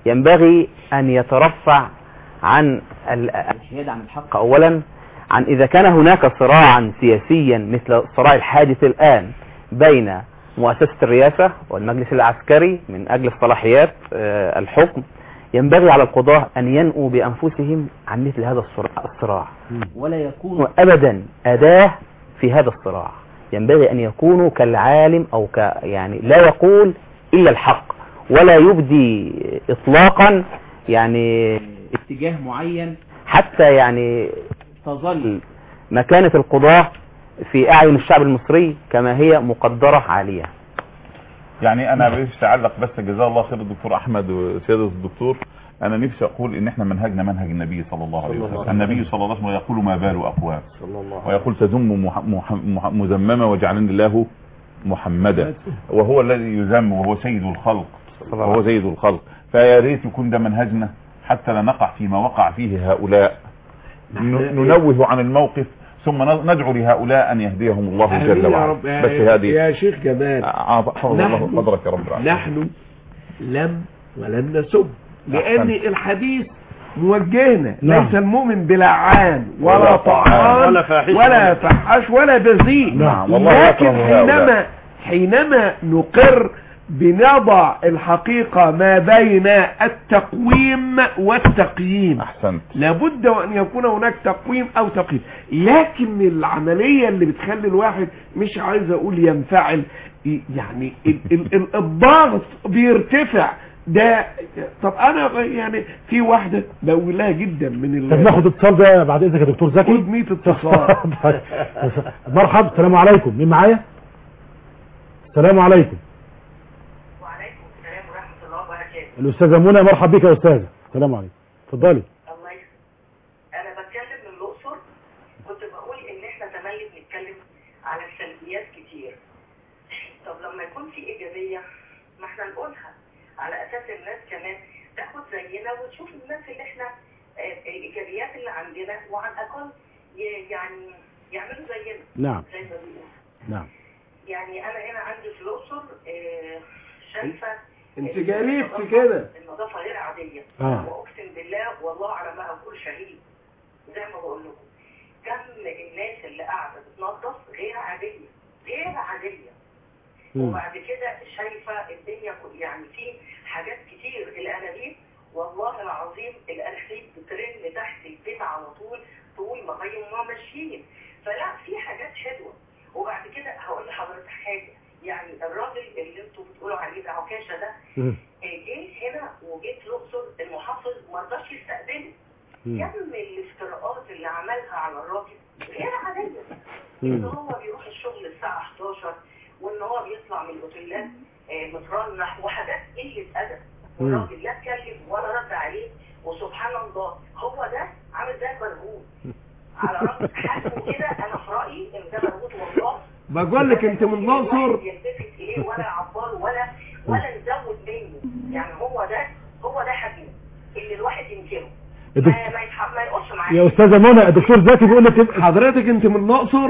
ينبغي أن يترفع عن الشهادة عن الحق أولا، عن إذا كان هناك صراعا سياسيا مثل الصراع الحادث الآن بين مؤسسة الرئاسة والمجلس العسكري من أجل صلاحيات الحكم، ينبغي على القضاة أن ينؤوا بأنفسهم عن مثل هذا الصراع ولا يكونوا أبدا أداة في هذا الصراع. ينبغي أن يكونوا كالعالم أو ك يعني لا يقول إلا الحق ولا يبدي إطلاقا يعني اتجاه معين حتى يعني تظل مكانة القضاة في أعين الشعب المصري كما هي مقدرة عالية. يعني انا نفسي اعلق بس، جزاه الله خير الدكتور احمد وسيادة الدكتور، انا نفسي اقول ان احنا منهجنا منهج النبي صلى الله عليه وسلم. النبي صلى الله عليه وسلم يقول ما بال اقوام، ويقول تذم مذممة وجعلني الله محمدا، وهو الذي يذم وهو سيد الخلق وهو سيد الخلق. فيا ريت يكون ده منهجنا حتى لا نقع فيما وقع فيه هؤلاء، ننوه عن الموقف ثم ندعو لهؤلاء ان يهديهم الله جل وعلا. بس هذه يا شيخ جمال، الله قدرك يا رب العالمين. نحن لم ولن نسب، لان الحديث موجهنا. نعم. ليس المؤمن بلعان ولا طعان ولا فاحش ولا فحش ولا بذيء. نعم. والله لكن حينما حينما نقر بنضع الحقيقة ما بين التقويم والتقييم. احسنت. لابد وان يكون هناك تقويم او تقييم، لكن العملية اللي بتخلي الواحد مش عايز اقول ينفعل، يعني ال ال ال الضغط بيرتفع. ده طب انا يعني في واحدة بقولها جدا من طب ناخد اتصال ده بعد اذنك يا دكتور زكي. خد مية اتصال. مرحبا، السلام عليكم، مين معايا؟ السلام عليكم. الأستاذة منى، مرحبا بك يا أستاذة. السلام عليكم، اتفضلي. الله يسلمك. أنا بتكلم من الأقصر، كنت بقول إن إحنا تملي بنتكلم على السلبيات كتير. طب لما يكون في إيجابية ما إحنا نقولها على أساس الناس كمان تاخد زينا وتشوف الناس اللي إحنا الإيجابيات اللي عندنا، وعلى الأقل يعني يعملوا زينا. نعم. زي ما بيقولوا. نعم. يعني أنا هنا عندي في الأقصر شايفة انت جريت كده النظافه غير عاديه. آه. واقسم بالله والله على ما اقول شهيد، زي ما بقول لكم كم الناس اللي قاعده بتنظف غير عاديه غير عاديه. م. وبعد كده شايفه الدنيا يعني في حاجات كتير. الانابيب والله العظيم الانابيب بترن تحت البيت على طول طول ما هم ماشيين. فلا في حاجات حلوه. وبعد كده هقول لحضرتك حاجه، يعني الراجل اللي انتوا بتقولوا عليه ده عكاشه ده جه هنا وجيت الاقصر، المحافظ ما رضاش يستقبله. كم الافتراءات اللي عملها على الراجل غير عاديه. ان هو بيروح الشغل الساعه احداشر، وان هو بيطلع من الاوتيلات مترنح وحاجات قله ادب. والراجل لا اتكلم ولا رد عليه. وسبحان الله هو ده عامل زي البرغوث على راس حاجه كده. انا في رايي ان ده برغوث والله. بقول لك انت من الاقصر يلتفت اليه ولا عباره ولا ولا نزود منه. يعني هو ده هو ده حبيبي اللي الواحد ينكره. ما ما يتحب ما يقولش معاه. يا استاذه منى، الدكتور زكي بيقول لك حضرتك انت من الاقصر؟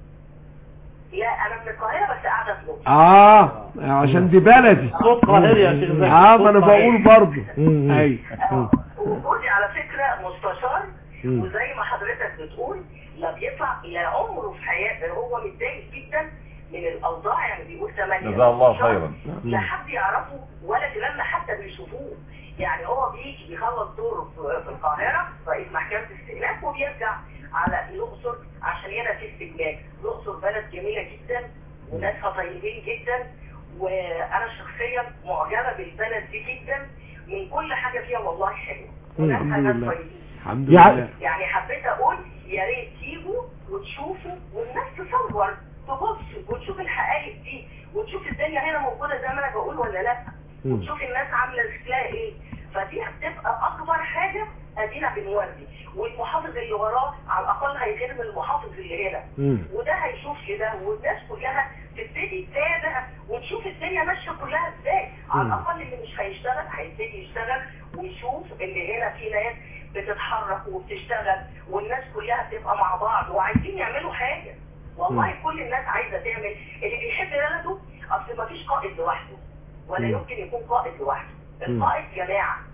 لا انا من القاهره بس قاعده في الاقصر. اه عشان دي بلدي. صوت قاهري يا شيخ زكي. اه ما انا بقول برضه. ايوه. وجوزي على فكره مستشار، وزي ما حضرتك بتقول لا بيطلع لا عمره في حياته هو متضايق جدا من الاوضاع. يعني بيقول ثمانية جزاه الله خيرا. لا حد يعرفه ولا جيراننا حتى بيشوفوه. يعني هو بيجي يخلص دوره في القاهره رئيس محكمه استئناف وبيرجع على الاقصر عشان ينفذ استجمام. الاقصر بلد جميله جدا وناسها طيبين جدا، وانا شخصيا معجبه بالبلد دي جدا من كل حاجه فيها والله حلوه وناسها ناس طيبين. الحمد لله. يعني حبيت اقول يا ريت تيجوا وتشوفوا والناس تصور تبص وتشوف الحقائق دي وتشوف الدنيا هنا موجوده زي ما انا بقول ولا لا، وتشوف الناس عامله شكلها ايه. فدي هتبقى اكبر حاجه ادينا بنوري، والمحافظ اللي وراه على الاقل هيغير من المحافظ اللي هنا، وده هيشوف كده والناس كلها تبتدي تتابع وتشوف الدنيا ماشيه كلها ازاي. على الاقل اللي مش هيشتغل هيبتدي يشتغل ويشوف اللي هنا في ناس بتتحرك وبتشتغل والناس كلها بتبقى مع بعض وعايزين يعملوا حاجه. والله كل الناس عايزه تعمل. اللي بيحب بلده اصل ما فيش قائد لوحده ولا يمكن يكون قائد لوحده. القائد جماعه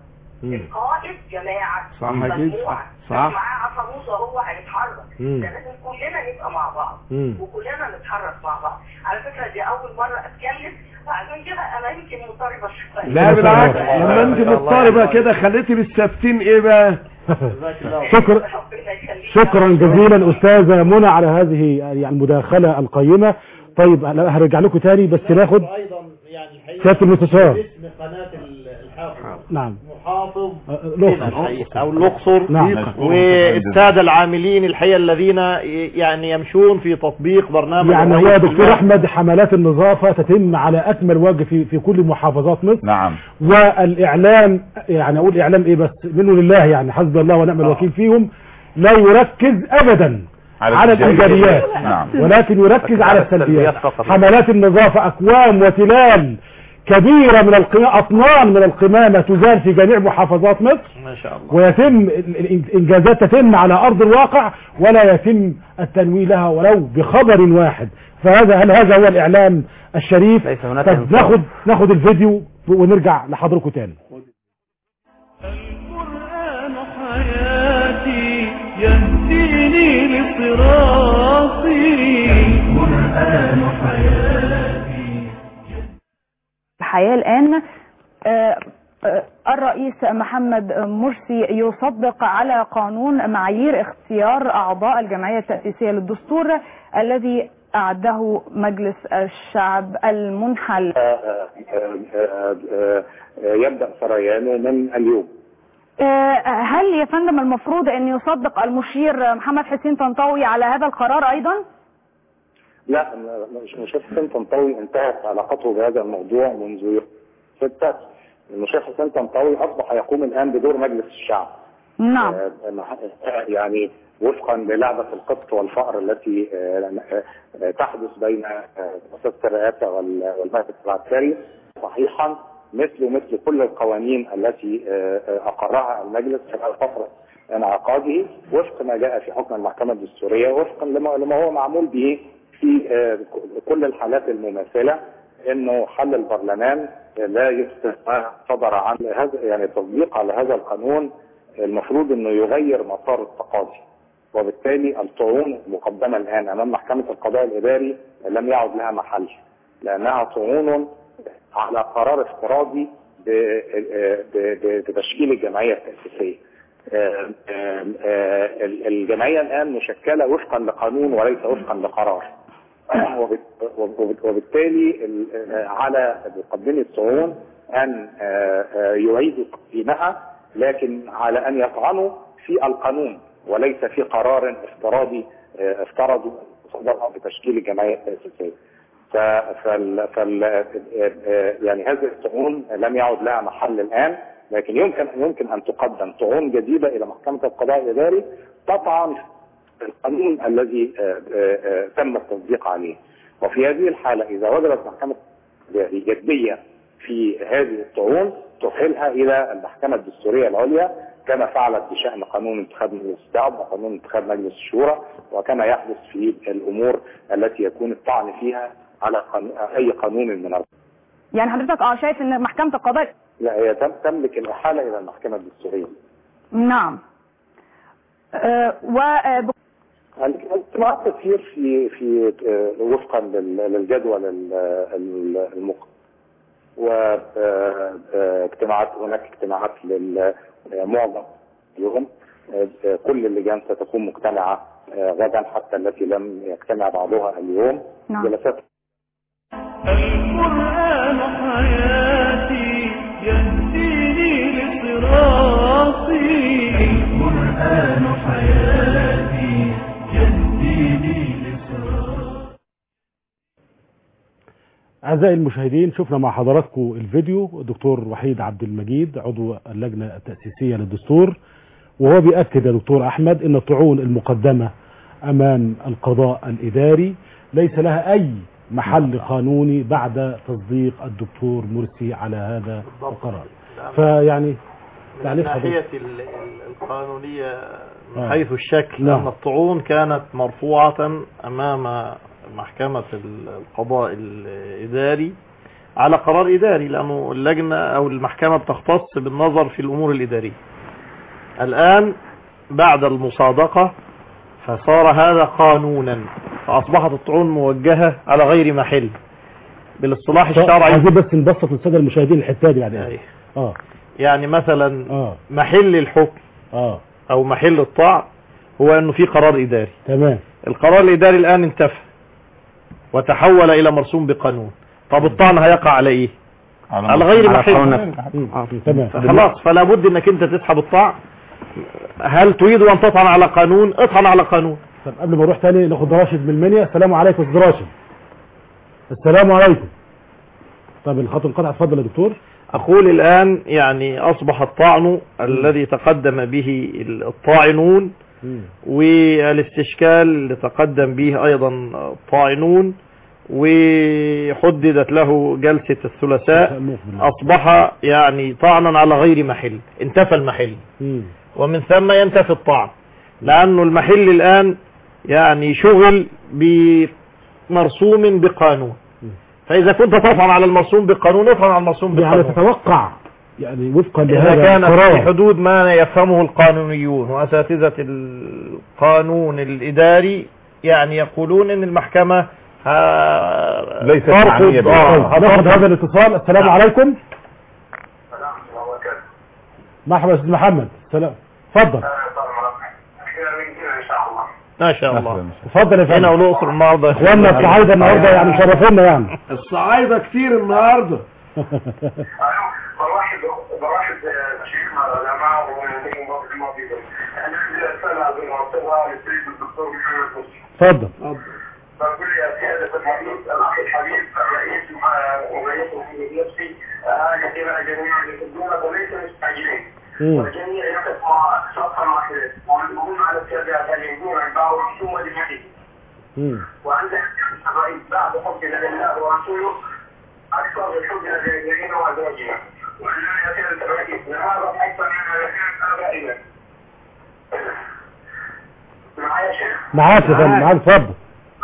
القائد جماعه صح كده، مجموعه صح. معاه عصابوزه وهو هيتحرك، مم. ده لازم كلنا نبقى مع بعض مم. وكلنا نتحرك مع بعض. على فكره دي اول مره اتكلم، وعشان كده انا يمكن مضطربه شويه. لا بالعكس، لما انت مضطربه كده خليتي بالثابتين ايه بقى؟ شكرا شكرا جزيلا استاذه منى على هذه يعني المداخله القيمه. طيب انا هرجع لكم تاني بس ناخد سياده المستشار. اسم قناه الحافظ نعم محافظ الأقصر. او الاقصر. نعم. والساده العاملين الحقيقه الذين يعني يمشون في تطبيق برنامج يعني هو دكتور احمد حملات النظافه تتم على اكمل وجه في في كل محافظات مصر. نعم. والاعلام يعني اقول اعلام ايه بس منه لله يعني حسبي الله ونعم الوكيل فيهم، لا يركز ابدا على, على الايجابيات. نعم. ولكن يركز على السلبيات. حملات النظافه اكوام وتلال كبيرة من القمامة، أطنان من القمامة تزال في جميع محافظات مصر ما شاء الله، ويتم الإنجازات تتم على أرض الواقع ولا يتم التنويه لها ولو بخبر واحد. فهذا هل هذا هو الإعلام الشريف؟ طب ناخد ناخد الفيديو ونرجع لحضركم تاني. القرآن حياتي يهديني لصراطي، القرآن حياتي. الحياة الآن آه آه الرئيس محمد مرسي يصدق على قانون معايير اختيار أعضاء الجمعية التأسيسية للدستور الذي أعده مجلس الشعب المنحل. يبدأ سريانه من اليوم. هل يا فندم المفروض أن يصدق المشير محمد حسين طنطاوي على هذا القرار أيضا؟ لا، المشير حسين طنطاوي انتهت علاقته بهذا الموضوع منذ يوم ستة. المشير حسين طنطاوي أصبح يقوم الآن بدور مجلس الشعب. نعم. يعني وفقا للعبة القط والفأر التي تحدث بين مؤسسة الرئاسة والمجلس العسكري، صحيحا مثل مثل كل القوانين التي أقرها المجلس خلال فترة انعقاده وفق ما جاء في حكم المحكمة الدستورية، وفقا لما هو معمول به في كل الحالات المماثلة، انه حل البرلمان لا يفسد ما صدر عن هذا، يعني التطبيق على هذا القانون المفروض انه يغير مسار التقاضي، وبالتالي الطعون المقدمة الان امام محكمة القضاء الاداري لم يعد لها محل، لانها طعون على قرار افتراضي بتشكيل الجمعية التأسيسية. الجمعية الان مشكلة وفقا لقانون وليس وفقا لقرار، وبالتالي على مقدمي الطعون ان يعيدوا تقييمها، لكن على ان يطعنوا في القانون وليس في قرار افتراضي افترضوا صدرها بتشكيل الجمعية التأسيسية. فال فال يعني هذه الطعون لم يعد لها محل الان، لكن يمكن يمكن ان تقدم طعون جديدة الى محكمة القضاء الاداري تطعن القانون الذي تم التصديق عليه. وفي هذه الحالة إذا وجدت محكمة جدية في هذه الطعون تحيلها إلى المحكمة الدستورية العليا، كما فعلت بشأن قانون انتخاب مجلس الشعب وقانون انتخاب مجلس الشورى، وكما يحدث في الأمور التي يكون الطعن فيها على قانون أي قانون من القانون. يعني حضرتك اه شايف ان محكمة القضاء لا، هي تملك الإحالة إلى المحكمة الدستورية. نعم. أه و الاجتماعات تسير في في وفقا للجدول المقرر، واجتماعات هناك اجتماعات للمعظم يوم، كل اللجان ستكون مجتمعة غدا حتى التي لم يجتمع بعضها اليوم. نعم. جلسات القرآن حياتي يهديني لصراطي، القرآن حياتي يهديني لصراطي. أعزائي المشاهدين، شفنا مع حضراتكم الفيديو الدكتور وحيد عبد المجيد عضو اللجنة التأسيسية للدستور، وهو بيأكد يا دكتور أحمد أن الطعون المقدمة أمام القضاء الإداري ليس لها أي محل قانوني بعد تصديق الدكتور مرسي على هذا القرار. فيعني من الناحية القانونية من حيث الشكل نعم. أن الطعون كانت مرفوعة أمام محكمة القضاء الإداري على قرار إداري، لأنه اللجنة أو المحكمة بتختص بالنظر في الأمور الإدارية. الآن بعد المصادقة فصار هذا قانونا، فأصبحت الطعون موجهة على غير محل بالاصطلاح الشرعي. عايزين بس نبسط للساده المشاهدين الحته دي بعد ايه. اه يعني مثلا اه محل الحكم اه او محل الطعن هو انه في قرار اداري. تمام. القرار الاداري الان انتفى وتحول الى مرسوم بقانون. طب الطعن هيقع على ايه؟ على, على غير محل. تمام. خلاص، فلا بد انك انت تسحب الطعن. هل تريد ان تطعن على قانون؟ اطعن على قانون. طب قبل ما نروح تاني ناخد راشد من المنيا. السلام عليكم يا استاذ راشد. السلام عليكم. طب الخط انقطع. اتفضل يا دكتور. أقول الآن يعني أصبح الطعن الذي تقدم به الطاعنون والاستشكال اللي تقدم به أيضا الطاعنون وحددت له جلسة الثلاثاء أصبح يعني طعنا على غير محل. انتفى المحل ومن ثم ينتفي الطعن، لأنه المحل الآن يعني شغل بمرسوم بقانون. فإذا كنت تطعن على المرسوم بالقانون اطعن على المرسوم بالقانون. يعني تتوقع يعني وفقا لهذا إذا كان في حدود ما يفهمه القانونيون وأساتذة القانون الإداري، يعني يقولون إن المحكمة ليست معنية بها. هناخد هذا الاتصال. السلام عليكم. مرحبا يا أستاذ محمد. السلام. اتفضل. ما شاء الله. اتفضل يا فندم. هنا والأقصر النهارده اخواننا الصعايدة النهارده يعني مشرفينا يعني. الصعايدة كتير النهارده. برحب برحب شيخنا العلماء ومن بعض الماضي. انا عندي رسالة بنوصلها للسيد الدكتور محمد مرسي. اتفضل. بقول يا سيادة الرئيس الأخ الحبيب الرئيس ورئيس نفسي كثيرا جميعا يحبون وليس مستعجلين. والجميع يقف مع صفا واحدة ويقومون على السادات اليهود عن ثم للحديث. وعند الرئيس بعد حبنا لله ورسوله أكثر من حبنا لأبنائنا وأزواجنا. وأننا يا سيادة الرئيس نهارا أكثر من نهار آبائنا. معايا يا شيخ؟ معاك يا فندم. معاك. اتفضل.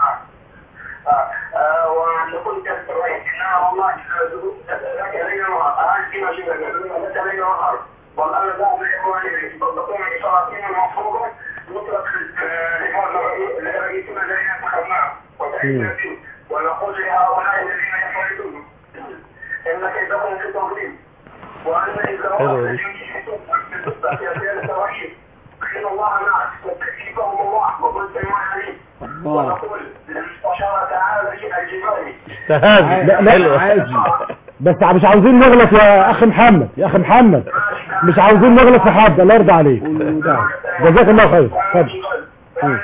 ونقول سيادة الرئيس إنها والله لك ليلة نهار أعاد فيما شبه لك ليلة نهار. والآن بعض الإخوان يصدقون بشراكين المفروضة نطلق لرئيسنا الذين انتخبناه وتأكيد فيه ونقول لهؤلاء الذين يفعلون إن كيدهم في تضليل وأن إذا وقت يا سيادة الرئيس فإن الله معك وتكفيكهم الله وقل سميع عليم ونقول للمستشار تعالى الجبالي. لا لا بس مش عاوزين نغلط يا اخي محمد. يا اخي محمد مش عاوزين نغلط في حد. الله يرضى عليك. جزاك الله خير. اتفضل.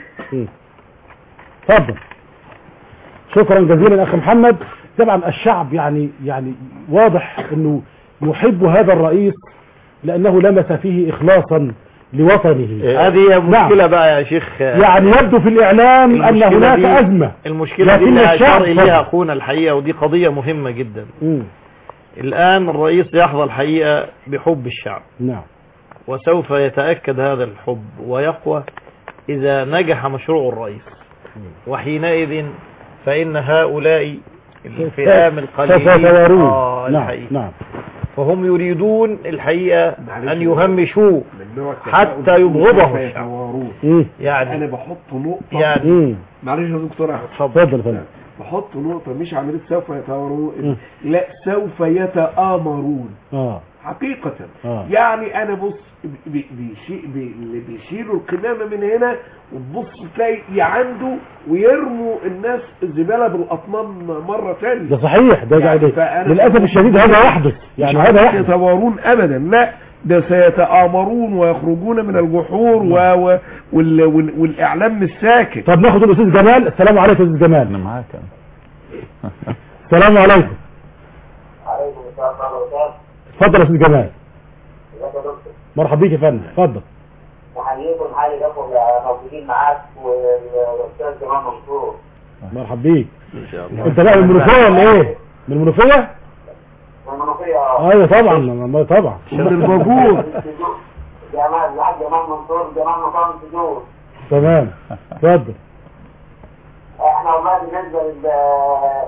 اتفضل. شكرا جزيلا اخي محمد. طبعا الشعب يعني يعني واضح انه يحب هذا الرئيس لانه لمس فيه اخلاصا لوطنه. هذه مشكلة بقى يا شيخ. يعني يبدو في الاعلام ان هناك ازمة. المشكلة دي اللي اشار اليها اخونا الحقيقة، ودي قضية مهمة جدا. م. الان الرئيس يحظى الحقيقة بحب الشعب. نعم. وسوف يتأكد هذا الحب ويقوى اذا نجح مشروع الرئيس. وحينئذ فان هؤلاء الفئام القليلين آه نعم. نعم. فهم يريدون الحقيقة ان يهمشوه حتى يبغضه الشعب. يعني انا بحط نقطة يعني معلش يا دكتور احمد. اتفضل يا فندم. بحط نقطة مش عملية سوف يتآمرون، لا سوف يتآمرون. اه حقيقة. آه. يعني انا بص بيشي اللي بيشيلوا القمامة من هنا وتبص تلاقي عنده ويرموا الناس الزبالة بالاطنان مرة ثانية. ده صحيح. ده يعني للأسف الشديد هذا يحدث. يعني هذا يحدث. يتآمرون ابدا، لا ده سيتآمرون ويخرجون من الجحور و... و... وال... وال... والاعلام مش ساكت. طب ناخد الاستاذ جمال. السلام عليكم يا استاذ جمال. انا معاك. السلام عليكم. عليكم السلام ورحمة. اتفضل يا استاذ جمال. مرحبا بيك يا فندم. اتفضل. نحييكم حالي لكم موجودين معاك والاستاذ جمال منصور. مرحبا بيك. ان شاء الله. انت بقى من المنوفيه ولا ايه؟ من المنوفيه؟ من المنوفيه. اه ايوه طبعا طبعا. من الموجود. جمال الحاج جمال منصور جمال مقام السجود. تمام. اتفضل. احنا والله بالنسبه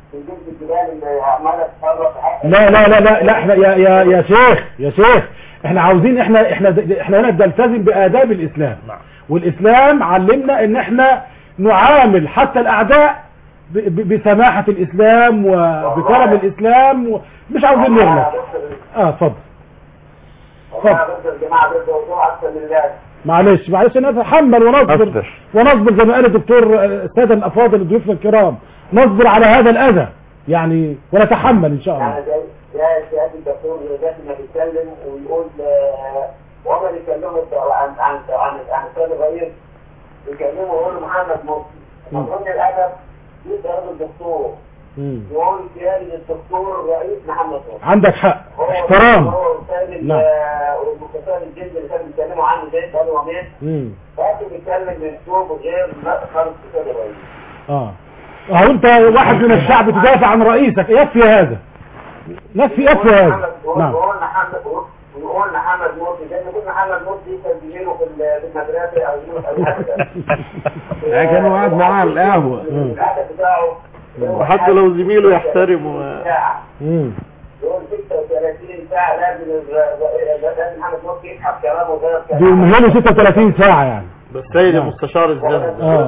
في جنب الجبال اللي عماله تتحرك. لا لا لا لا لا احنا يا يا يا شيخ يا شيخ احنا عاوزين احنا احنا احنا هنا بنلتزم بآداب الإسلام، والإسلام علمنا ان احنا نعامل حتى الأعداء ب- ب- بسماحة الإسلام وبكرم الإسلام، ومش عاوزين نغلط. اه اتفضل. والله بس الجماعه ضد الموضوع اكثر من ذلك. معلش معلش نتحمل ونصبر ونصبر زي ما قال الدكتور الساده الافاضل ضيوفنا الكرام، نصبر على هذا الاذى يعني ونتحمل ان شاء الله. يعني زي زي سياده الدكتور دلوقتي ما بيتكلم ويقول آه، وهما بيتكلموا عن عن عن عن السيد الرئيس، بيتكلموا ويقولوا محمد مرسي. المفروض الادب يبقى راجل دكتور يقول سياده الدكتور رئيس محمد مرسي. عندك حق، احترام. هو السيد نعم. والمستشار الجدي اللي كانوا بيتكلموا عنه زي بقاله يومين، امم لكن بيتكلم باسلوب غير خالص السيد الرئيس. اه اهو انت واحد من الشعب تدافع عن رئيسك، يكفي هذا، يكفي يكفي هذا. نعم. ويقول محمد ويقول محمد مرسي زي ما يقول محمد مرسي كان زميله في المدرسه او زميله في لا كان قاعد معاه على القهوه. الهدف بتاعه وحتى لو زميله يحترمه. امم يقول ستة وثلاثين ساعه لازم لازم محمد مرسي يسحب كلامه غير كلامه. دي مهمه ستة وثلاثين ساعه يعني. بس سيد المستشار الزند اه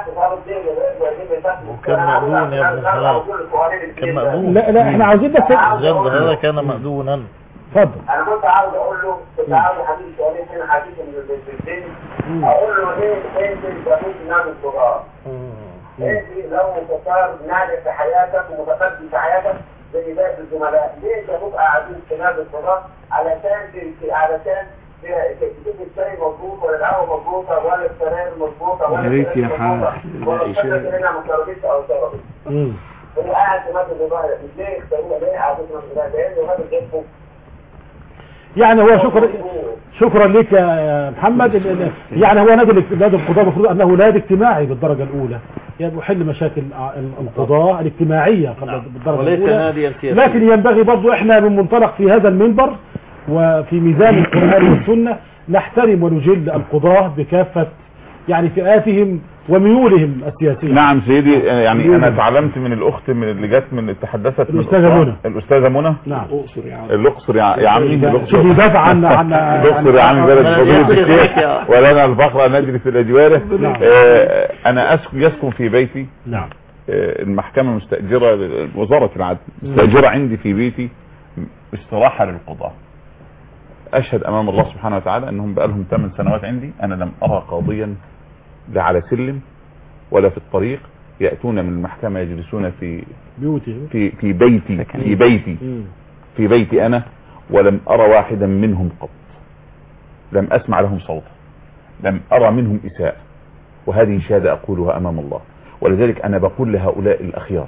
وكان مأذون يا ابن حلال، كان مأذون. لا لا احنا عاوزين بس الزند هذا كان مأذونا. اتفضل. انا كنت عاوز اقول له كنت عاوز حبيبي سؤالين هنا حديث من الدين، اقول له ليه انت بتموت نادي الصغار؟ انت لو مستشار ناجح في حياتك ومتقدم في حياتك زي باقي الزملاء، ليه انت تبقى قاعدين في نادي الصغار علشان علشان تجيب الشاي مظبوط ولا القهوه مظبوطه ولا السراير مظبوطه ولا يا ريت يا حاج ولا الشاي هنا ما شربتش او شربت. امم هو قاعد في نادي الصغار ليه اختاروه ليه قاعدين في نادي الصغار؟ لانه هذا جسمه يعني هو شكرا شكرا لك يا محمد. ال- ال- يعني هو نادي الاك- نادي القضاء المفروض انه نادي اجتماعي بالدرجه الاولى، يعني يحل مشاكل ال- القضاء الاجتماعيه قبل بالدرجه وليس الاولى، ناديا سياسيا. لكن ينبغي برضو احنا من منطلق في هذا المنبر وفي ميزان القرآن والسنة نحترم ونجل القضاة بكافة يعني فئاتهم وميولهم السياسية. نعم سيدي، يعني انا تعلمت من الاخت من اللي جت من تحدثت من الأستاذة منى. الاستاذه منى. نعم. الاقصر يا عم. الاقصر يا يا عمي، الاقصر. شوف يدافع عن عن الاقصر يا عمي بلد فضيلة الشيخ ولنا الفخر ان نجلس الى جواره. نعم. آه انا اسكن يسكن في بيتي. نعم. آه المحكمة مستأجرة وزارة العدل مستأجرة عندي في بيتي استراحة للقضاة. اشهد امام الله سبحانه وتعالى انهم بقالهم ثمان سنوات عندي، انا لم ارى قاضيا لا على سلم ولا في الطريق يأتون من المحكمة يجلسون في بيوتهم في في بيتي في بيتي في بيتي انا، ولم ارى واحدا منهم قط، لم اسمع لهم صوتا، لم ارى منهم اساءة، وهذه شهادة اقولها امام الله. ولذلك انا بقول لهؤلاء الاخيار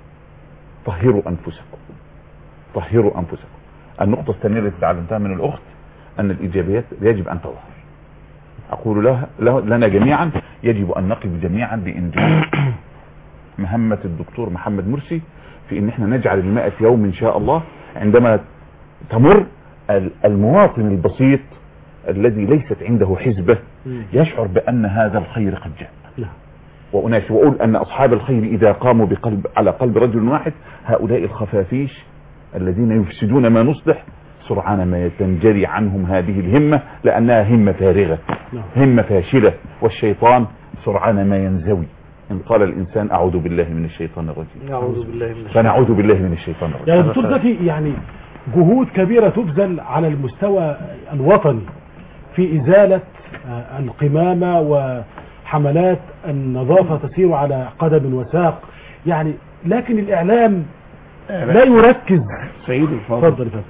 طهروا انفسكم، طهروا انفسكم. النقطة الثانية التي تعلمتها من الاخت ان الايجابيات يجب ان تظهر. اقول لها له لنا جميعا يجب ان نقف جميعا بانجاز مهمة الدكتور محمد مرسي في ان احنا نجعل المائة يوم ان شاء الله عندما تمر المواطن البسيط الذي ليست عنده حزبة يشعر بان هذا الخير قد جاء. وأناشد وأقول أن أصحاب الخير إذا قاموا بقلب على قلب رجل واحد هؤلاء الخفافيش الذين يفسدون ما نصلح سرعان ما تنجري عنهم هذه الهمة، لأنها همة فارغة، همة فاشلة، والشيطان سرعان ما ينزوي. إن قال الإنسان أعوذ بالله من الشيطان الرجيم أعوذ بالله من الشيطان فنعوذ بالله من الشيطان الرجيم. يعني دكتور زكي، يعني جهود كبيرة تبذل على المستوى الوطني في إزالة القمامة وحملات النظافة تسير على قدم وساق، يعني لكن الإعلام لا يركز. سيد الفاضل، اتفضل اتفضل.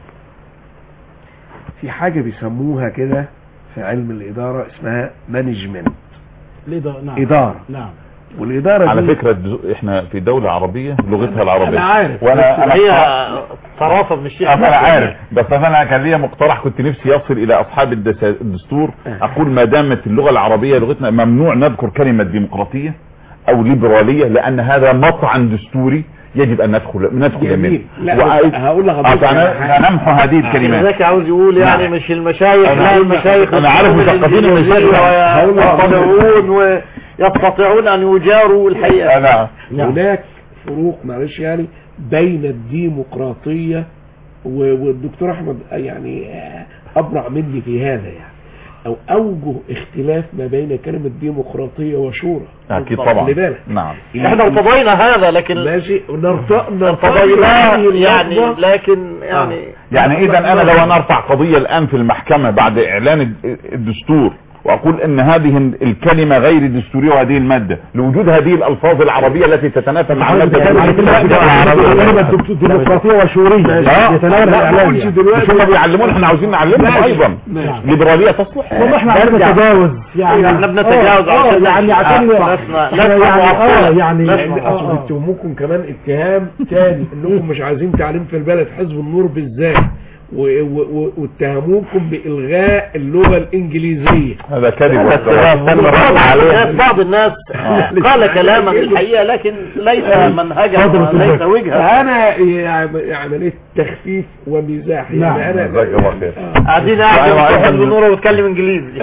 في حاجة بيسموها كده في علم الإدارة اسمها مانجمنت. الإدارة نعم. إدارة نعم. والإدارة على دي فكرة احنا في دولة عربية لغتها العربية. أنا عارف، وانا أنا هي طرافة من الشيخ. انا عارف، بس انا كان ليا مقترح كنت نفسي يصل الى اصحاب الدس- الدستور. اقول ما دامت اللغة العربية لغتنا ممنوع نذكر كلمة ديمقراطية او ليبرالية، لان هذا مطعن دستوري يجب ان ندخل ندخل منه. هقول لحضرتك نمحو هذه الكلمات. ذاك عاوز يقول يعني نعم. مش المشايخ، أنا لا المشايخ انا عارف مثقفين المشايخ ويطلعون ويستطيعون ان يجاروا الحقيقة. نعم. هناك فروق معلش يعني بين الديمقراطية والدكتور احمد يعني ابرع مني في هذا يعني، او اوجه اختلاف ما بين كلمة ديمقراطية وشورى. اكيد طبعا. بالك نعم احنا ارتضينا هذا لكن ماشي ارتضينا يعني لكن يعني آه. يعني اذا انا لو انا ارفع قضية الان في المحكمة بعد اعلان الدستور واقول ان هذه الكلمة غير دستورية وهذه المادة لوجود هذه الالفاظ العربية التي تتنافى مع المادة الديمقراطية وشورية يتناول الاعلام مش هم بيعلمون احنا عاوزين نعلمهم ايضا ليبرالية تصلح. والله احنا عايزين نتجاوز يعني احنا بنتجاوز يعني عشان يعني يعني انتوا ممكن كمان اتهام تاني انكم مش عايزين تعليم في البلد، حزب النور بالذات واتهموكم بإلغاء اللغة الإنجليزية. هذا كذب. بعض الناس قال كلاما الحقيقة لكن ليس منهجا وليس وجهة. أنا يعني عملية تخفيف ومزاح يعني أنا قاعدين قاعدين حزب النور وتكلم إنجليزي.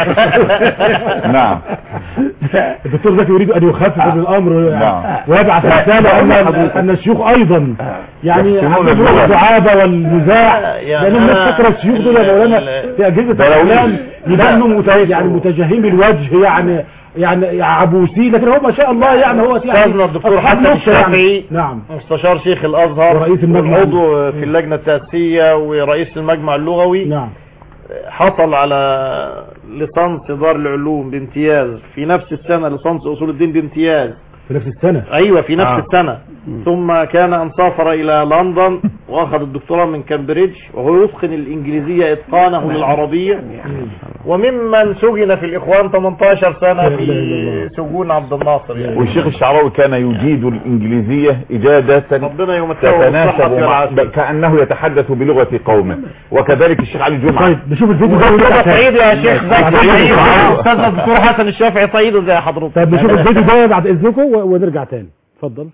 نعم. الدكتور زكي يريد أن يخفف من الأمر ويبعث رسالة أن الشيوخ أيضا يعني الدعابة والمزاح لأنهم الناس فكرة الشيوخ دول يا مولانا في أجهزة الإعلام يبانوا يعني متجهين الوجه يعني يعني عبوسي، لكن هو ما شاء الله يعني هو استاذنا الدكتور حسن الشافعي يعني. نعم مستشار شيخ الأزهر ورئيس المجمع عضو في اللجنة التأسيسية ورئيس المجمع اللغوي. نعم حصل على ليسانس دار العلوم بامتياز في نفس السنة، ليسانس أصول الدين بامتياز في نفس السنة. ايوه في نفس آه. السنة. ثم كان ان سافر الى لندن واخذ الدكتوراه من كامبريدج وهو يتقن الانجليزية اتقانه للعربية، وممن سجن في الاخوان ثمانية عشر سنة في سجون عبد الناصر يعني. والشيخ الشعراوي كان يجيد الانجليزية اجادة ربنا يمتعه تتناسب مع كأنه يتحدث بلغة قومه، وكذلك الشيخ علي جمعة. طيب نشوف الفيديو ده صعيد يا شيخ زكي. استاذ الدكتور حسن الشافعي صعيد زي حضرتك. طيب نشوف الفيديو ده بعد اذنكم ونرجع تاني. اتفضل.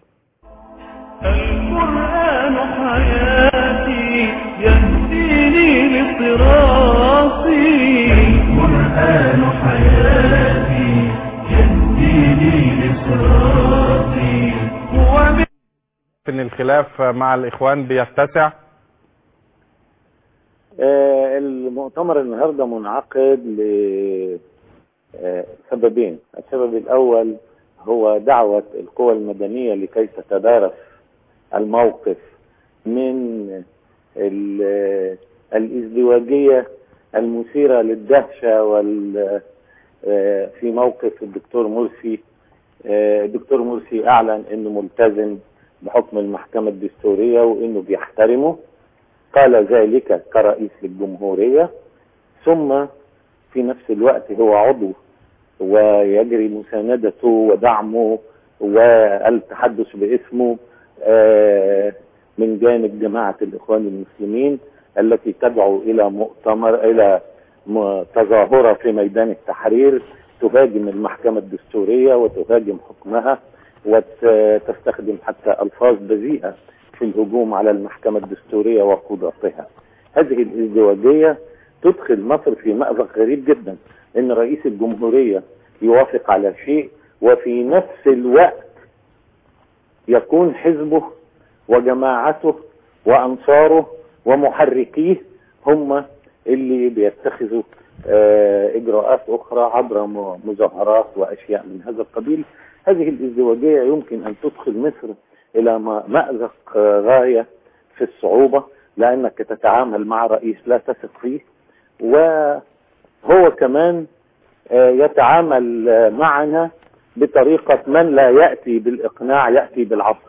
القرآن حياتي يهديني لصراطي، القرآن حياتي يهديني لصراطي. هو ان الخلاف مع الاخوان بيتسع. آه المؤتمر النهارده منعقد لسببين. السبب الاول هو دعوة القوى المدنية لكي تتدارس الموقف من الازدواجية المثيرة للدهشة وال في موقف الدكتور مرسي. الدكتور مرسي اعلن انه ملتزم بحكم المحكمة الدستورية وانه بيحترمه، قال ذلك كرئيس للجمهورية، ثم في نفس الوقت هو عضو ويجري مساندته ودعمه والتحدث باسمه من جانب جماعة الإخوان المسلمين التي تدعو إلى مؤتمر إلى تظاهرة في ميدان التحرير تهاجم المحكمة الدستورية وتهاجم حكمها وتستخدم حتى ألفاظ بذيئة في الهجوم على المحكمة الدستورية وقضاتها. هذه الازدواجية تدخل مصر في مأزق غريب جدا، ان رئيس الجمهورية يوافق على شيء وفي نفس الوقت يكون حزبه وجماعته وانصاره ومحركيه هم اللي بيتخذوا اجراءات اخرى عبر مظاهرات واشياء من هذا القبيل. هذه الازدواجية يمكن ان تدخل مصر الى مأزق غاية في الصعوبة، لانك تتعامل مع رئيس لا تثق فيه، وهو كمان يتعامل معنا بطريقة من لا يأتي بالإقناع يأتي بالعصر.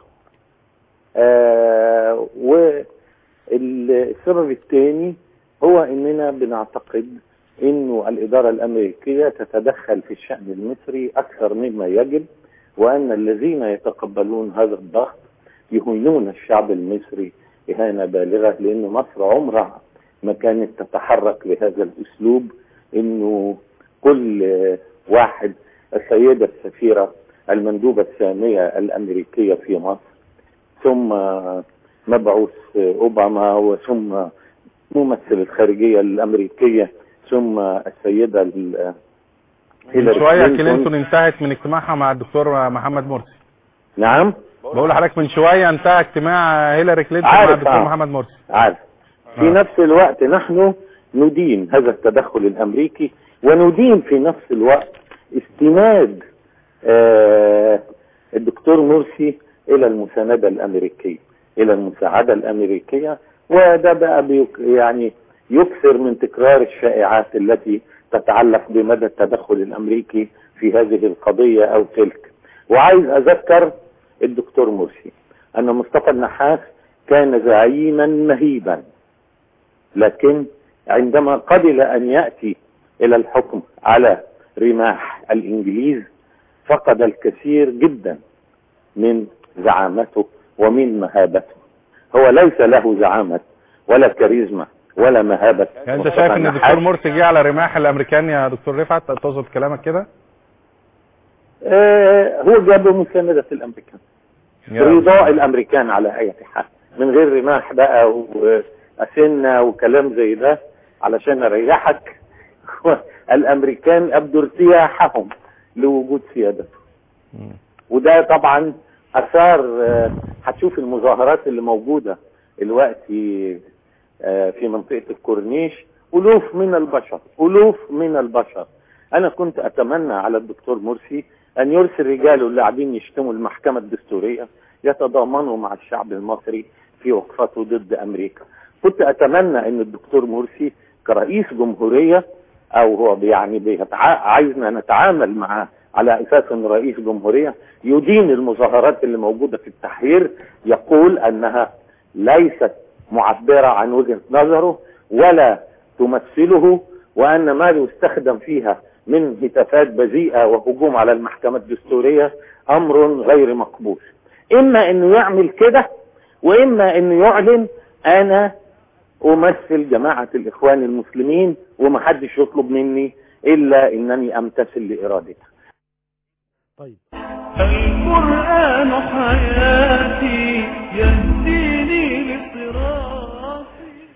والسبب الثاني هو اننا بنعتقد انه الإدارة الأمريكية تتدخل في الشأن المصري أكثر مما يجب، وأن الذين يتقبلون هذا الضغط يهينون الشعب المصري إهانة بالغة، لأن مصر عمرها ما كانت تتحرك بهذا الأسلوب، إنه كل واحد، السيدة السفيرة المندوبة السامية الأمريكية في مصر، ثم مبعوث أوباما، وثم ممثل الخارجية الأمريكية، ثم السيدة من شوية كلينتون انتهت من اجتماعها مع الدكتور محمد مرسي. نعم بقول لحضرتك من شويه انتهى اجتماع هيلاري كلينتون مع الدكتور آه. محمد مرسي. عارف. في آه. نفس الوقت نحن ندين هذا التدخل الامريكي، وندين في نفس الوقت استناد آه الدكتور مرسي الى المساندة الامريكية، الى المساعدة الامريكية، وده بقى بيك يعني يكثر من تكرار الشائعات التي تتعلق بمدى التدخل الامريكي في هذه القضية او تلك. وعايز اذكر الدكتور مرسي ان مصطفى النحاس كان زعيما مهيبا، لكن عندما قبل ان يأتي الى الحكم على رماح الانجليز فقد الكثير جدا من زعامته ومن مهابته. هو ليس له زعامة ولا كاريزما ولا مهابة. يعني انت شايف ان الدكتور مرسي جه على رماح الامريكان يا دكتور رفعت؟ تقصد كلامك كده؟ آه هو جاب مساندة الامريكان، رضاء الامريكان على اي حال، من غير رماح بقى واسنة وكلام زي ده علشان اريحك. الامريكان ابدوا ارتياحهم لوجود سيادته، وده طبعا اثار. هتشوف المظاهرات اللي موجودة دلوقتي في منطقة الكورنيش، الوف من البشر، الوف من البشر. انا كنت اتمنى على الدكتور مرسي ان يرسل رجاله اللي قاعدين يشتموا المحكمة الدستورية يتضامنوا مع الشعب المصري في وقفته ضد امريكا. كنت اتمنى ان الدكتور مرسي كرئيس جمهورية، او هو يعني بيتع... عايزنا نتعامل معاه على اساس ان رئيس جمهورية، يدين المظاهرات اللي موجودة في التحرير، يقول انها ليست معبرة عن وجهة نظره ولا تمثله، وان ما يستخدم فيها من هتافات بذيئة وهجوم على المحكمة الدستورية امر غير مقبول. اما انه يعمل كده، واما انه يعلن انا امثل جماعة الاخوان المسلمين ومحدش يطلب مني الا انني امتثل لارادته. طيب. القرآن حياتي يهديني لصراطي.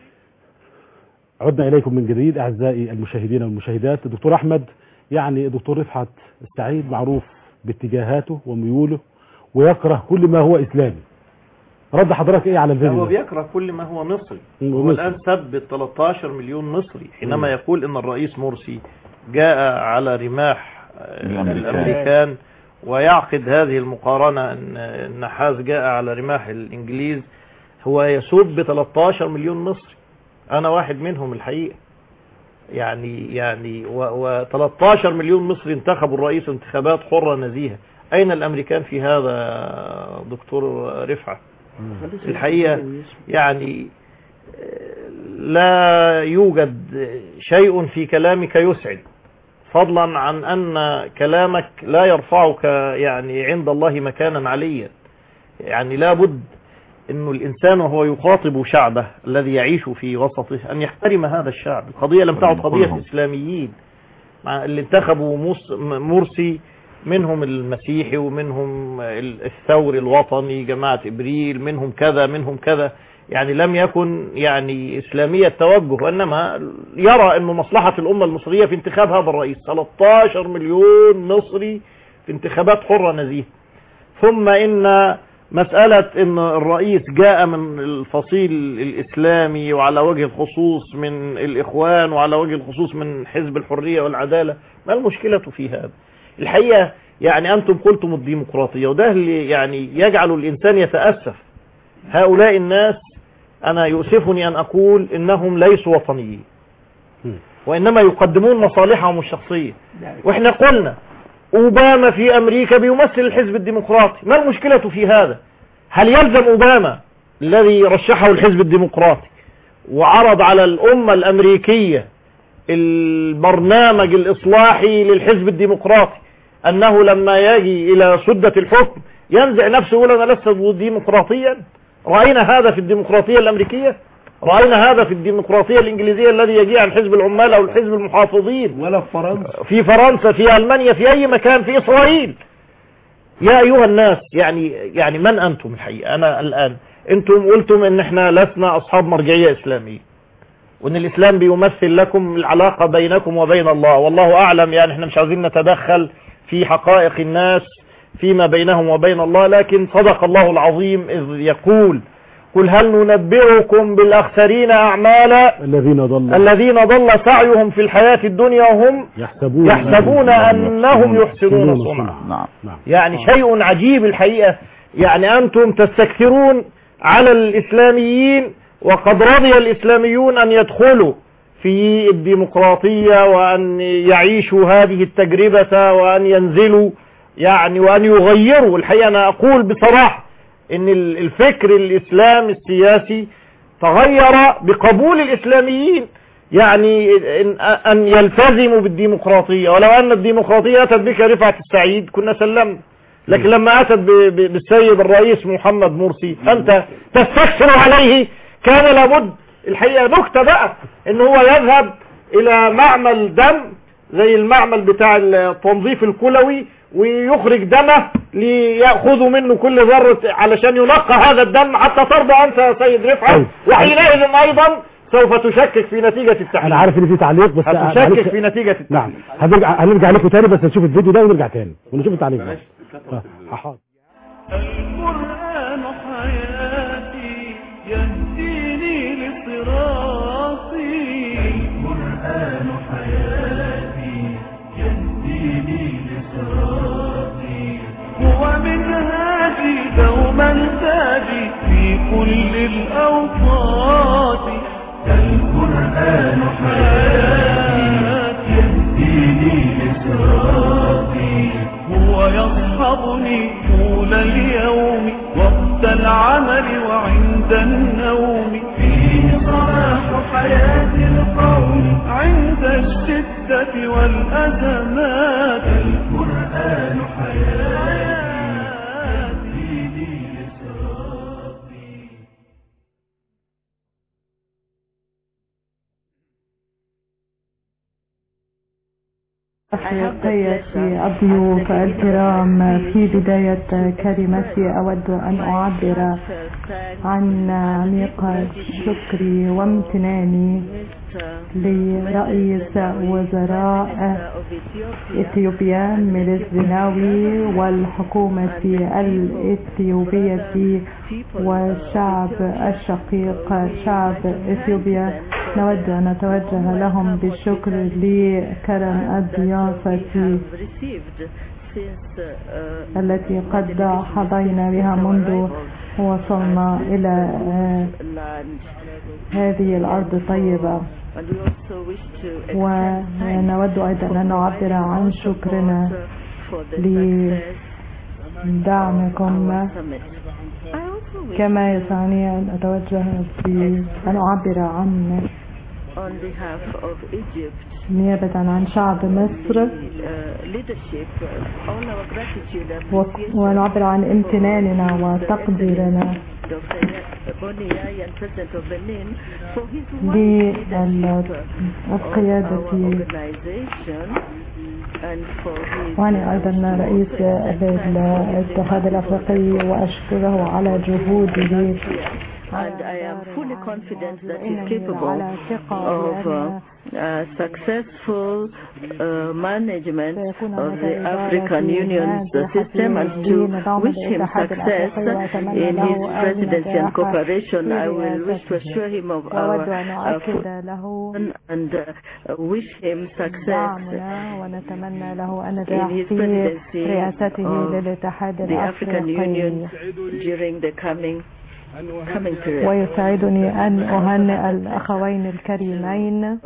عدنا اليكم من جديد اعزائي المشاهدين والمشاهدات. دكتور احمد، يعني دكتور رفعت السعيد معروف باتجاهاته وميوله ويكره كل ما هو اسلامي. رد حضرتك ايه على الفيديو؟ هو بيكره كل ما هو مصري. هو الان سب ثلاثة عشر مليون مصري حينما مم. يقول ان الرئيس مرسي جاء على رماح الامريكان، ويعقد هذه المقارنة ان النحاس جاء على رماح الانجليز. هو يسب ثلاثة عشر مليون مصري، انا واحد منهم الحقيقة. يعني يعني و ثلاثة عشر مليون مصري انتخبوا الرئيس انتخابات حرة نزيهة. اين الامريكان في هذا دكتور رفعت؟ الحقيقة يعني لا يوجد شيء في كلامك يسعد، فضلا عن ان كلامك لا يرفعك يعني عند الله مكانا عليا. يعني لابد انه الانسان وهو يخاطب شعبه الذي يعيش في وسطه ان يحترم هذا الشعب. القضية لم تعد قضية اسلاميين مع اللي انتخبوا مرسي، منهم المسيحي ومنهم الثوري الوطني جماعة ابريل، منهم كذا منهم كذا. يعني لم يكن يعني اسلامية التوجه، وانما يرى انه مصلحة الامة المصرية في انتخاب هذا الرئيس. ثلاثة عشر مليون مصري في انتخابات حرة نزيهة. ثم ان مسألة ان الرئيس جاء من الفصيل الاسلامي وعلى وجه الخصوص من الاخوان وعلى وجه الخصوص من حزب الحرية والعدالة، ما المشكلة في هذا؟ الحقيقة يعني انتم قلتم الديمقراطية، وده اللي يعني يجعل الانسان يتأسف. هؤلاء الناس انا يؤسفني ان اقول انهم ليسوا وطنيين، وانما يقدمون مصالحهم الشخصية. واحنا قلنا اوباما في امريكا بيمثل الحزب الديمقراطي، ما المشكلة في هذا؟ هل يلزم اوباما الذي رشحه الحزب الديمقراطي وعرض على الامة الامريكية البرنامج الاصلاحي للحزب الديمقراطي انه لما يجي الى سدة الحكم ينزع نفسه يقول انا لست ديمقراطيا؟ رأينا هذا في الديمقراطية الامريكية؟ رأينا هذا في الديمقراطية الانجليزية الذي يجي عن حزب العمال او الحزب المحافظين؟ ولا في فرنسا، في فرنسا، في المانيا، في اي مكان، في اسرائيل. يا ايها الناس، يعني يعني من انتم الحقيقة؟ انا الان انتم قلتم ان احنا لسنا اصحاب مرجعية اسلامية، وان الاسلام بيمثل لكم العلاقة بينكم وبين الله، والله اعلم. يعني احنا مش عايزين نتدخل في حقائق الناس فيما بينهم وبين الله، لكن صدق الله العظيم إذ يقول قل هل ننبئكم بالأخسرين أعمالا الذين ضل الذين ضل سعيهم في الحياة الدنيا وهم يحسبون, يحسبون أنهم يحسنون صنعا. يعني شيء عجيب الحقيقة. يعني أنتم تستكثرون على الإسلاميين وقد رضي الإسلاميون أن يدخلوا في الديمقراطية وأن يعيشوا هذه التجربة وأن ينزلوا يعني وأن يغيروا. الحقيقة أنا أقول بصراحة ان الفكر الاسلام السياسي تغير بقبول الاسلاميين، يعني ان يلتزموا بالديمقراطية. ولو ان الديمقراطية اتت بك رفعت السعيد كنا سلمنا، لكن لما اتت بالسيد الرئيس محمد مرسي انت تستكثر عليه. كان لابد الحقيقة نكتة بقى ان هو يذهب الى معمل دم زي المعمل بتاع التنظيف الكلوي ويخرج دمه ليأخذوا منه كل ذرة علشان ينقى هذا الدم حتى ترضى أنت يا سيد رفعت. وحينئذ أيضا سوف تشكك في نتيجة التحليل. أنا عارف إن في تعليق بس هتشكك في نتيجة التحليل. نعم هنرجع هنرجع لكم تاني بس نشوف الفيديو ده ونرجع تاني ونشوف التعليق ده. القرآن حياتي يهديني لصراطي. القرآن حياتي يهديني لصراطي. هو منهاجي دوما تاجي في كل الأوقات. القرآن حياتي يهديني لصراطي. هو يصحبني طول اليوم وقت العمل وعند النوم. فيه صلاح حياة القوم عند الشدة والأزمات. القرآن حياتي لصراطي. سيدي الضيوف الكرام، في بداية كلمتي أود أن أعبر عن عميق شكري وامتناني لرئيس وزراء إثيوبيا ميلس زيناوي والحكومة الإثيوبية والشعب الشقيق شعب إثيوبيا. نود أن نتوجه لهم بالشكر لكرم الضيافة التي قد حظينا بها منذ وصلنا إلى هذه الأرض الطيبة. ونود أيضا أن نعبر عن شكرنا لدعمكم، كما يسعني أن أتوجه في أن أعبر عن نيابة عن شعب مصر ونعبر عن امتناننا وتقديرنا للقيادة وأنا أيضا رئيس الاتحاد الأفريقي وأشكره على جهوده. And I am fully confident that he is capable of uh, uh, successful uh, management of the African Union's system, and to wish him success in his presidency and cooperation. I will wish to assure him of our uh, and uh, wish him success in his presidency of the African Union during the coming ويسعدني أن أهنئ الأخوين الكريمين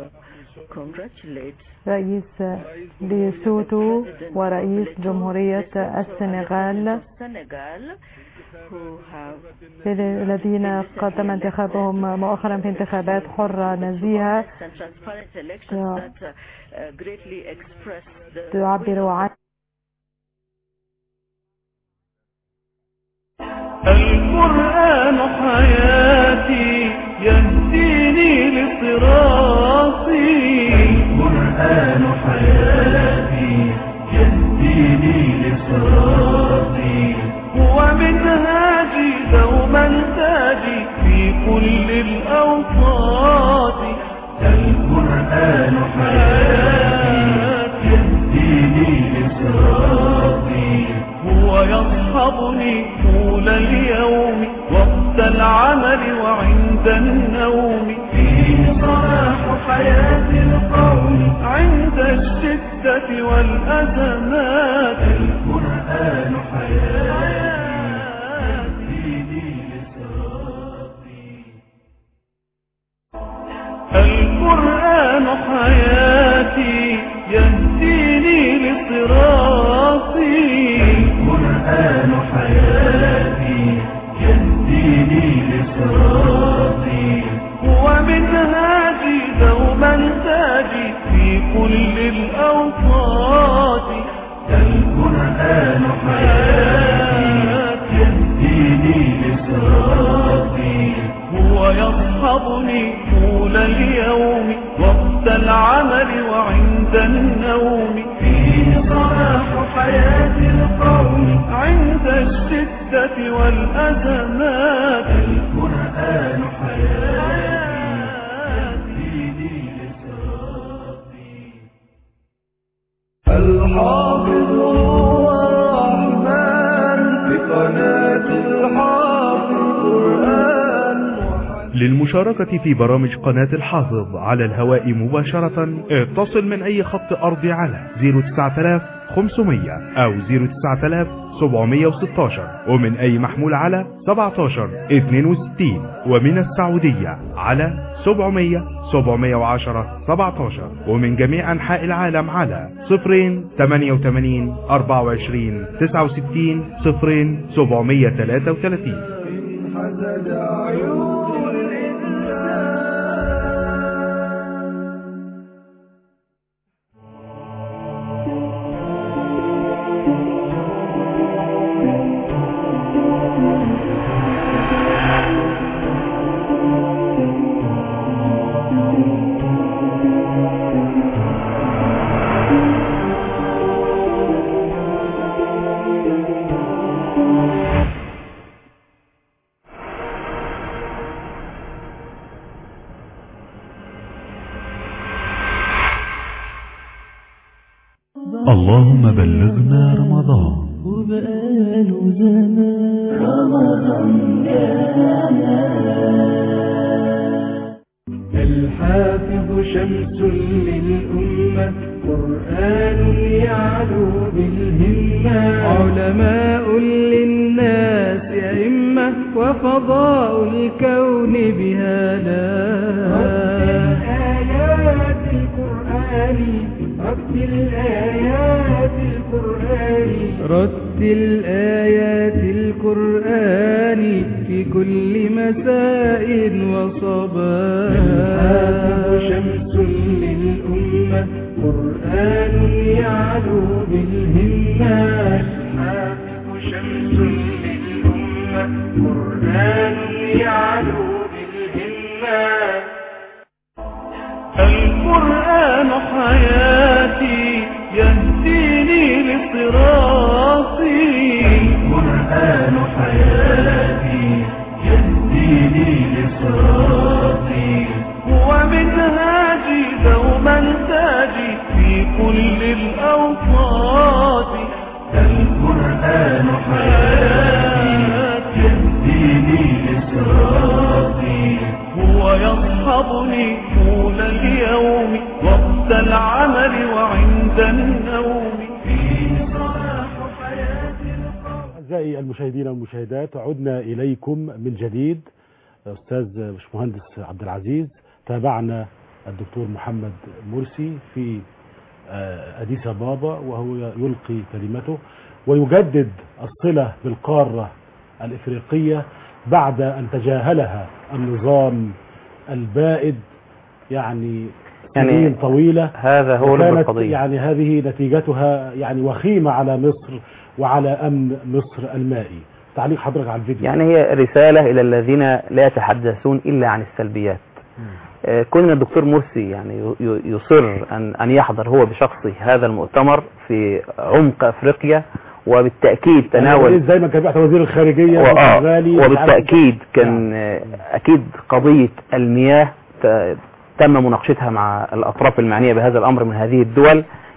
رئيس ليسوتو ورئيس جمهورية السنغال الذين قد تم انتخابهم مؤخرا في انتخابات حرة نزيهة تعبر عن القرآن حياتي يهديني لصراطي. القرآن حياتي يهديني لصراطي. هو منهاجي دوما تاجي في كل الأوقات. القرآن حياتي يهديني لصراطي. هو يصحبني طول اليوم وقت العمل وعند النوم فيه صلاح حياة القوم عند الشدة والأزمات القرآن حياتي القرآن حياتي يهديني لصراطي القرآن حياتي يهديني لصراطي هو منهاجي دوما تاجي في كل الأوقات القرآن حياتي يهديني لصراطي هو يصحبني طول اليوم وقت العمل وعند النوم فيه صلاح حياة القوم عند الشدة والأزمات القرآن حياتي الحافظ هو الرحمن بقناة الحافظ القرآن. للمشاركة في برامج قناة الحافظ على الهواء مباشرة اتصل من أي خط أرضي على صفر تسعة آلاف وخمسمية أو صفر تسعة آلاف وسبعمية وستاشر ومن أي محمول على سبعتاشر اتنين وستين ومن السعودية على سبعمية سبعمية وعشرة سبعتاشر ومن جميع أنحاء العالم على صفرين تمانية وتمانين أربعة وعشرين تسعة وستين صفرين سبعمية تلاتة وتلاتين. اللهم بلغنا رمضان وبقاله زمان رمضان جانا الحافظ شمس للأمة قرآن يعلو بالهمة علماء للناس أئمة وفضاء الكون بهذا آيات القرآن رتل آيات القرآن رتل آيات القرآن في كل مساء وصباح الحافظ شمس للأمة قرآن يعلو بالهمة الحافظ شمس للأمة قرآن يعلو بالهمة القرآن حياتي يهديني لصراطي القرآن حياتي يهديني لصراطي هو منهاجي دوما تاجي في كل الأوقات القرآن حياتي يهديني لصراطي هو يصحبني طول اليوم وقت العمل وعند النوم فيه صلاح حياة القوم. أعزائي المشاهدين والمشاهدات، عدنا إليكم من جديد. أستاذ باشمهندس عبد العزيز، تابعنا الدكتور محمد مرسي في أديس أبابا وهو يلقي كلمته ويجدد الصلة بالقارة الإفريقية بعد أن تجاهلها النظام البائد يعني سنين يعني طويلة. هذا هو لب القضية. يعني هذه نتيجتها يعني وخيمة على مصر وعلى أمن مصر المائي. تعليق حضرتك على الفيديو. يعني هي رسالة إلى الذين لا يتحدثون إلا عن السلبيات. آه كنا الدكتور مرسي يعني يصر أن أن يحضر هو بشخصه هذا المؤتمر في عمق أفريقيا، وبالتأكيد تناول زي ما كان بيحضر وزير الخارجية وبالتأكيد كان آه أكيد قضية المياه تم مناقشتها مع الأطراف المعنية بهذا الأمر من هذه الدول.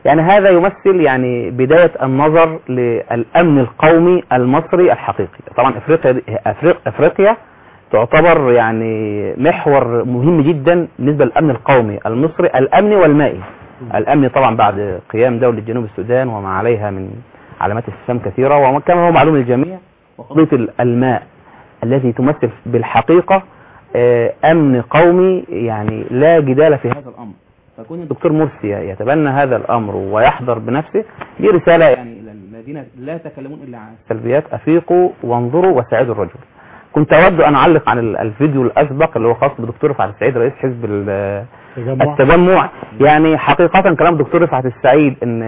يعني هذا يمثل يعني بداية النظر للأمن القومي المصري الحقيقي. طبعا افريقيا افريقيا تعتبر يعني محور مهم جدا بالنسبة للأمن القومي المصري الأمني والمائي. الأمن طبعا بعد قيام دولة جنوب السودان وما عليها من علامات استفهام كثيرة، وكما هو معلوم للجميع قضية الماء التي تمثل بالحقيقة أمن قومي يعني لا جدال في هذا الأمر. فكون الدكتور مرسي يتبنى هذا الأمر ويحضر بنفسه دي رسالة يعني إلى الذين لا يتكلمون إلا عن السلبيات، أفيقوا وانظروا وساعدوا الرجل. كنت أود أن أعلق عن الفيديو الأسبق اللي هو خاص بالدكتور رفعت السعيد رئيس حزب التجمع. يعني حقيقة كلام الدكتور رفعت السعيد ان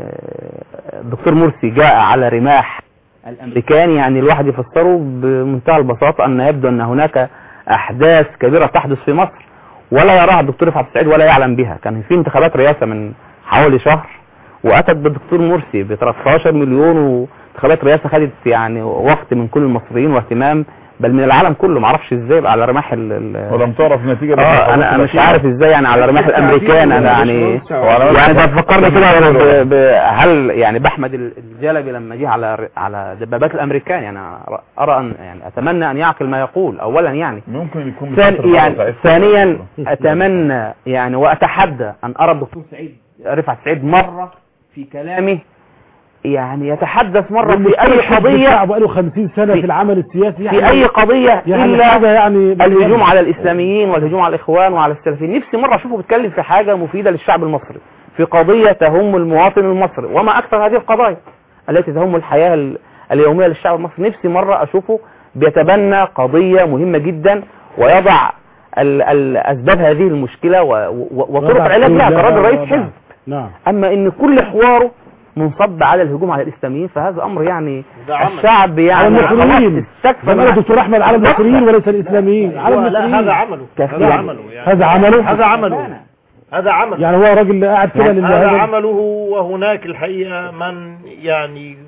الدكتور مرسي جاء على رماح الامريكان، يعني الواحد يفسره بمنتهى البساطة ان يبدو ان هناك احداث كبيرة تحدث في مصر ولا يراها الدكتور رفعت السعيد ولا يعلم بها. كان في انتخابات رئاسة من حوالي شهر واتت بالدكتور مرسي ب ثلاثة عشر مليون، وانتخابات رئاسة خدت يعني وقت من كل المصريين واهتمام بل من العالم كله. ما اعرفش ازاي على رماح ال ولم تعرف نتيجه. اه انا انا مش عارف ازاي يعني على رماح الامريكان. انا يعني يعني بفكرني كده هل يعني باحمد الجلبي لما جه على على دبابات الامريكان، يعني ارى ان يعني اتمنى ان يعقل ما يقول اولا، يعني ممكن يكون يعني ثانيا اتمنى يعني واتحدى ان ارى الدكتور سعيد رفعت سعيد مره في كلامه يعني يتحدث مرة في أي قضية بقاله خمسين سنة في, في العمل السياسي يعني في أي قضية يعني إلا يعني الهجوم على الإسلاميين والهجوم على الإخوان وعلى السلفيين. نفسي مرة أشوفه بيتكلم في حاجة مفيدة للشعب المصري، في قضية تهم المواطن المصري، وما أكثر هذه القضايا التي تهم الحياة اليومية للشعب المصري. نفسي مرة أشوفه بيتبنى قضية مهمة جدا ويضع ال ال أسباب هذه المشكلة وطرق العلاج لها كراجل رئيس حزب. نعم. أما إن كل حواره منصب على الهجوم على الإسلاميين فهذا أمر يعني الشعب يعني المصريين استكفى دكتور أحمد على المصريين وليس الإسلاميين، على المصريين. هذا عمله هذا عمله هذا عمله هذا عمله هذا عمله يعني هو راجل قاعد كده يعني هذا عمله. وهناك الحقيقة من يعني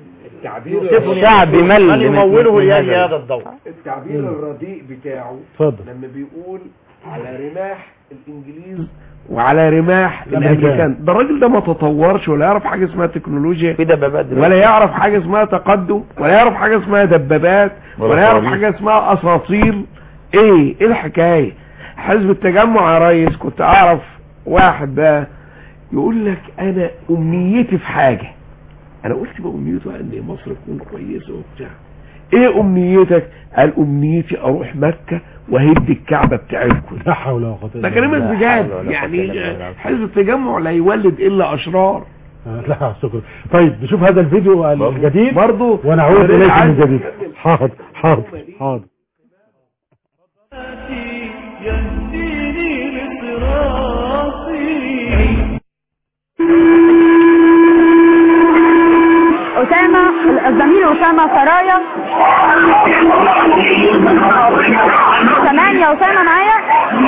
الشعب مل من يموله لأجل هذا الدور. التعبير الرديء بتاعه فضل. لما بيقول على رماح الإنجليز وعلى رماح الامريكان، ده الراجل ده ما تطورش ولا يعرف حاجه اسمها تكنولوجيا في دبابات ولا يعرف حاجه اسمها تقدم ولا يعرف حاجه اسمها دبابات ولا يعرف حاجه اسمها اساطير. ايه ايه الحكايه؟ حزب التجمع يا ريس كنت اعرف واحد بقى يقول لك انا امنيتي في حاجه، انا قلت بقى امنيته ان مصر تكون كويسه وبتاع. ايه امنيتك؟ قال امنيتي اروح مكة وهد الكعبة بتاعتكم. لا حول ولا قوة ده كلام بجد يعني. حزب التجمع لا يولد الا اشرار. لا شكرا. طيب نشوف هذا الفيديو الجديد برضه ونعود اليكم من جديد. حاضر حاضر حاضر. يهديني لصراطي. أسامة الزميل أسامة سرايا كمان يا أسامة معايا.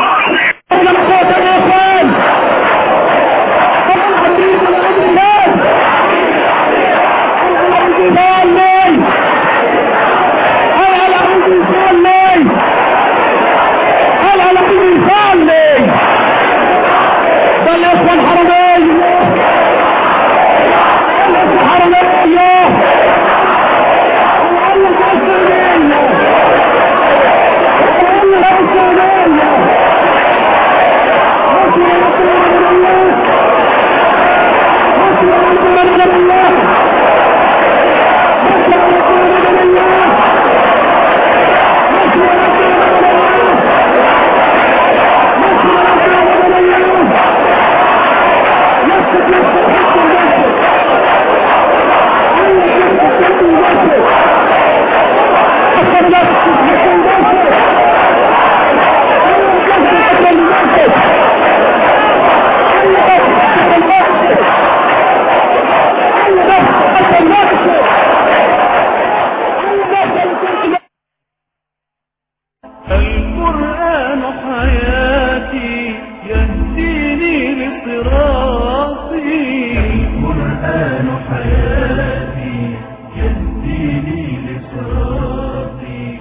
القرآن حياتي يهديني لصراطي. القرآن حياتي يهديني لصراطي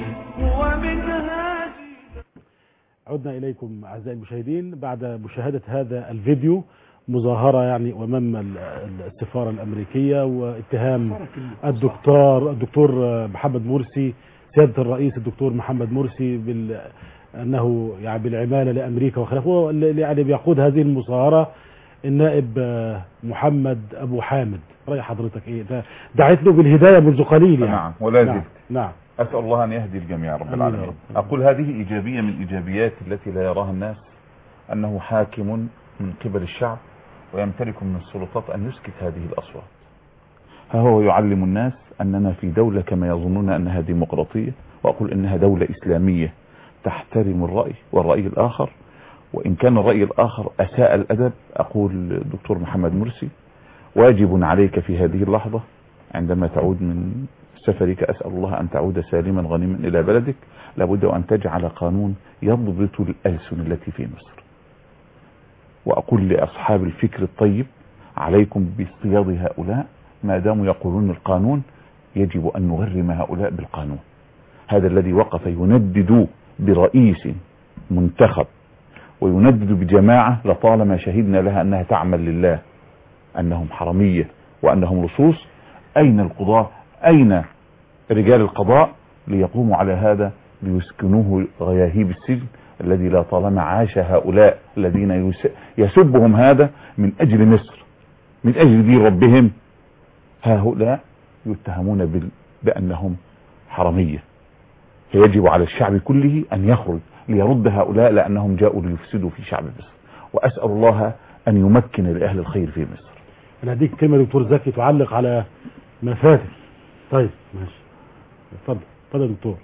ومنهاجي. عدنا إليكم أعزائي المشاهدين بعد مشاهدة هذا الفيديو مظاهرة يعني أمام ال- السفارة الأمريكية، واتهام الدكتور الدكتور محمد مرسي سيادة الرئيس الدكتور محمد مرسي بال أنه يعني بالعمالة لأمريكا وخلافه. هو اللي يعني بيقود هذه المظاهرة النائب آه، محمد أبو حامد. رأي حضرتك إيه؟ ده دعيت له بالهداية منذ قليل يعني. نعم ولا زلت. نعم, نعم. أسأل الله أن يهدي الجميع رب آمين يا العالمين. رب. أقول هذه إيجابية من إيجابيات التي لا يراها الناس، أنه حاكم من قبل الشعب ويمتلك من السلطات أن يسكت هذه الأصوات. ها هو يعلم الناس أننا في دولة كما يظنون أنها ديمقراطية، وأقول أنها دولة إسلامية تحترم الرأي والرأي الآخر، وإن كان الرأي الآخر أساء الأدب أقول دكتور محمد مرسي واجب عليك في هذه اللحظة عندما تعود من سفرك، أسأل الله أن تعود سالما غنيما إلى بلدك، لابد أن تجعل قانون يضبط الألسن التي في مصر. وأقول لأصحاب الفكر الطيب عليكم باصطياد هؤلاء، ما داموا يقولون القانون يجب أن نغرم هؤلاء بالقانون. هذا الذي وقف يندد برئيس منتخب ويندد بجماعة لطالما شهدنا لها أنها تعمل لله، أنهم حرمية وأنهم لصوص. أين القضاء؟ أين رجال القضاء ليقوموا على هذا ليسكنوه غياهيب السجن الذي لا طالما عاش هؤلاء الذين يسبهم هذا من أجل مصر، من أجل دين ربهم، هؤلاء يتهمون بال... بأنهم حرمية. فيجب على الشعب كله أن يخرج ليرد هؤلاء، لأنهم جاءوا ليفسدوا في شعب مصر. وأسأل الله أن يمكن لأهل الخير في مصر. أنا هديك كلمة دكتور زكي تعلق على ما فات. طيب ماشي، اتفضل اتفضل يا دكتور.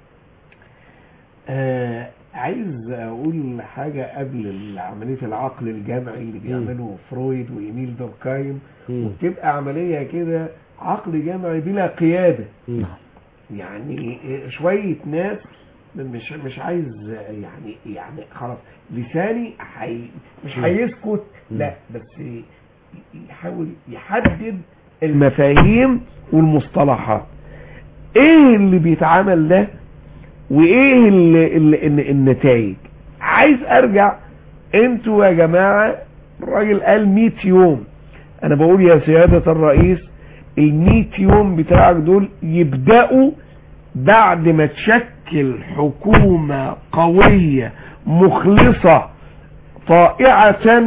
آه عايز اقول حاجة قبل عملية العقل الجمعي اللي بيعمله فرويد وإيميل دوركايم، وبتبقى عملية كده عقل جمعي بلا قيادة. مم. يعني شوية ناس مش مش عايز يعني يعني خلاص لساني حي مش هيسكت، لا بس يحاول يحدد المفاهيم والمصطلحات. ايه اللي بيتعمل ده وايه اللي اللي النتائج. عايز ارجع، انتوا يا جماعة الراجل قال مية يوم، انا بقول يا سيادة الرئيس المية يوم بتاعك دول يبدأوا بعد ما تشكل حكومة قوية مخلصة طائعة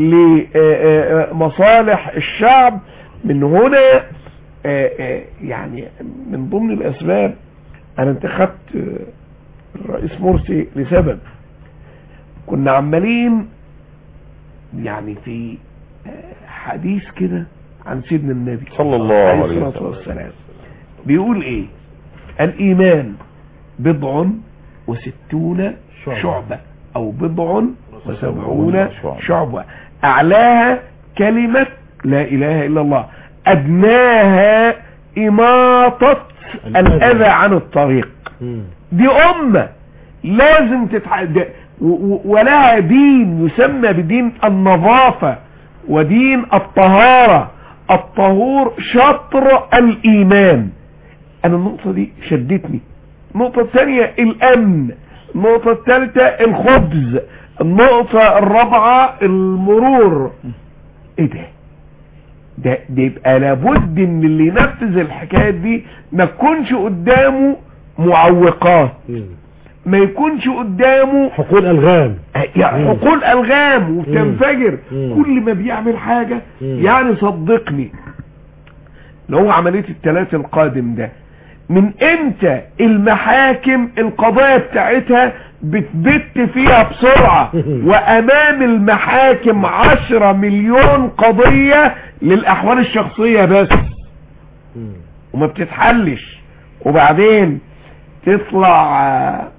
لمصالح الشعب. من هنا يعني من ضمن الأسباب أنا انتخبت الرئيس مرسي لسبب، كنا عمالين يعني في حديث كده عن سيدنا النبي صلى الله عليه الصلاة والسلام، بيقول ايه؟ الإيمان بضع وستون شعبة أو بضع وسبعون شعبة، أعلاها كلمة لا إله إلا الله، أدناها إماطة الأذى عن الطريق. دي أمة لازم تتحدث ولها دين يسمى بدين النظافة ودين الطهارة. الطهور شطر الإيمان. أنا النقطة دي شدتني. النقطة الثانية الأمن، النقطة الثالثة الخبز، النقطة الرابعة المرور. ايه ده ده, ده يبقى لابد ان اللي ينفذ الحكايات دي ما يكونش قدامه معوقات، ما يكونش قدامه حقول ألغام، يعني حقول ألغام وبتنفجر كل ما بيعمل حاجة. يعني صدقني لو هو عملية الثلاث القادم ده، من امتى المحاكم القضايا بتاعتها بتبت فيها بسرعة وامام المحاكم عشرة مليون قضية للاحوال الشخصية بس وما بتتحلش، وبعدين تطلع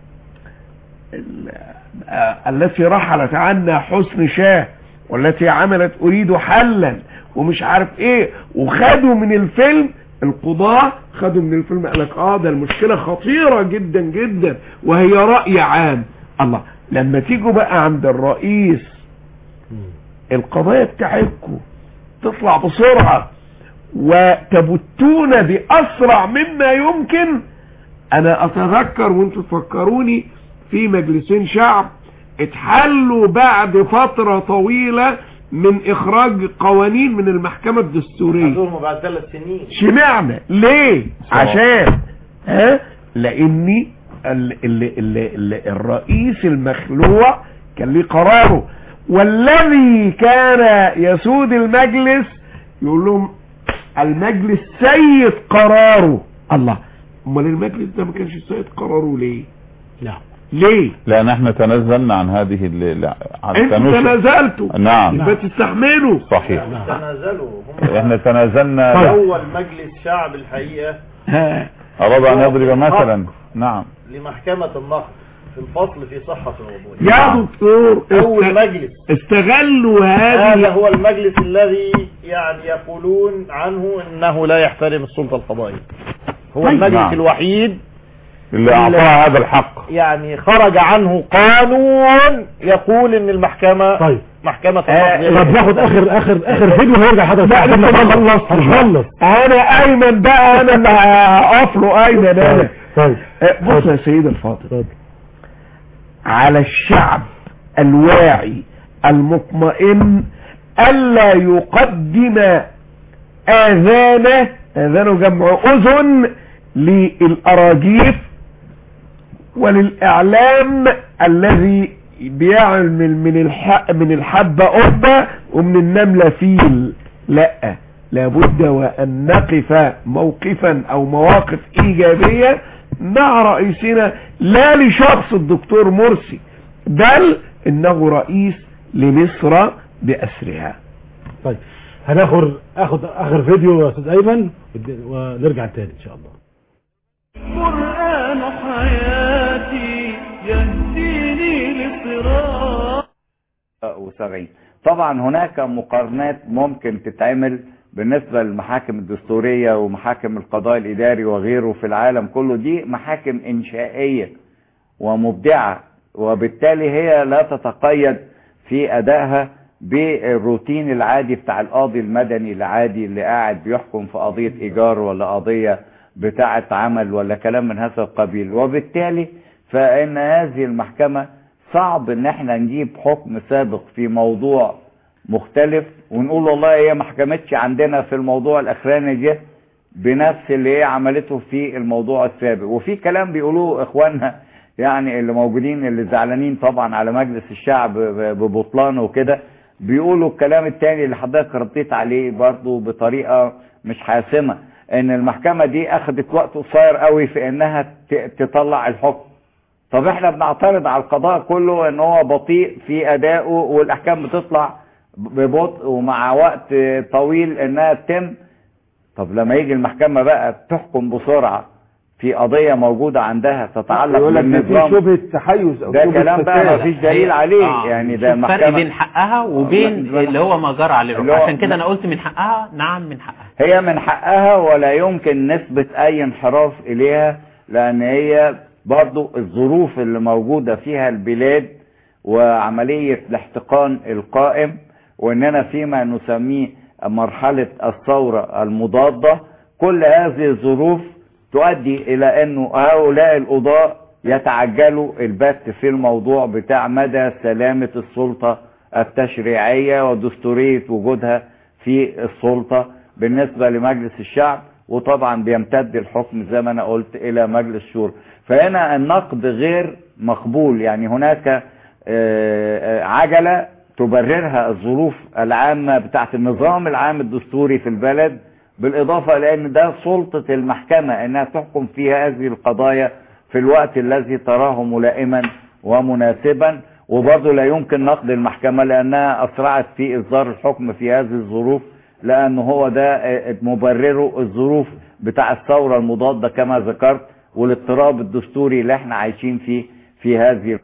التي رحلت عنا حسن شاه والتي عملت اريد حلا ومش عارف ايه، وخدوا من الفيلم القضاة خدوا من الفيلم قالك اه ده المشكلة خطيرة جدا جدا وهي رأي عام. الله، لما تيجوا بقى عند الرئيس القضايا بتاعتكم تطلع بسرعة وتبتون بأسرع مما يمكن. انا اتذكر وانتوا تفكروني في مجلسين شعب اتحلوا بعد فترة طويلة من اخراج قوانين من المحكمة الدستورية حضورهم بعد ثلاث سنين. شمعنا ليه؟ عشان ها لاني ال ال ال ال الرئيس المخلوع كان ليه قراره، والذي كان يسود المجلس يقول لهم المجلس سيد قراره. الله، امال المجلس ده ما كانش سيد قراره ليه؟ نعم ليه؟ لان احنا تنازلنا عن هذه ال انتوا تنازلتوا. نعم يبقى تستحملوا. صحيح. تنازلوا احنا تنازلنا. اول مجلس شعب الحقيقة اراد ان يضرب مثلا. نعم. لمحكمة النقد في الفصل في صحة الوضوء. يا دكتور اول مجلس استغلوا هذه. هذا هو المجلس الذي يعني يقولون عنه انه لا يحترم السلطة القضائية. هو المجلس نعم. الوحيد اللي اعطاه هذا الحق، يعني خرج عنه قانون يقول ان المحكمة طيب محكمة النقد. طب ناخد اخر اخر اخر فيديو وهيرجع حضرتك. لا لسه ما خلصت. هنخلص. انا ايمن بقى، انا اللي هقف له ايمن انا. طيب بص يا سيد الفاضل، على الشعب الواعي المطمئن الا يقدم اذانه، اذانه جمع اذن، للاراجيف وللاعلام الذي بيعمل من الحق من الحبة قبة ومن النملة فيل. لا، لابد وان نقف موقفا او مواقف ايجابية مع رئيسنا، لا لشخص الدكتور مرسي بل انه رئيس لمصر باسرها. طيب هناخد اخد اخر فيديو يا استاذ ايمن ونرجع تاني ان شاء الله. قرآن حياتي يهديني لصراط وسبعين. طبعا هناك مقارنات ممكن تتعمل بالنسبة للمحاكم الدستورية ومحاكم القضاء الإداري وغيره في العالم كله. دي محاكم إنشائية ومبدعة، وبالتالي هي لا تتقيد في أدائها بالروتين العادي بتاع القاضي المدني العادي اللي قاعد بيحكم في قضية إيجار ولا قضية بتاعة عمل ولا كلام من هذا القبيل. وبالتالي فإن هذه المحكمة صعب ان احنا نجيب حكم سابق في موضوع مختلف ونقول والله هي ما حكمتش عندنا في الموضوع الاخراني ده بنفس اللي هي عملته في الموضوع السابق. وفي كلام بيقولوه اخواننا يعني اللي موجودين اللي زعلانين طبعا على مجلس الشعب ببطلانه وكده، بيقولوا الكلام التاني اللي حضرتك رديت عليه برضو بطريقة مش حاسمة، ان المحكمة دي اخدت وقت قصير قوي في انها تطلع الحكم. طب احنا بنعترض على القضاء كله ان هو بطيء في ادائه والاحكام بتطلع ببطء ومع وقت طويل انها تتم. طب لما يجي المحكمة بقى تحكم بسرعة في قضية موجودة عندها تتعلق بالنظام، شبهة تحيز او ده كلام بقى ما فيش دليل عليه. آه. يعني ده المحكمة فرق بين حقها وبين اللي هو ما جرى عليه الحكم. عشان كده انا قلت من حقها. نعم من حقها، هي من حقها ولا يمكن نثبت اي انحراف اليها، لان هي برضو الظروف اللي موجودة فيها البلاد وعملية الاحتقان القائم، واننا فيما نسميه مرحلة الثورة المضادة، كل هذه الظروف تؤدي الى انه هؤلاء القضاة يتعجلوا البت في الموضوع بتاع مدى سلامة السلطة التشريعية ودستورية وجودها في السلطة بالنسبة لمجلس الشعب، وطبعا بيمتد الحكم زي ما انا قلت الى مجلس الشورى. فهنا النقد غير مقبول، يعني هناك عجلة تبررها الظروف العامة بتاعت النظام العام الدستوري في البلد، بالإضافة لأن ده سلطة المحكمة أنها تحكم في هذه القضايا في الوقت الذي تراه ملائما ومناسبا. وبرضه لا يمكن نقد المحكمة لأنها أسرعت في إصدار الحكم في هذه الظروف، لأنه هو ده مبرره الظروف بتاع الثورة المضادة كما ذكرت والاضطراب الدستوري اللي احنا عايشين فيه في هذه.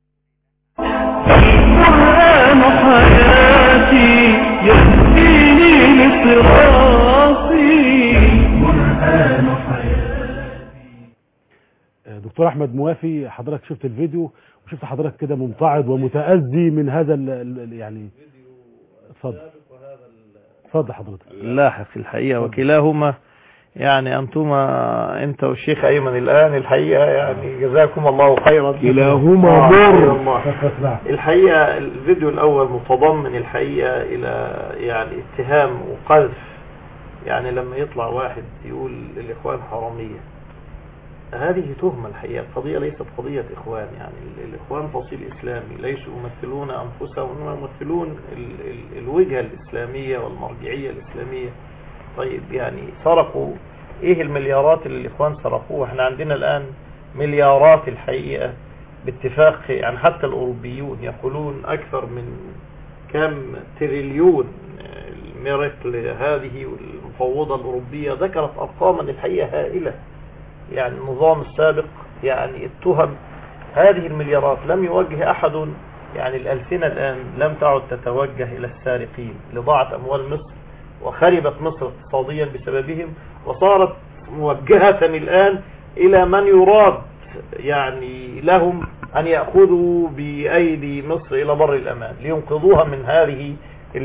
القرآن حياتي يهديني لصراطي. القرآن حياتي. دكتور احمد موافي، حضرتك شفت الفيديو وشفت حضرتك كده ممتعض ومتأذي من هذا ال يعني اتفضل اتفضل حضرتك. لا في الحقيقة وكلاهما يعني أنتما أنت والشيخ أيمن الآن الحقيقة يعني جزاكم الله خيرا كلاهما بر. الحقيقة الفيديو الأول متضمن الحقيقة إلى يعني اتهام وقذف. يعني لما يطلع واحد يقول الإخوان حرامية، هذه تهمة الحقيقة. القضية ليست قضية إخوان، يعني الإخوان فصيل إسلامي ليسوا يمثلون أنفسهم، إنما يمثلون ال ال الوجهة الإسلامية والمرجعية الإسلامية. طيب يعني سرقوا إيه المليارات اللي الإخوان سرقوها؟ احنا عندنا الآن مليارات الحقيقة باتفاق، يعني حتى الأوروبيون يقولون أكثر من كم تريليون. الميركل هذه والمفوضة الأوروبية ذكرت أرقاما الحقيقة هائلة. يعني النظام السابق يعني التهم هذه المليارات لم يوجه أحد، يعني الألسنة الآن لم تعد تتوجه إلى السارقين لضاعة أموال مصر، وخربت مصر اقتصاديا بسببهم، وصارت موجهة الآن إلى من يراد يعني لهم أن يأخذوا بأيدي مصر إلى بر الأمان لينقذوها من هذه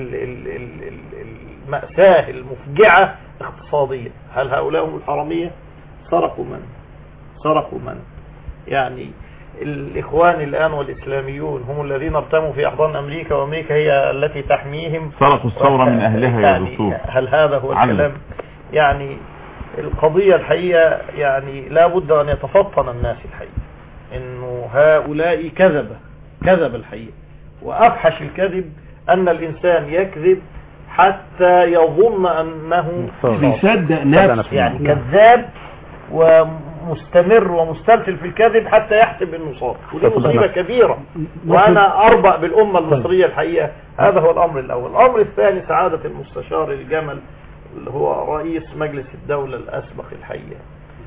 المأساة المفجعة اقتصاديا. هل هؤلاء هم الحرامية؟ سرقوا من؟ سرقوا من؟ يعني الإخوان الآن والإسلاميون هم الذين ارتموا في أحضان أمريكا، وأمريكا هي التي تحميهم. سرقوا الثورة من أهلها يا دكتور. هل هذا هو الكلام؟ يعني القضية الحقيقة يعني لا بد أن يتفطن الناس الحقيقة إنه هؤلاء كذب كذب الحقيقة. وأفحش الكذب أن الإنسان يكذب حتى يظن أنه يصدق نفسه، يعني كذاب ومستمر ومستمثل في الكذب حتى يحسب انه صادق، ودي مصيبة كبيرة. وانا اربأ بالامة المصرية الحقيقة. هذا هو الامر الاول. الامر الثاني سعادة المستشار الجمل اللي هو رئيس مجلس الدولة الاسبق الحقيقة،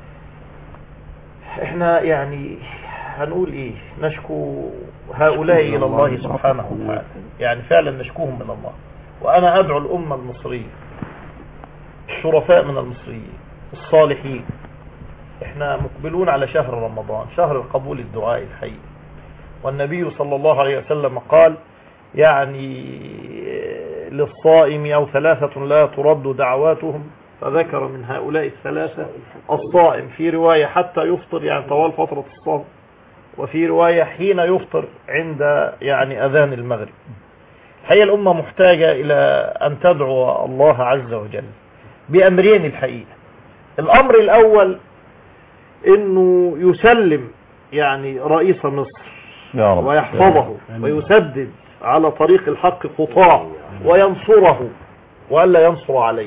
احنا يعني هنقول ايه؟ نشكو هؤلاء الى الله سبحانه وتعالى، يعني فعلا نشكوهم من الله. وانا ادعو الامة المصرية الشرفاء من المصريين الصالحين، احنا مقبلون على شهر رمضان، شهر القبول الدعاء الحقيقي. والنبي صلى الله عليه وسلم قال يعني للصائم او ثلاثة لا ترد دعواتهم، فذكر من هؤلاء الثلاثة الصائم، في رواية حتى يفطر يعني طوال فترة الصوم، وفي رواية حين يفطر عند يعني اذان المغرب. هي الامة محتاجة الى ان تدعو الله عز وجل بامرين الحقيقة. الامر الاول انه يسلم يعني رئيس مصر يا رب ويحفظه ويسدد على طريق الحق خطاه وينصره وألا ينصر عليه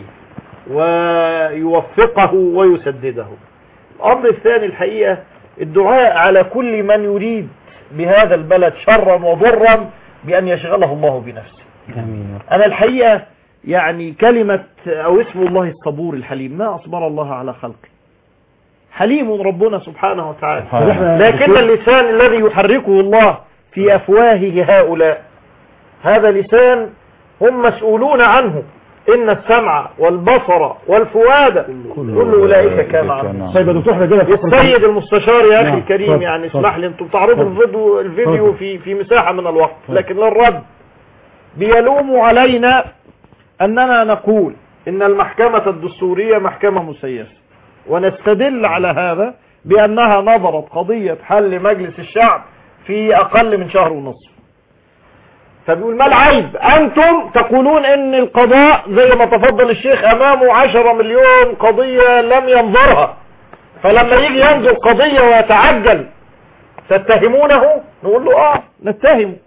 ويوفقه ويسدده. الامر الثاني الحقيقة الدعاء على كل من يريد بهذا البلد شرا وضرا بأن يشغله الله بنفسه. انا الحقيقة يعني كلمة او اسم الله الصبور الحليم، ما اصبر الله على خلقه. حليم ربنا سبحانه وتعالى، لكن اللسان الذي يحركه الله في أفواه هؤلاء هذا لسان هم مسؤولون عنه. إن السمع والبصر والفؤاد كل أولئك كان عنه. طيب يا دكتور السيد المستشار يا أخي الكريم، يعني اسمح لي، انتم بتعرضوا الفيديو الفيديو في في مساحة من الوقت، لكن للرد بيلوموا علينا أننا نقول إن المحكمة الدستورية محكمة مسيسة، ونستدل على هذا بأنها نظرت قضية حل مجلس الشعب في أقل من شهر ونصف. فبيقول ما العيب؟ أنتم تقولون إن القضاء زي ما تفضل الشيخ أمامه عشرة مليون قضية لم ينظرها، فلما يجي ينظر قضية ويتعجل تتهمونه؟ نقول له آه نتهمه،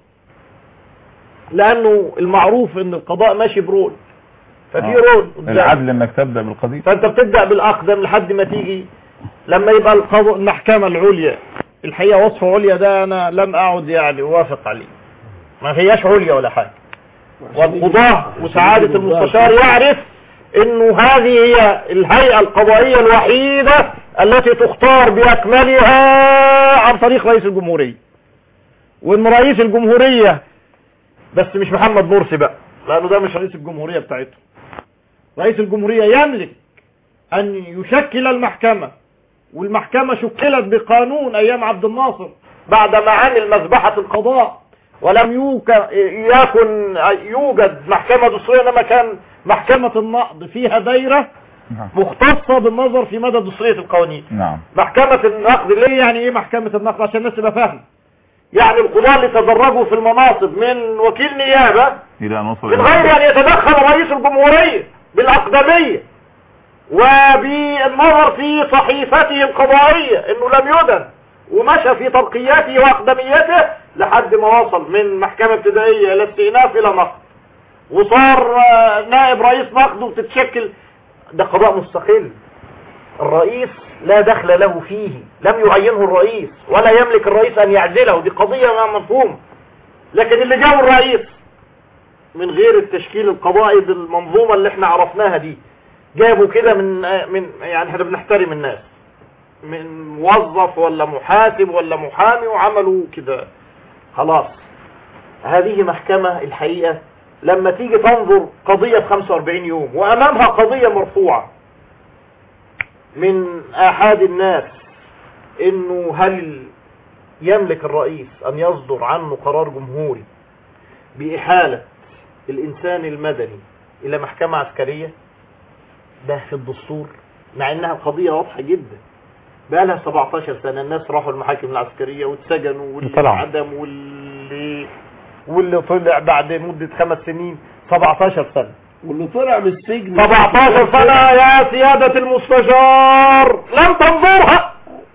لأنه المعروف إن القضاء ماشي برول، ففي رول العدل انك تبدأ بالقضية، فانت بتبدأ بالاقدم لحد ما تيجي لما يبقى القضاء المحكمة العليا. الحقيقة وصف عليا ده انا لم اعد يعني اوافق عليه، ما هياش عليا ولا حاجة. والقضاء وسعادة المستشار يعرف انه هذه هي الهيئة القضائية الوحيدة التي تختار باكملها عن طريق رئيس الجمهورية، وان رئيس الجمهورية بس مش محمد مرسي بقى، لانه ده مش رئيس الجمهورية بتاعته. رئيس الجمهورية يملك ان يشكل المحكمة، والمحكمة شكلت بقانون ايام عبد الناصر بعد ما عمل مذبحة القضاء، ولم يكن يوجد محكمة دستورية، انما كان محكمة النقض فيها دايرة نعم. مختصة بالنظر في مدى دستورية القوانين. نعم. محكمة النقد اللي هي يعني ايه محكمة النقد عشان الناس تبقى فاهمة؟ يعني القضاة اللي تدرجوا في المناصب من وكيل نيابة إلى نصر من غير أن يتدخل رئيس الجمهورية بالأقدمية وبالنظر في صحيفته القضائية انه لم يدن، ومشى في ترقياته واقدميته لحد ما وصل من محكمة ابتدائية الى استئناف الى نقد، وصار نائب رئيس نقد وتتشكل. ده قضاء مستقل، الرئيس لا دخل له فيه، لم يعينه الرئيس ولا يملك الرئيس ان يعزله، دي قضية ما مفهوم. لكن اللي جاب الرئيس من غير التشكيل القضائي بالمنظومة اللي احنا عرفناها دي، جابوا كده من من يعني احنا بنحترم الناس، من موظف ولا محاسب ولا محامي وعملوا كده خلاص. هذه محكمة الحقيقة لما تيجي تنظر قضية خمسة وأربعين يوم وامامها قضية مرفوعة من احد الناس انه هل يملك الرئيس ان يصدر عنه قرار جمهوري باحالة الانسان المدني الى محكمة عسكرية، ده في الدستور، مع انها قضية واضحة جدا بقى لها سبعتاشر سنة. الناس راحوا المحاكم العسكرية واتسجنوا، واللي عدم واللي واللي طلع بعد مدة خمس سنين سبعتاشر سنة، واللي طلع من السجن سبعتاشر سنة يا سيادة المستشار لم تنظرها.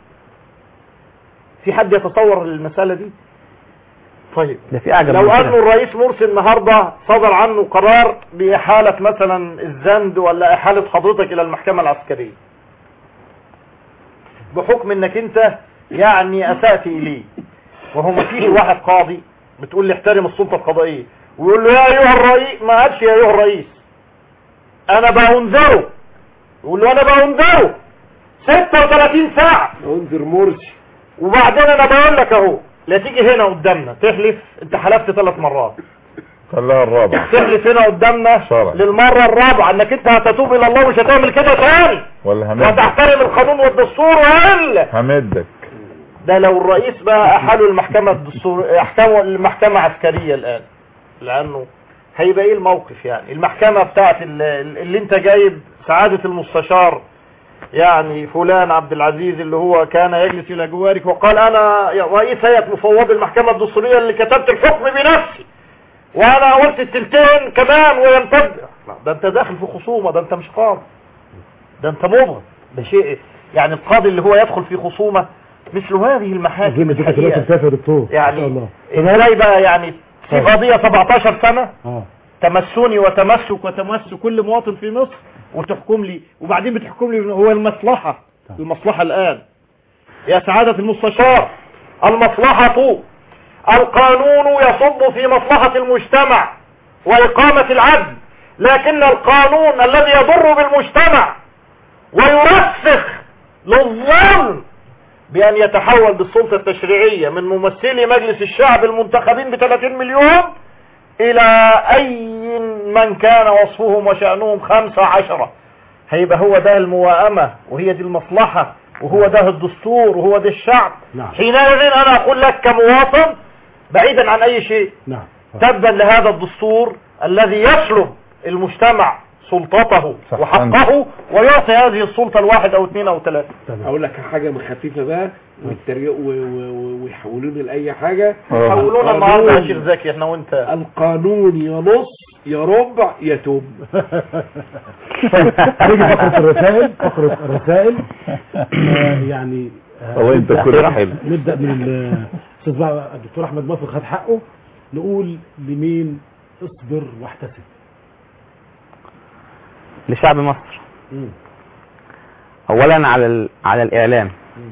في حد يتصور المسألة دي؟ طيب ده في أعجب لو أنه الرئيس مرسي النهاردة صدر عنه قرار بإحالة مثلا الزند ولا إحالة حضرتك إلى المحكمة العسكرية بحكم انك انت يعني اسأت اليه، وهو ما فيش واحد قاضي بتقول لي احترم السلطة القضائية ويقول له يا ايها الرئيس، ما قالش يا ايها الرئيس، انا بأنذره، يقول له انا بأنذره ستة وثلاثين ساعة انذر مرسي. وبعدين انا بقول لك اهو، لا تيجي هنا قدامنا تحلف، انت حلفت ثلاث مرات، خليها الرابعة تحلف هنا قدامنا شرع. للمرة الرابعة انك انت هتتوب الى الله ومش هتعمل كده تاني ولا همدك وتحترم القانون والدستور ولا همدك. ده لو الرئيس بقى احالوا المحكمة الدستور احكاموا المحكمة عسكرية الان، لانه هيبقى ايه الموقف؟ يعني المحكمة بتاعت اللي, اللي انت جايب سعادة المستشار يعني فلان عبد العزيز اللي هو كان يجلس الى جوارك وقال انا رئيس هيئة مفوض المحكمة الدستورية اللي كتبت الحكم بنفسي وانا قلت التلتين كمان ويمتد. ده انت داخل في خصومة، ده انت مش قاضي، ده انت مبغض، ده شيء يعني القاضي اللي هو يدخل في خصومة مثل هذه المحاكم الحقيقة يعني ازاي بقى يعني في قضية سبعتاشر سنة تمسوني وتمسك وتمس كل مواطن في مصر وتحكم لي، وبعدين بتحكم لي هو المصلحة المصلحة الآن يا سعادة المستشار، المصلحة القانون يصب في مصلحة المجتمع وإقامة العدل، لكن القانون الذي يضر بالمجتمع ويرسخ للظلم بأن يتحول بالسلطة التشريعية من ممثلي مجلس الشعب المنتخبين بثلاثين مليون إلى أي من كان وصفهم وشأنهم خمسة عشرة. هيبقى هو ده المواءمة وهي دي المصلحة وهو ده الدستور وهو ده الشعب. نعم. حينئذ أنا أقول لك كمواطن بعيدا عن أي شيء، نعم. تبا لهذا الدستور الذي يسلب المجتمع سلطته وحقه ويعطي هذه السلطة الواحد أو اثنين أو ثلاثة. أقول لك حاجة خفيفة بقى ويتريقوا ويحولون لأي حاجة، يحولون النهارده يا شيخ زكي احنا وانت. القانون يا نص يا ربع يا توب. نيجي فقرة الرسائل، فقرة الرسائل يعني والله انت كل حلو. نبدأ من الاستاذ بقى الدكتور احمد مصر خد حقه، نقول لمين اصبر واحتسب؟ لشعب مصر. مم. اولا على ال... على الاعلام.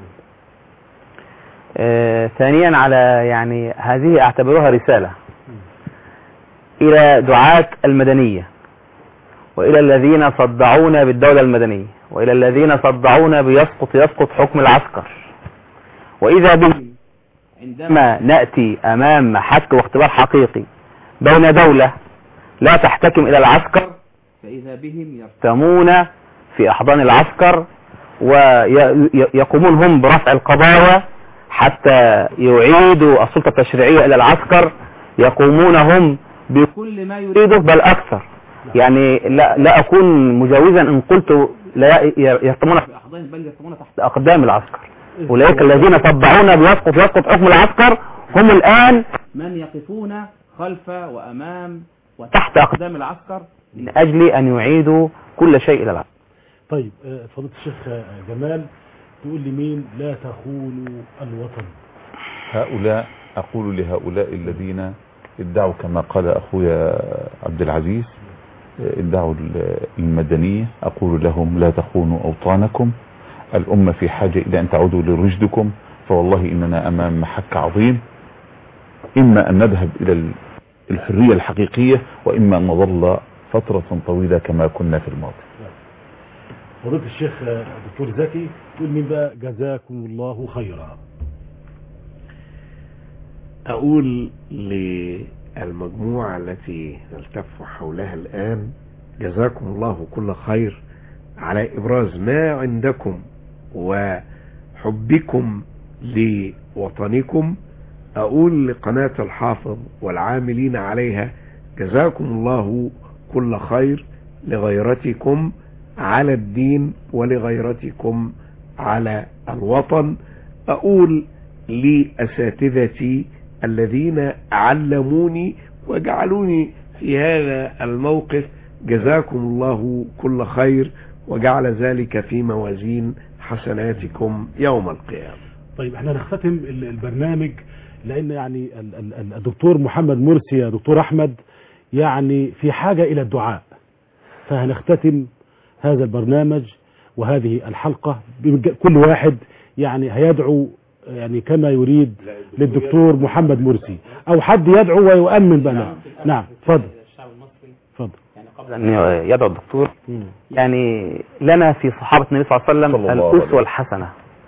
آه... ثانيا على يعني هذه اعتبرها رسالة مم. الى دعاة المدنية والى الذين صدعونا بالدولة المدنية والى الذين صدعونا بيسقط يسقط حكم العسكر، واذا بهم عندما نأتي امام محك واختبار حقيقي بين دولة لا تحتكم الى العسكر فإذا بهم يرتمون في أحضان العسكر ويقومون هم برفع القضايا حتى يعيدوا السلطة التشريعية إلى العسكر، يقومون هم بكل ما يريده بل أكثر يعني لا, لا أكون مجاوزا إن قلت لا يرتمون في أحضان بل يرتمون تحت أقدام العسكر. أولئك الذين طبعونا بيسقط يسقط حكم العسكر هم الآن من يقفون خلف وأمام وتحت أقدام العسكر من أجل أن يعيدوا كل شيء إلى العسكر. طيب فضيلة الشيخ جمال، تقول لي مين لا تخونوا الوطن؟ هؤلاء أقول لهؤلاء الذين ادعوا كما قال أخويا عبد العزيز ادعوا المدنية، أقول لهم لا تخونوا أوطانكم. الأمة في حاجة إلى أن تعودوا لرشدكم، فوالله إننا أمام محك عظيم، إما أن نذهب إلى الحرية الحقيقية وإما أن نظل فترة طويلة كما كنا في الماضي. فضيلة الشيخ دكتور زكي، تقول مين بقى جزاكم الله خيرا؟ أقول للمجموعة التي نلتف حولها الآن جزاكم الله كل خير على إبراز ما عندكم وحبكم لوطنكم. أقول لقناة الحافظ والعاملين عليها جزاكم الله كل خير لغيرتكم على الدين ولغيرتكم على الوطن. أقول لأساتذتي الذين علموني وجعلوني في هذا الموقف جزاكم الله كل خير وجعل ذلك في موازين حسناتكم يوم القيامة. طيب احنا نختتم البرنامج لان يعني الدكتور محمد مرسي يا دكتور احمد يعني في حاجة الى الدعاء، فهنختتم هذا البرنامج وهذه الحلقة كل واحد يعني هيدعو يعني كما يريد للدكتور محمد مرسي او حد يدعو ويؤمن بنا. نعم اتفضل اتفضل. يعني قبل ان يدعو الدكتور يعني لنا في صحابة النبي صلى الله عليه وسلم الأسوة الحسنة.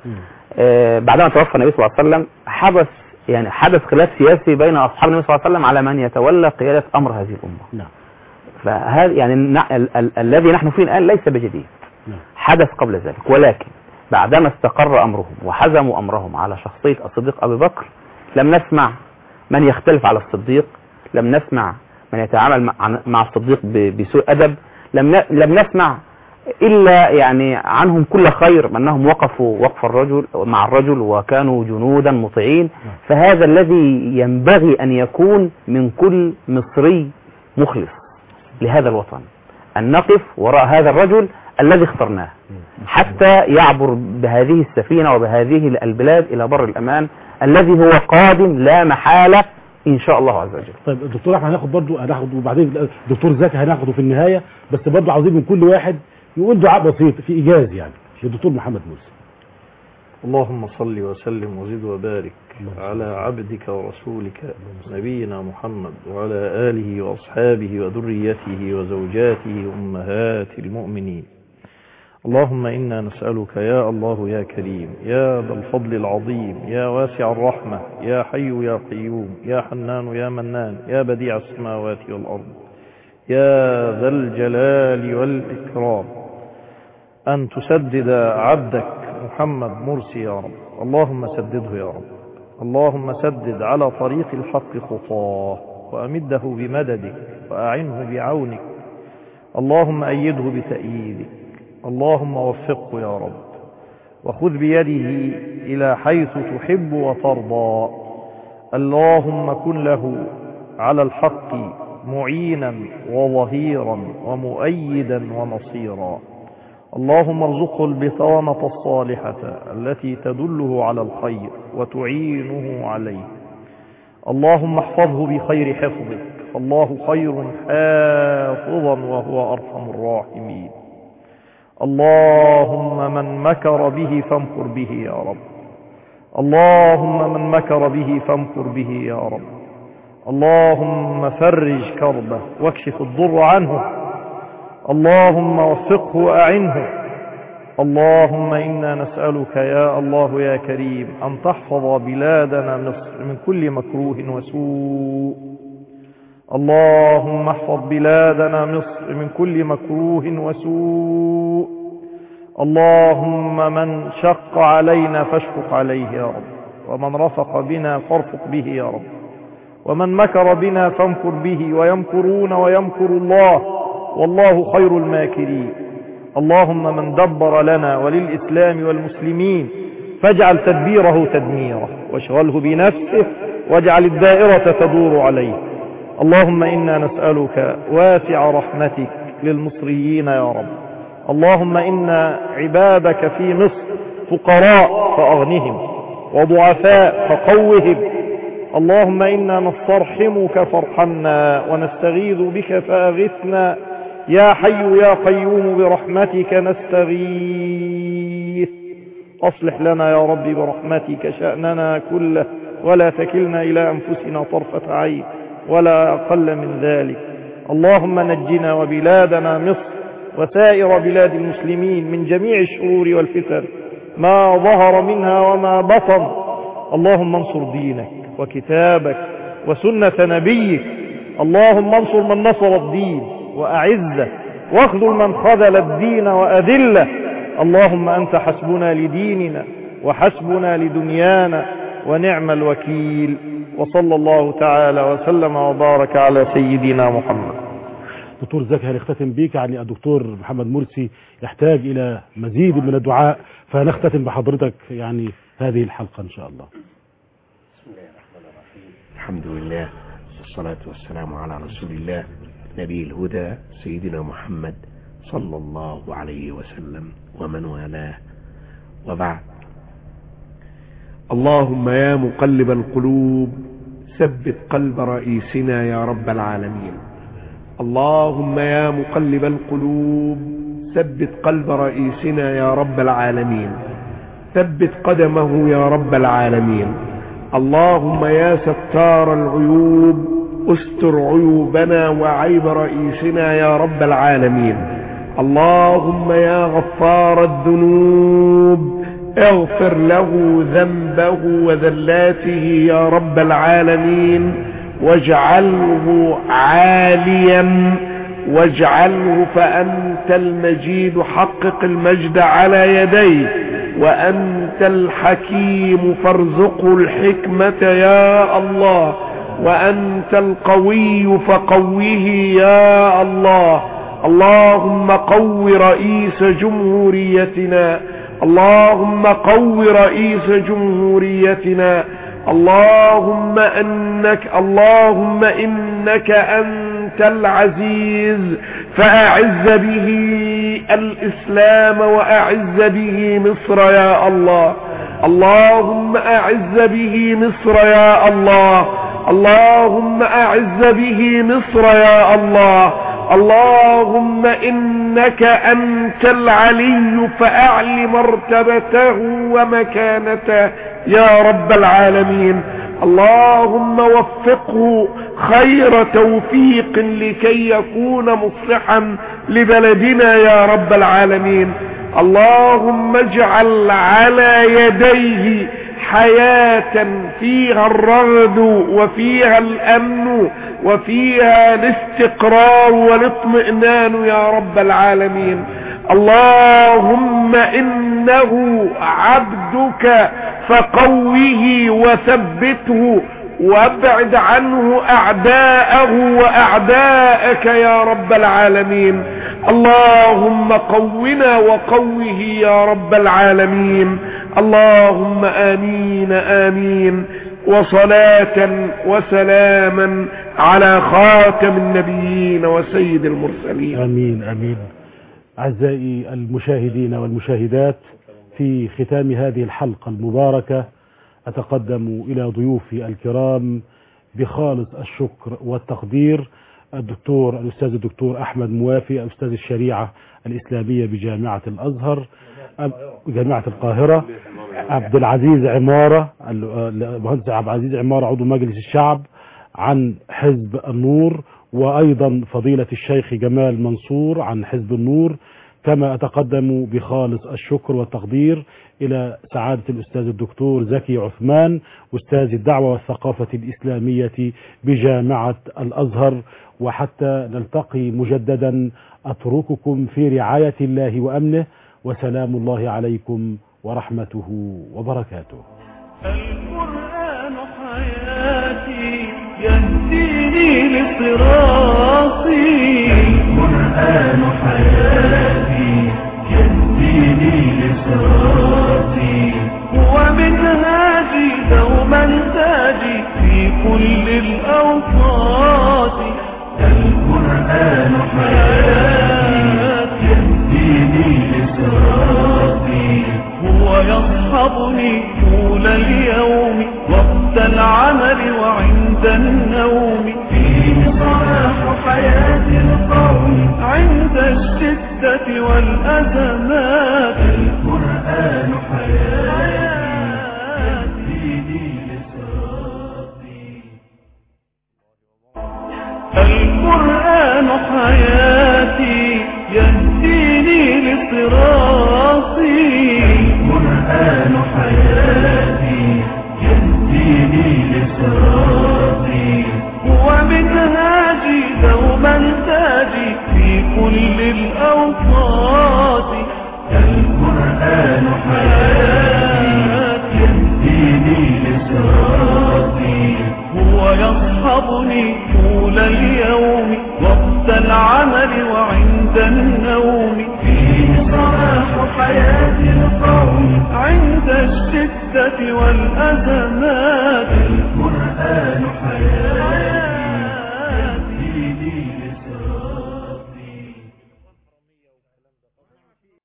آه بعدما توفى النبي صلى الله عليه وسلم حدث يعني حدث خلاف سياسي بين اصحاب النبي صلى الله عليه وسلم على من يتولى قيادة امر هذه الامة. نعم. فهذا يعني ال ال الذي نحن فيه الان ليس بجديد. نعم. حدث قبل ذلك، ولكن بعدما استقر امرهم وحزموا امرهم على شخصية الصديق ابي بكر لم نسمع من يختلف على الصديق، لم نسمع من يتعامل مع الصديق بسوء ادب، لم لم نسمع الا يعني عنهم كل خير انهم وقفوا وقف الرجل مع الرجل وكانوا جنودا مطيعين. فهذا الذي ينبغي ان يكون من كل مصري مخلص لهذا الوطن، ان نقف وراء هذا الرجل الذي اخترناه حتى يعبر بهذه السفينة وبهذه البلاد الى بر الامان الذي هو قادم لا محالة ان شاء الله عز وجل. طيب الدكتور احنا هناخد برضو هناخد وبعدين الدكتور زكي هناخده في النهاية، بس برضو عاوزين من كل واحد يقول دعاء بسيط في ايجاز يعني للدكتور محمد مرسي. اللهم صل وسلم وزد وبارك على عبدك ورسولك نبينا محمد وعلى آله وأصحابه وذريته وزوجاته أمهات المؤمنين. اللهم إنا نسألك يا الله يا كريم يا ذا الفضل العظيم يا واسع الرحمة يا حي يا قيوم يا حنان يا منان يا بديع السماوات والأرض يا ذا الجلال والإكرام أن تسدد عبدك محمد مرسي يا رب. اللهم سدده يا رب، اللهم سدد على طريق الحق خطاه وأمده بمددك وأعنه بعونك، اللهم أيده بتأييدك، اللهم وفقه يا رب وخذ بيده إلى حيث تحب وترضى. اللهم كن له على الحق معينا وظهيرا ومؤيدا ونصيرا. اللهم ارزقه البطانة الصالحة التي تدله على الخير وتعينه عليه. اللهم احفظه بخير حفظك، الله خير حافظا وهو أرحم الراحمين. اللهم من مكر به فامكر به يا رب، اللهم من مكر به فامكر به يا رب. اللهم فرج كربه واكشف الضر عنه، اللهم وفقه وأعنه. اللهم إنا نسألك يا الله يا كريم أن تحفظ بلادنا مصر من كل مكروه وسوء. اللهم احفظ بلادنا مصر من كل مكروه وسوء. اللهم من شق علينا فاشفق عليه يا رب، ومن رفق بنا فارفق به يا رب، ومن مكر بنا فامكر به، ويمكرون ويمكر الله والله خير الماكرين. اللهم من دبر لنا وللإسلام والمسلمين فاجعل تدبيره تدميره واشغله بنفسه واجعل الدائرة تدور عليه. اللهم إنا نسألك واسع رحمتك للمصريين يا رب. اللهم إن عبادك في مصر فقراء فأغنهم وضعفاء فقوهم. اللهم إنا نسترحمك فارحمنا ونستغيث بك فأغثنا. يا حي يا قيوم برحمتك نستغيث. أصلح لنا يا رب برحمتك شأننا كله ولا تكلنا إلى أنفسنا طرفة عين ولا أقل من ذلك. اللهم نجنا وبلادنا مصر وسائر بلاد المسلمين من جميع الشرور والفتن ما ظهر منها وما بطن. اللهم انصر دينك وكتابك وسنة نبيك. اللهم انصر من نصر الدين وأعزه واخذل من خذل الدين وأذله. اللهم أنت حسبنا لديننا وحسبنا لدنيانا ونعم الوكيل. وصلى الله تعالى وسلم وبارك على سيدنا محمد. دكتور زكي هنختتم بيك. يعني الدكتور محمد مرسي يحتاج إلى مزيد من الدعاء، فنختتم بحضرتك يعني هذه الحلقة إن شاء الله. بسم الله الرحمن الرحيم. الحمد لله والصلاة والسلام على رسول الله نبي الهدى سيدنا محمد صلى الله عليه وسلم ومن والاه، وبعد. اللهم يا مقلب القلوب ثبت قلب رئيسنا يا رب العالمين. اللهم يا مقلب القلوب ثبت قلب رئيسنا يا رب العالمين. ثبت قدمه يا رب العالمين. اللهم يا ستار العيوب استر عيوبنا وعيب رئيسنا يا رب العالمين. اللهم يا غفار الذنوب اغفر له ذنبه وذلاته يا رب العالمين، واجعله عاليا واجعله فأنت المجيد حقق المجد على يديه، وأنت الحكيم فارزقه الحكمة يا الله، وأنت القوي فقويه يا الله. اللهم قو رئيس جمهوريتنا، اللهم قو رئيس جمهوريتنا. اللهم انك اللهم انك انت العزيز فاعز به الاسلام واعز به مصر يا الله. اللهم اعز به مصر يا الله. اللهم اعز به مصر يا الله. اللهم انك انت العلي فاعل مرتبته ومكانته يا رب العالمين. اللهم وفقه خير توفيق لكي يكون مصلحا لبلدنا يا رب العالمين. اللهم اجعل على يديه حياة فيها الرغد وفيها الأمن وفيها الاستقرار والاطمئنان يا رب العالمين. اللهم إنه عبدك فقوه وثبته وابعد عنه أعداءه وأعداءك يا رب العالمين. اللهم قونا وقوه يا رب العالمين. اللهم آمين آمين. وصلاة وسلاما على خاتم النبيين وسيد المرسلين. آمين آمين. أعزائي المشاهدين والمشاهدات، في ختام هذه الحلقة المباركة أتقدم إلى ضيوفي الكرام بخالص الشكر والتقدير الدكتور الأستاذ الدكتور أحمد موافي أستاذ الشريعة الإسلامية بجامعة الأزهر جامعة القاهرة، عبد العزيز عمارة المهندس عبد العزيز عمارة عضو مجلس الشعب عن حزب النور، وأيضا فضيلة الشيخ جمال منصور عن حزب النور. كما أتقدم بخالص الشكر والتقدير إلى سعادة الأستاذ الدكتور زكي عثمان أستاذ الدعوة والثقافة الإسلامية بجامعة الأزهر. وحتى نلتقي مجددا أترككم في رعاية الله وأمنه، وسلام الله عليكم ورحمته وبركاته. القرآن حياتي يهديني لصراطي. منهاجي في كل الأوقات. القرآن حياتي يهديني لصراطي، هو يصحبني طول اليوم وقت العمل وعند النوم. فيه صلاح حياة القوم عند الشدة والأزمات. القرآن حياتي يهديني لصراطي. القرآن حياتي يهديني لصراطي. القرآن حياتي يهديني لصراطي، هو منهاجي دوما تاجي في كل الأوقات. القرآن حياتي يهديني لصراطي، هو يصحبني طول اليوم وقت العمل وعند النوم. فيه صلاح حياة القوم عند الشدة والأزمات.